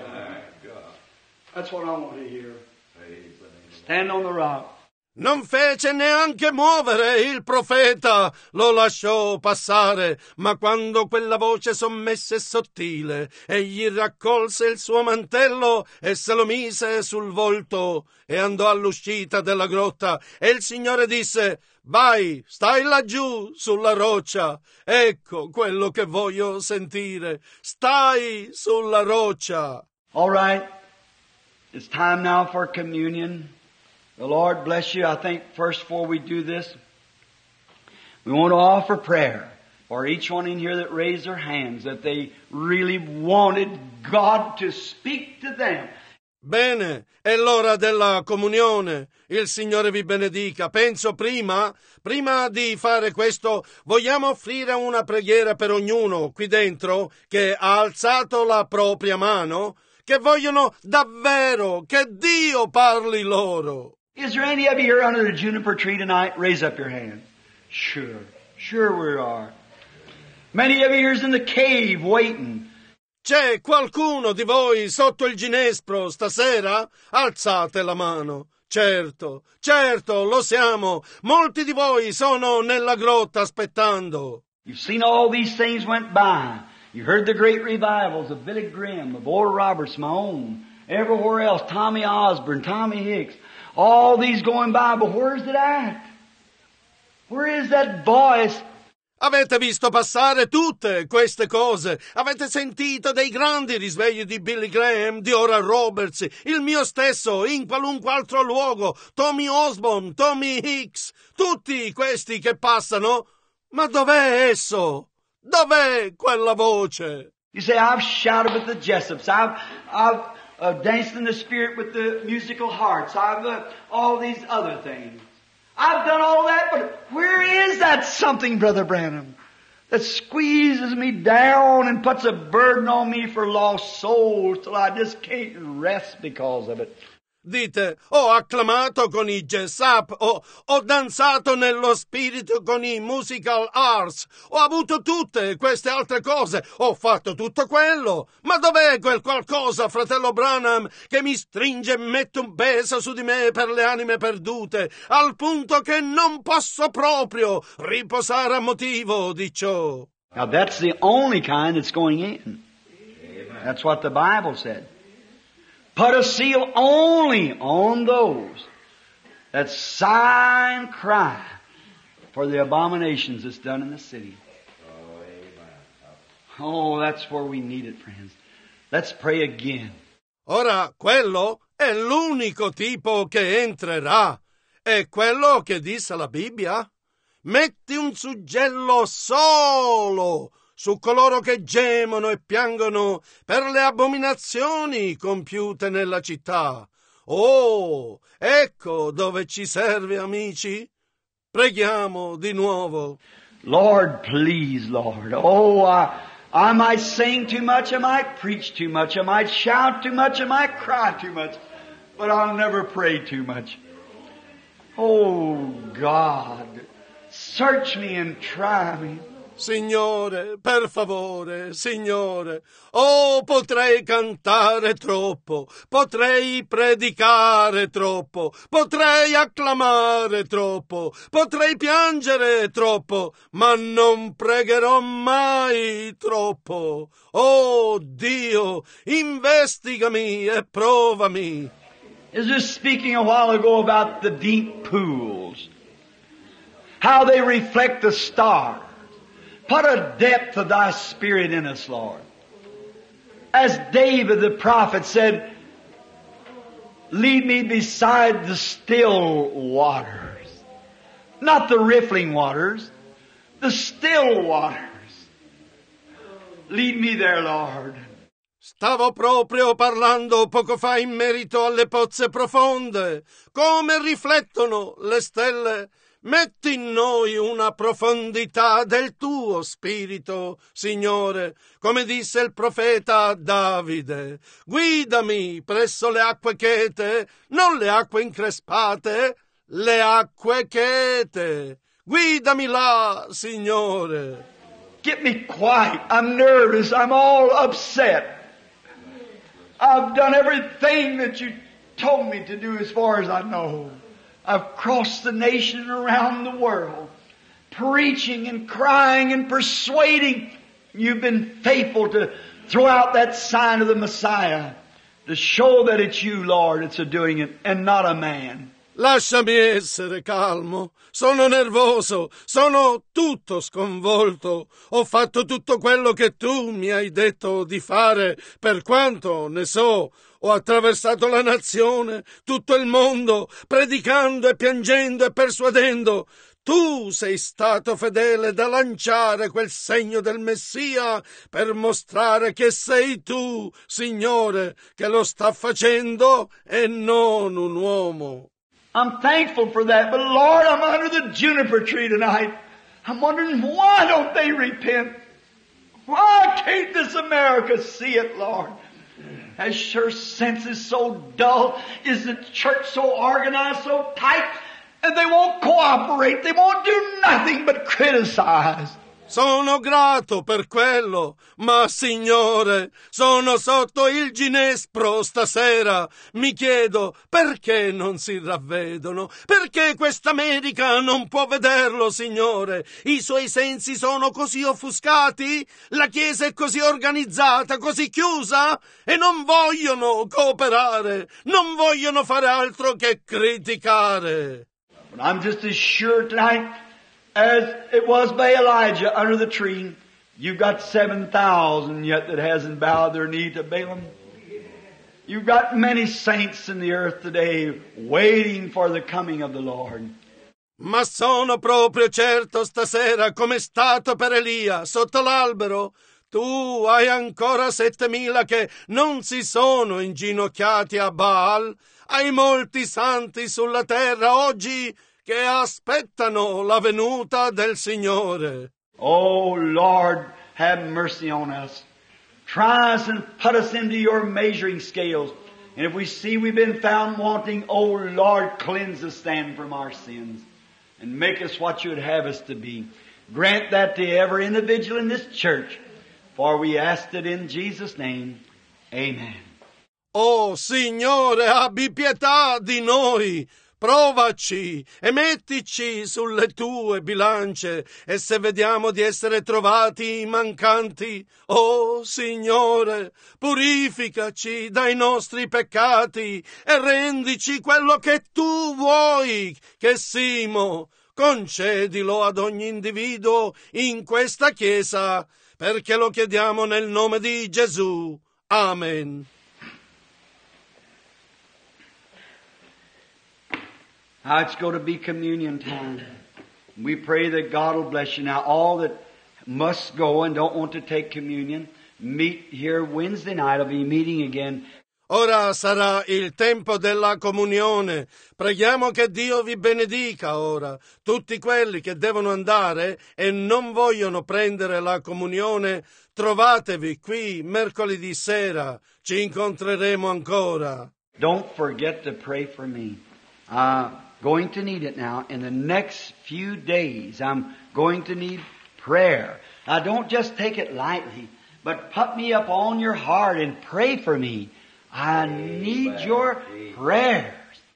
That's what I want to hear. Stand on the rock. Non fece neanche muovere il profeta, lo lasciò passare, ma quando quella voce sommessa e sottile, egli raccolse il suo mantello e se lo mise sul volto e andò all'uscita della grotta e il Signore disse, vai, stai laggiù sulla roccia, ecco quello che voglio sentire, stai sulla roccia. All right, it's time now for communion. The Lord bless you. I think first before we do this, we want to offer prayer for each one in here that raised their hands, that they really wanted God to speak to them. Bene, è l'ora della comunione. Il Signore vi benedica. Penso prima di fare questo, vogliamo offrire una preghiera per ognuno qui dentro che ha alzato la propria mano, che vogliono davvero che Dio parli loro. Is there any of you here under the juniper tree tonight? Raise up your hand. Sure we are. Many of you here is in the cave waiting. C'è qualcuno di voi sotto il ginespro stasera? Alzate la mano. Certo, lo siamo. Molti di voi sono nella grotta aspettando. You've seen all these things went by. You heard the great revivals of Billy Graham, of Oral Roberts, my own, everywhere else, Tommy Osborne, Tommy Hicks, all these going by, but where's it at? Where is that voice? Avete visto passare tutte queste cose, avete sentito dei grandi risvegli di Billy Graham, di Oral Roberts, il mio stesso, in qualunque altro luogo, Tommy Osborne, Tommy Hicks, tutti questi che passano. Ma dov'è esso? Dov'è quella voce? You say, I've shouted with the Jessops, I've danced in the Spirit with the musical hearts, I've all these other things. I've done all that, but where is that something, Brother Branham, that squeezes me down and puts a burden on me for lost souls till I just can't rest because of it? Dite, ho acclamato con i Jessup, ho danzato nello spirito con i musical arts, ho avuto tutte queste altre cose, ho fatto tutto quello. Ma dov'è quel qualcosa, fratello Branham, che mi stringe e mette un peso su di me per le anime perdute, al punto che non posso proprio riposare a motivo di ciò? Now that's the only kind that's going in. That's what the Bible said. Put a seal only on those that sigh and cry for the abominations that's done in the city. Oh, that's where we need it, friends. Let's pray again. Ora, quello è l'unico tipo che entrerà. È quello che disse la Bibbia. Metti un suggello solo su coloro che gemono e piangono per le abominazioni compiute nella città. Oh, ecco dove ci serve, amici. Preghiamo di nuovo. Lord, please, Lord. Oh, I might sing too much, I might preach too much, I might shout too much, I might cry too much, but I'll never pray too much. Oh, God, search me and try me. Signore, per favore, Signore, oh, potrei cantare troppo, potrei predicare troppo, potrei acclamare troppo, potrei piangere troppo, ma non pregherò mai troppo. Oh, Dio, investigami e provami. I was just speaking a while ago about the deep pools, how they reflect the stars. Put a depth of thy spirit in us, Lord. As David the prophet said, lead me beside the still waters. Not the riffling waters, the still waters. Lead me there, Lord. Stavo proprio parlando poco fa in merito alle pozze profonde. Come riflettono le stelle? Metti in noi una profondità del tuo spirito, Signore, come disse il profeta Davide. Guidami presso le acque chete, non le acque increspate, le acque chete. Guidami là, Signore. Get me quiet. I'm nervous. I'm all upset. I've done everything that you told me to do as far as I know. I've crossed the nation and around the world, preaching and crying and persuading. You've been faithful to throw out that sign of the Messiah to show that it's you, Lord, that's doing it, and not a man. Lasciami essere calmo, sono nervoso, sono tutto sconvolto. Ho fatto tutto quello che tu mi hai detto di fare, per quanto ne so. Ho attraversato la nazione, tutto il mondo, predicando e piangendo e persuadendo. Tu sei stato fedele da lanciare quel segno del Messia per mostrare che sei tu, Signore, che lo sta facendo e non un uomo. I'm thankful for that, but Lord, I'm under the juniper tree tonight. I'm wondering, why don't they repent? Why can't this America see it, Lord? Has your senses so dull? Is the church so organized, so tight? And they won't cooperate. They won't do nothing but criticize. Sono grato per quello, ma Signore, sono sotto il ginespro stasera. Mi chiedo perché non si ravvedono, perché questa America non può vederlo, Signore. I suoi sensi sono così offuscati, la Chiesa è così organizzata, così chiusa, e non vogliono cooperare, non vogliono fare altro che criticare. But I'm just as sure tonight as it was by Elijah under the tree. You've got 7,000 yet that hasn't bowed their knee to Balaam. You've got many saints in the earth today waiting for the coming of the Lord. Ma sono proprio certo stasera, come è stato per Elia sotto l'albero. Tu hai ancora 7.000 che non si sono inginocchiati a Baal. Hai molti santi sulla terra oggi che aspettano la venuta del Signore. Oh Lord, have mercy on us. Try us and put us into your measuring scales. And if we see we've been found wanting, oh Lord, cleanse us then from our sins and make us what you would have us to be. Grant that to every individual in this church, for we asked it in Jesus' name. Amen. Oh Signore, abbi pietà di noi. Provaci e mettici sulle tue bilance, e se vediamo di essere trovati mancanti, oh Signore, purificaci dai nostri peccati e rendici quello che tu vuoi che simo. Concedilo ad ogni individuo in questa Chiesa, perché lo chiediamo nel nome di Gesù. Amen. Now it's going to be communion time. We pray that God will bless you. Now all that must go and don't want to take communion, meet here Wednesday night. I'll be meeting again. Ora sarà il tempo della comunione. Preghiamo che Dio vi benedica ora. Tutti quelli che devono andare e non vogliono prendere la comunione, trovatevi qui mercoledì sera. Ci incontreremo ancora. Don't forget to pray for me. Going to need it now. In the next few days, I'm going to need prayer. Now don't just take it lightly, but put me up on your heart and pray for me. I need your prayers.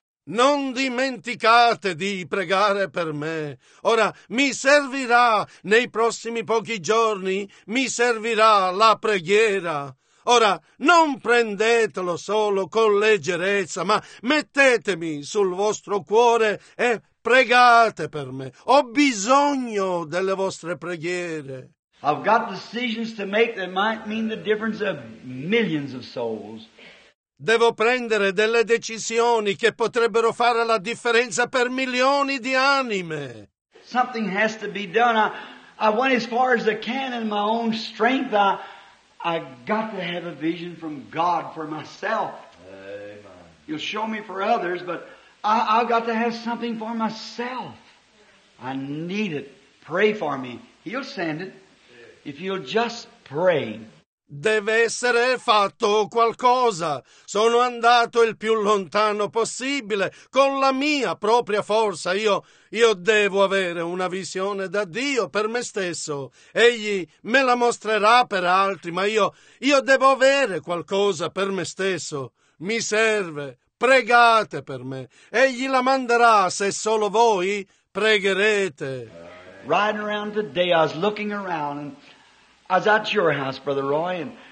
Non dimenticate di pregare per me. Ora mi servirà, nei prossimi pochi giorni, mi servirà la preghiera. Ora, non prendetelo solo con leggerezza, ma mettetemi sul vostro cuore e pregate per me. Ho bisogno delle vostre preghiere. I've got decisions to make that might mean the difference of millions of souls. Devo prendere delle decisioni che potrebbero fare la differenza per milioni di anime. Something has to be done. I went as far as I can in my own strength. I got to have a vision from God for myself. Amen. You'll show me for others, but I've got to have something for myself. I need it. Pray for me. He'll send it. If you'll just pray. Deve essere fatto qualcosa. Sono andato il più lontano possibile con la mia propria forza. Io devo avere una visione da Dio per me stesso. Egli me la mostrerà per altri, ma io devo avere qualcosa per me stesso. Mi serve. Pregate per me. Egli la manderà se solo voi pregherete. Riding around today, I was looking around, and I was at your house, Brother Roy, and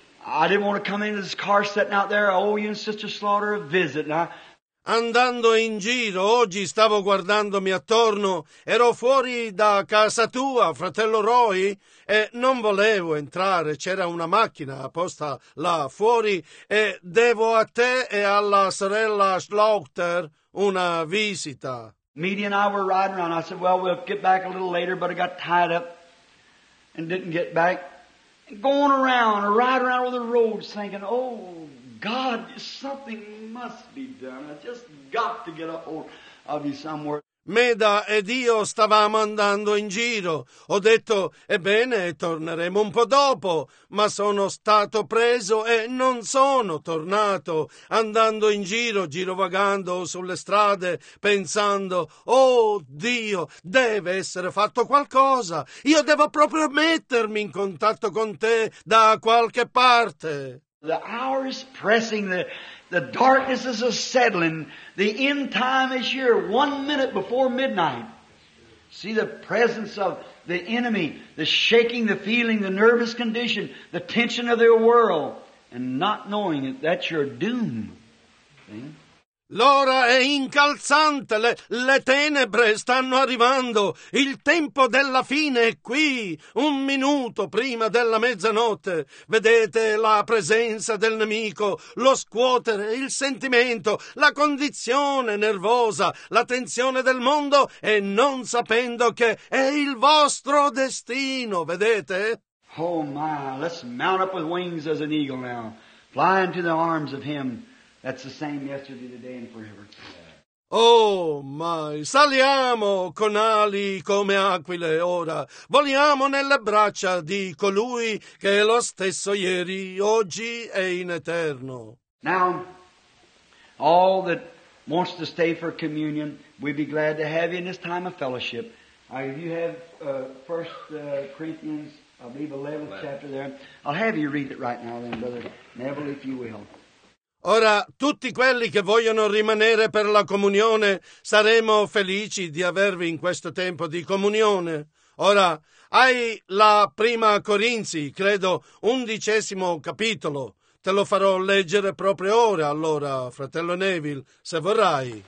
I didn't want to come into this car sitting out there. I owe you and Sister Slaughter a visit. And Andando in giro, oggi stavo guardandomi attorno, ero fuori da casa tua, fratello Roy, e non volevo entrare, c'era una macchina posta là fuori e devo a te e alla sorella Slaughter una visita. Media and I were riding around. I said, well, we'll get back a little later, but I got tied up and didn't get back. And going around or riding around over the roads thinking, oh, God, something must be done. I just got to get a hold of you somewhere. Meda ed io stavamo andando in giro. Ho detto, ebbene, torneremo un po' dopo, ma sono stato preso e non sono tornato, andando in giro, girovagando sulle strade, pensando, oh Dio, deve essere fatto qualcosa, io devo proprio mettermi in contatto con te da qualche parte. The hour is pressing, the darkness is settling, the end time is here, 1 minute before midnight. See the presence of the enemy, the shaking, the feeling, the nervous condition, the tension of their world, and not knowing it, that's your doom. See? L'ora è incalzante, le tenebre stanno arrivando, il tempo della fine è qui, 1 minuto prima della mezzanotte. Vedete la presenza del nemico, lo scuotere, il sentimento, la condizione nervosa, la tensione del mondo e non sapendo che è il vostro destino, vedete? Oh my, let's mount up with wings as an eagle now, fly into the arms of Him. That's the same yesterday, today, and forever. Oh, mai, saliamo con ali come aquile ora, voliamo nelle braccia di colui che è lo stesso ieri, oggi e in eterno. Now, all that wants to stay for communion, we'd be glad to have you in this time of fellowship. If you have 1 Corinthians, I believe 11th chapter there, I'll have you read it right now then, Brother Neville, if you will. Ora, tutti quelli che vogliono rimanere per la comunione, saremo felici di avervi in questo tempo di comunione. Ora, hai la prima Corinzi, credo, 11° capitolo. Te lo farò leggere proprio ora, allora, fratello Neville, se vorrai.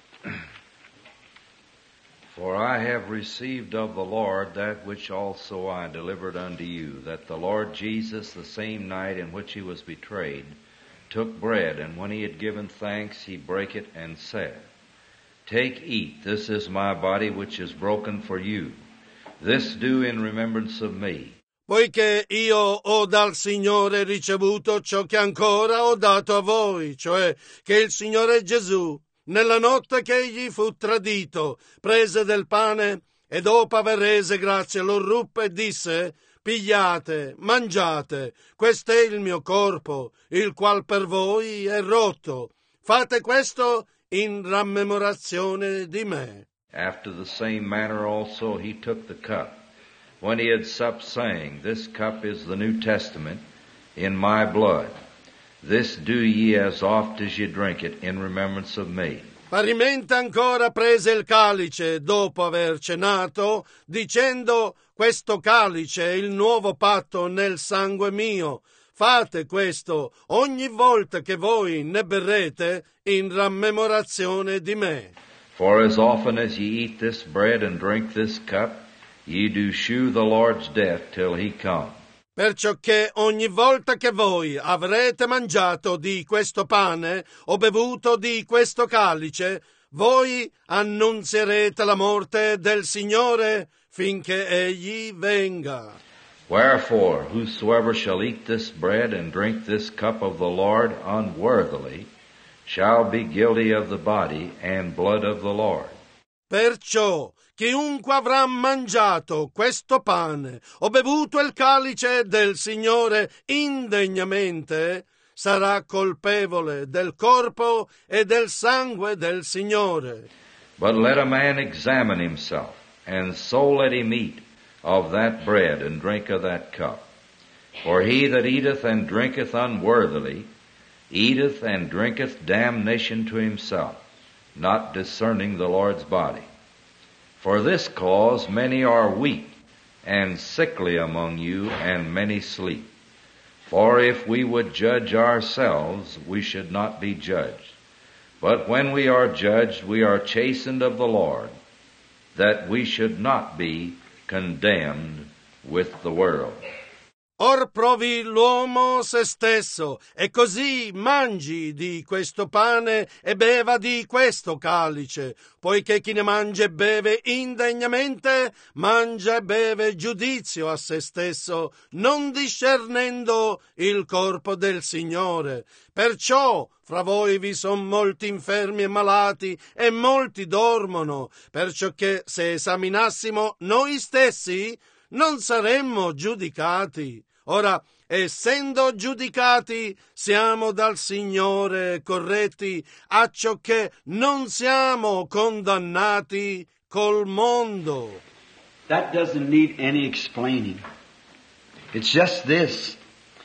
For I have received of the Lord that which also I delivered unto you, that the Lord Jesus, the same night in which he was betrayed, took bread, and when he had given thanks, he brake it and said, Take, eat, this is my body which is broken for you. This do in remembrance of me. Poiché io ho dal Signore ricevuto ciò che ancora ho dato a voi, cioè che il Signore Gesù, nella notte che egli fu tradito, prese del pane e dopo aver rese grazie lo ruppe e disse, Pigliate, mangiate, questo è il mio corpo, il qual per voi è rotto. Fate questo in rammemorazione di me. After the same manner also he took the cup, when he had supped, saying, This cup is the New Testament in my blood. This do ye as oft as ye drink it in remembrance of me. Parimenti ancora prese il calice dopo aver cenato, dicendo, questo calice è il nuovo patto nel sangue mio. Fate questo ogni volta che voi ne berrete in rammemorazione di me. For as often as ye eat this bread and drink this cup, ye do shew the Lord's death till he come. Perciò che ogni volta che voi avrete mangiato di questo pane o bevuto di questo calice, voi annunzierete la morte del Signore finché egli venga. Wherefore, whosoever shall eat this bread and drink this cup of the Lord unworthily shall be guilty of the body and blood of the Lord. Perciò, chiunque avrà mangiato questo pane o bevuto il calice del Signore indegnamente, sarà colpevole del corpo e del sangue del Signore. But let a man examine himself, and so let him eat of that bread and drink of that cup. For he that eateth and drinketh unworthily eateth and drinketh damnation to himself, not discerning the Lord's body. For this cause many are weak and sickly among you, and many sleep. For if we would judge ourselves, we should not be judged. But when we are judged, we are chastened of the Lord, that we should not be condemned with the world. Or provi l'uomo se stesso, e così mangi di questo pane e beva di questo calice, poiché chi ne mangia e beve indegnamente, mangia e beve giudizio a se stesso, non discernendo il corpo del Signore. Perciò fra voi vi son molti infermi e malati, e molti dormono, perciò che se esaminassimo noi stessi, non saremmo giudicati. Ora, essendo giudicati, siamo dal Signore corretti, acciò che non siamo condannati col mondo. That doesn't need any explaining. It's just this.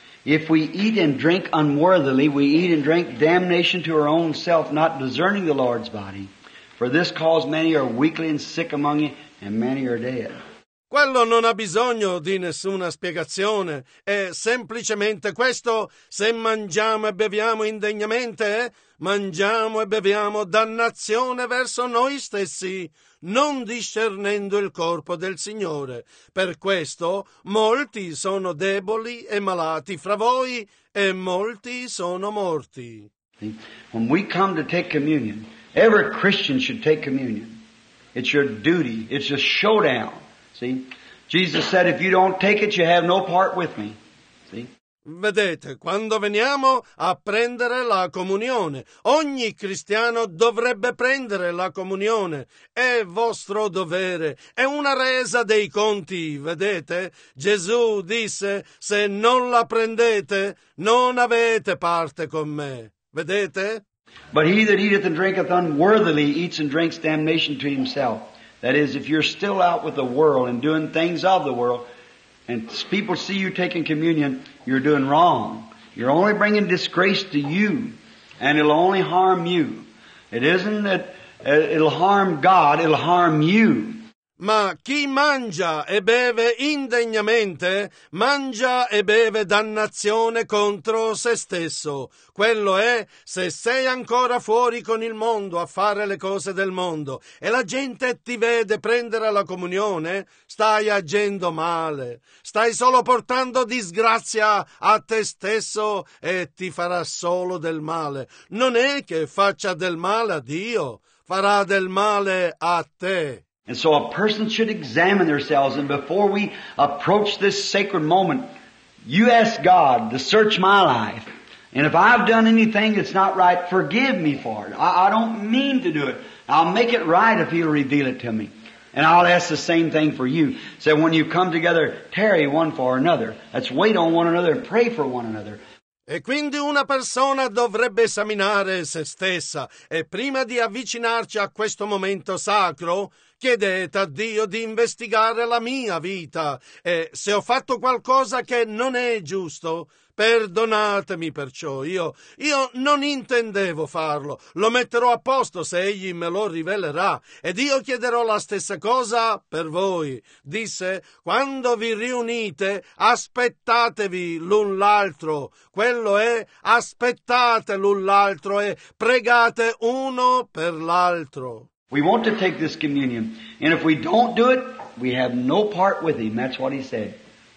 If we eat and drink unworthily, we eat and drink damnation to our own self, not discerning the Lord's body. For this cause many are weakly and sick among you, and many are dead. Quello non ha bisogno di nessuna spiegazione, è semplicemente questo: se mangiamo e beviamo indegnamente, mangiamo e beviamo dannazione verso noi stessi, non discernendo il corpo del Signore. Per questo molti sono deboli e malati fra voi, e molti sono morti. When we come to take communion, every Christian should take communion. It's your duty. It's a showdown. See? Jesus said, if you don't take it, you have no part with me. See? Vedete, quando veniamo a prendere la comunione, ogni cristiano dovrebbe prendere la comunione. È vostro dovere, è una resa dei conti, vedete? Gesù disse, se non la prendete, non avete parte con me. Vedete? But he that eateth and drinketh unworthily eats and drinks damnation to himself. That is, if you're still out with the world and doing things of the world, and people see you taking communion, you're doing wrong. You're only bringing disgrace to you, and it'll only harm you. It isn't that it'll harm God, it'll harm you. Ma chi mangia e beve indegnamente, mangia e beve dannazione contro se stesso. Quello è, se sei ancora fuori con il mondo a fare le cose del mondo e la gente ti vede prendere la comunione, stai agendo male. Stai solo portando disgrazia a te stesso e ti farà solo del male. Non è che faccia del male a Dio, farà del male a te. And so a person should examine themselves, and before we approach this sacred moment, you ask God to search my life. And if I've done anything that's not right, forgive me for it. I don't mean to do it. I'll make it right if He'll reveal it to me. And I'll ask the same thing for you. So when you come together, tarry one for another. Let's wait on one another and pray for one another. E quindi una persona dovrebbe esaminare se stessa e prima di avvicinarci a questo momento sacro, chiedete a Dio di investigare la mia vita e se ho fatto qualcosa che non è giusto, perdonatemi perciò. Io non intendevo farlo, lo metterò a posto se Egli me lo rivelerà ed io chiederò la stessa cosa per voi. Disse, quando vi riunite, aspettatevi l'un l'altro. Quello è, aspettate l'un l'altro e pregate uno per l'altro. We want to take this communion, and if we don't do it, we have no part with Him. That's what He said.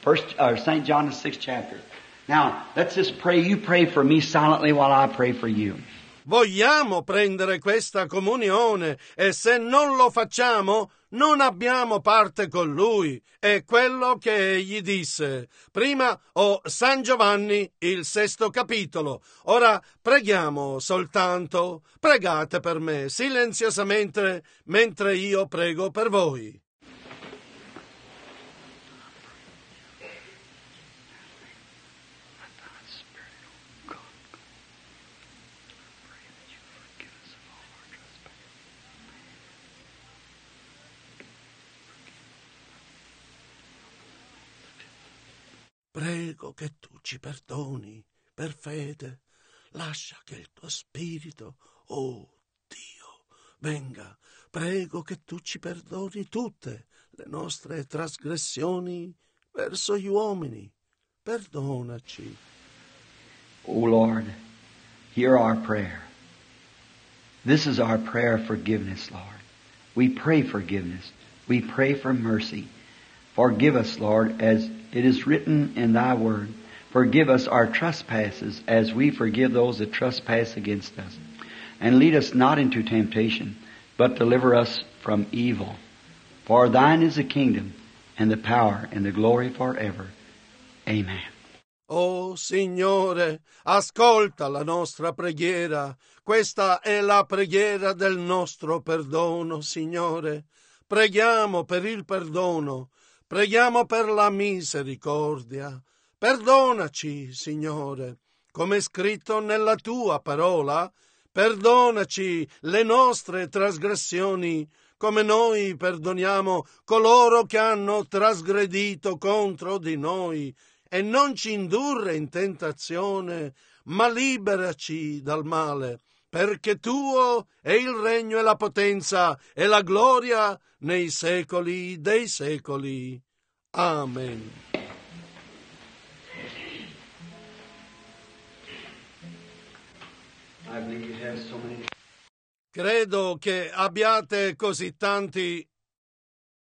St. John, the 6th chapter. Now, let's just pray. You pray for me silently while I pray for you. Vogliamo prendere questa comunione e se non lo facciamo non abbiamo parte con Lui. È quello che Egli disse. Prima San Giovanni, il 6° capitolo. Ora preghiamo soltanto. Pregate per me silenziosamente mentre io prego per voi. Prego che tu ci perdoni per fede. Lascia che il tuo spirito, oh Dio, venga. Prego che tu ci perdoni tutte le nostre trasgressioni verso gli uomini. Perdonaci. Oh Lord, hear our prayer. This is our prayer of forgiveness, Lord. We pray forgiveness. We pray for mercy. Forgive us, Lord, as It is written in thy word, forgive us our trespasses as we forgive those that trespass against us. And lead us not into temptation, but deliver us from evil. For thine is the kingdom, and the power, and the glory forever. Amen. Oh Signore, ascolta la nostra preghiera. Questa è la preghiera del nostro perdono, Signore. Preghiamo per il perdono, preghiamo per la misericordia. Perdonaci, Signore, come è scritto nella tua parola. Perdonaci le nostre trasgressioni, come noi perdoniamo coloro che hanno trasgredito contro di noi. E non ci indurre in tentazione, ma liberaci dal male, perché tuo è il regno e la potenza e la gloria nei secoli dei secoli. Amen. Credo che abbiate così tanti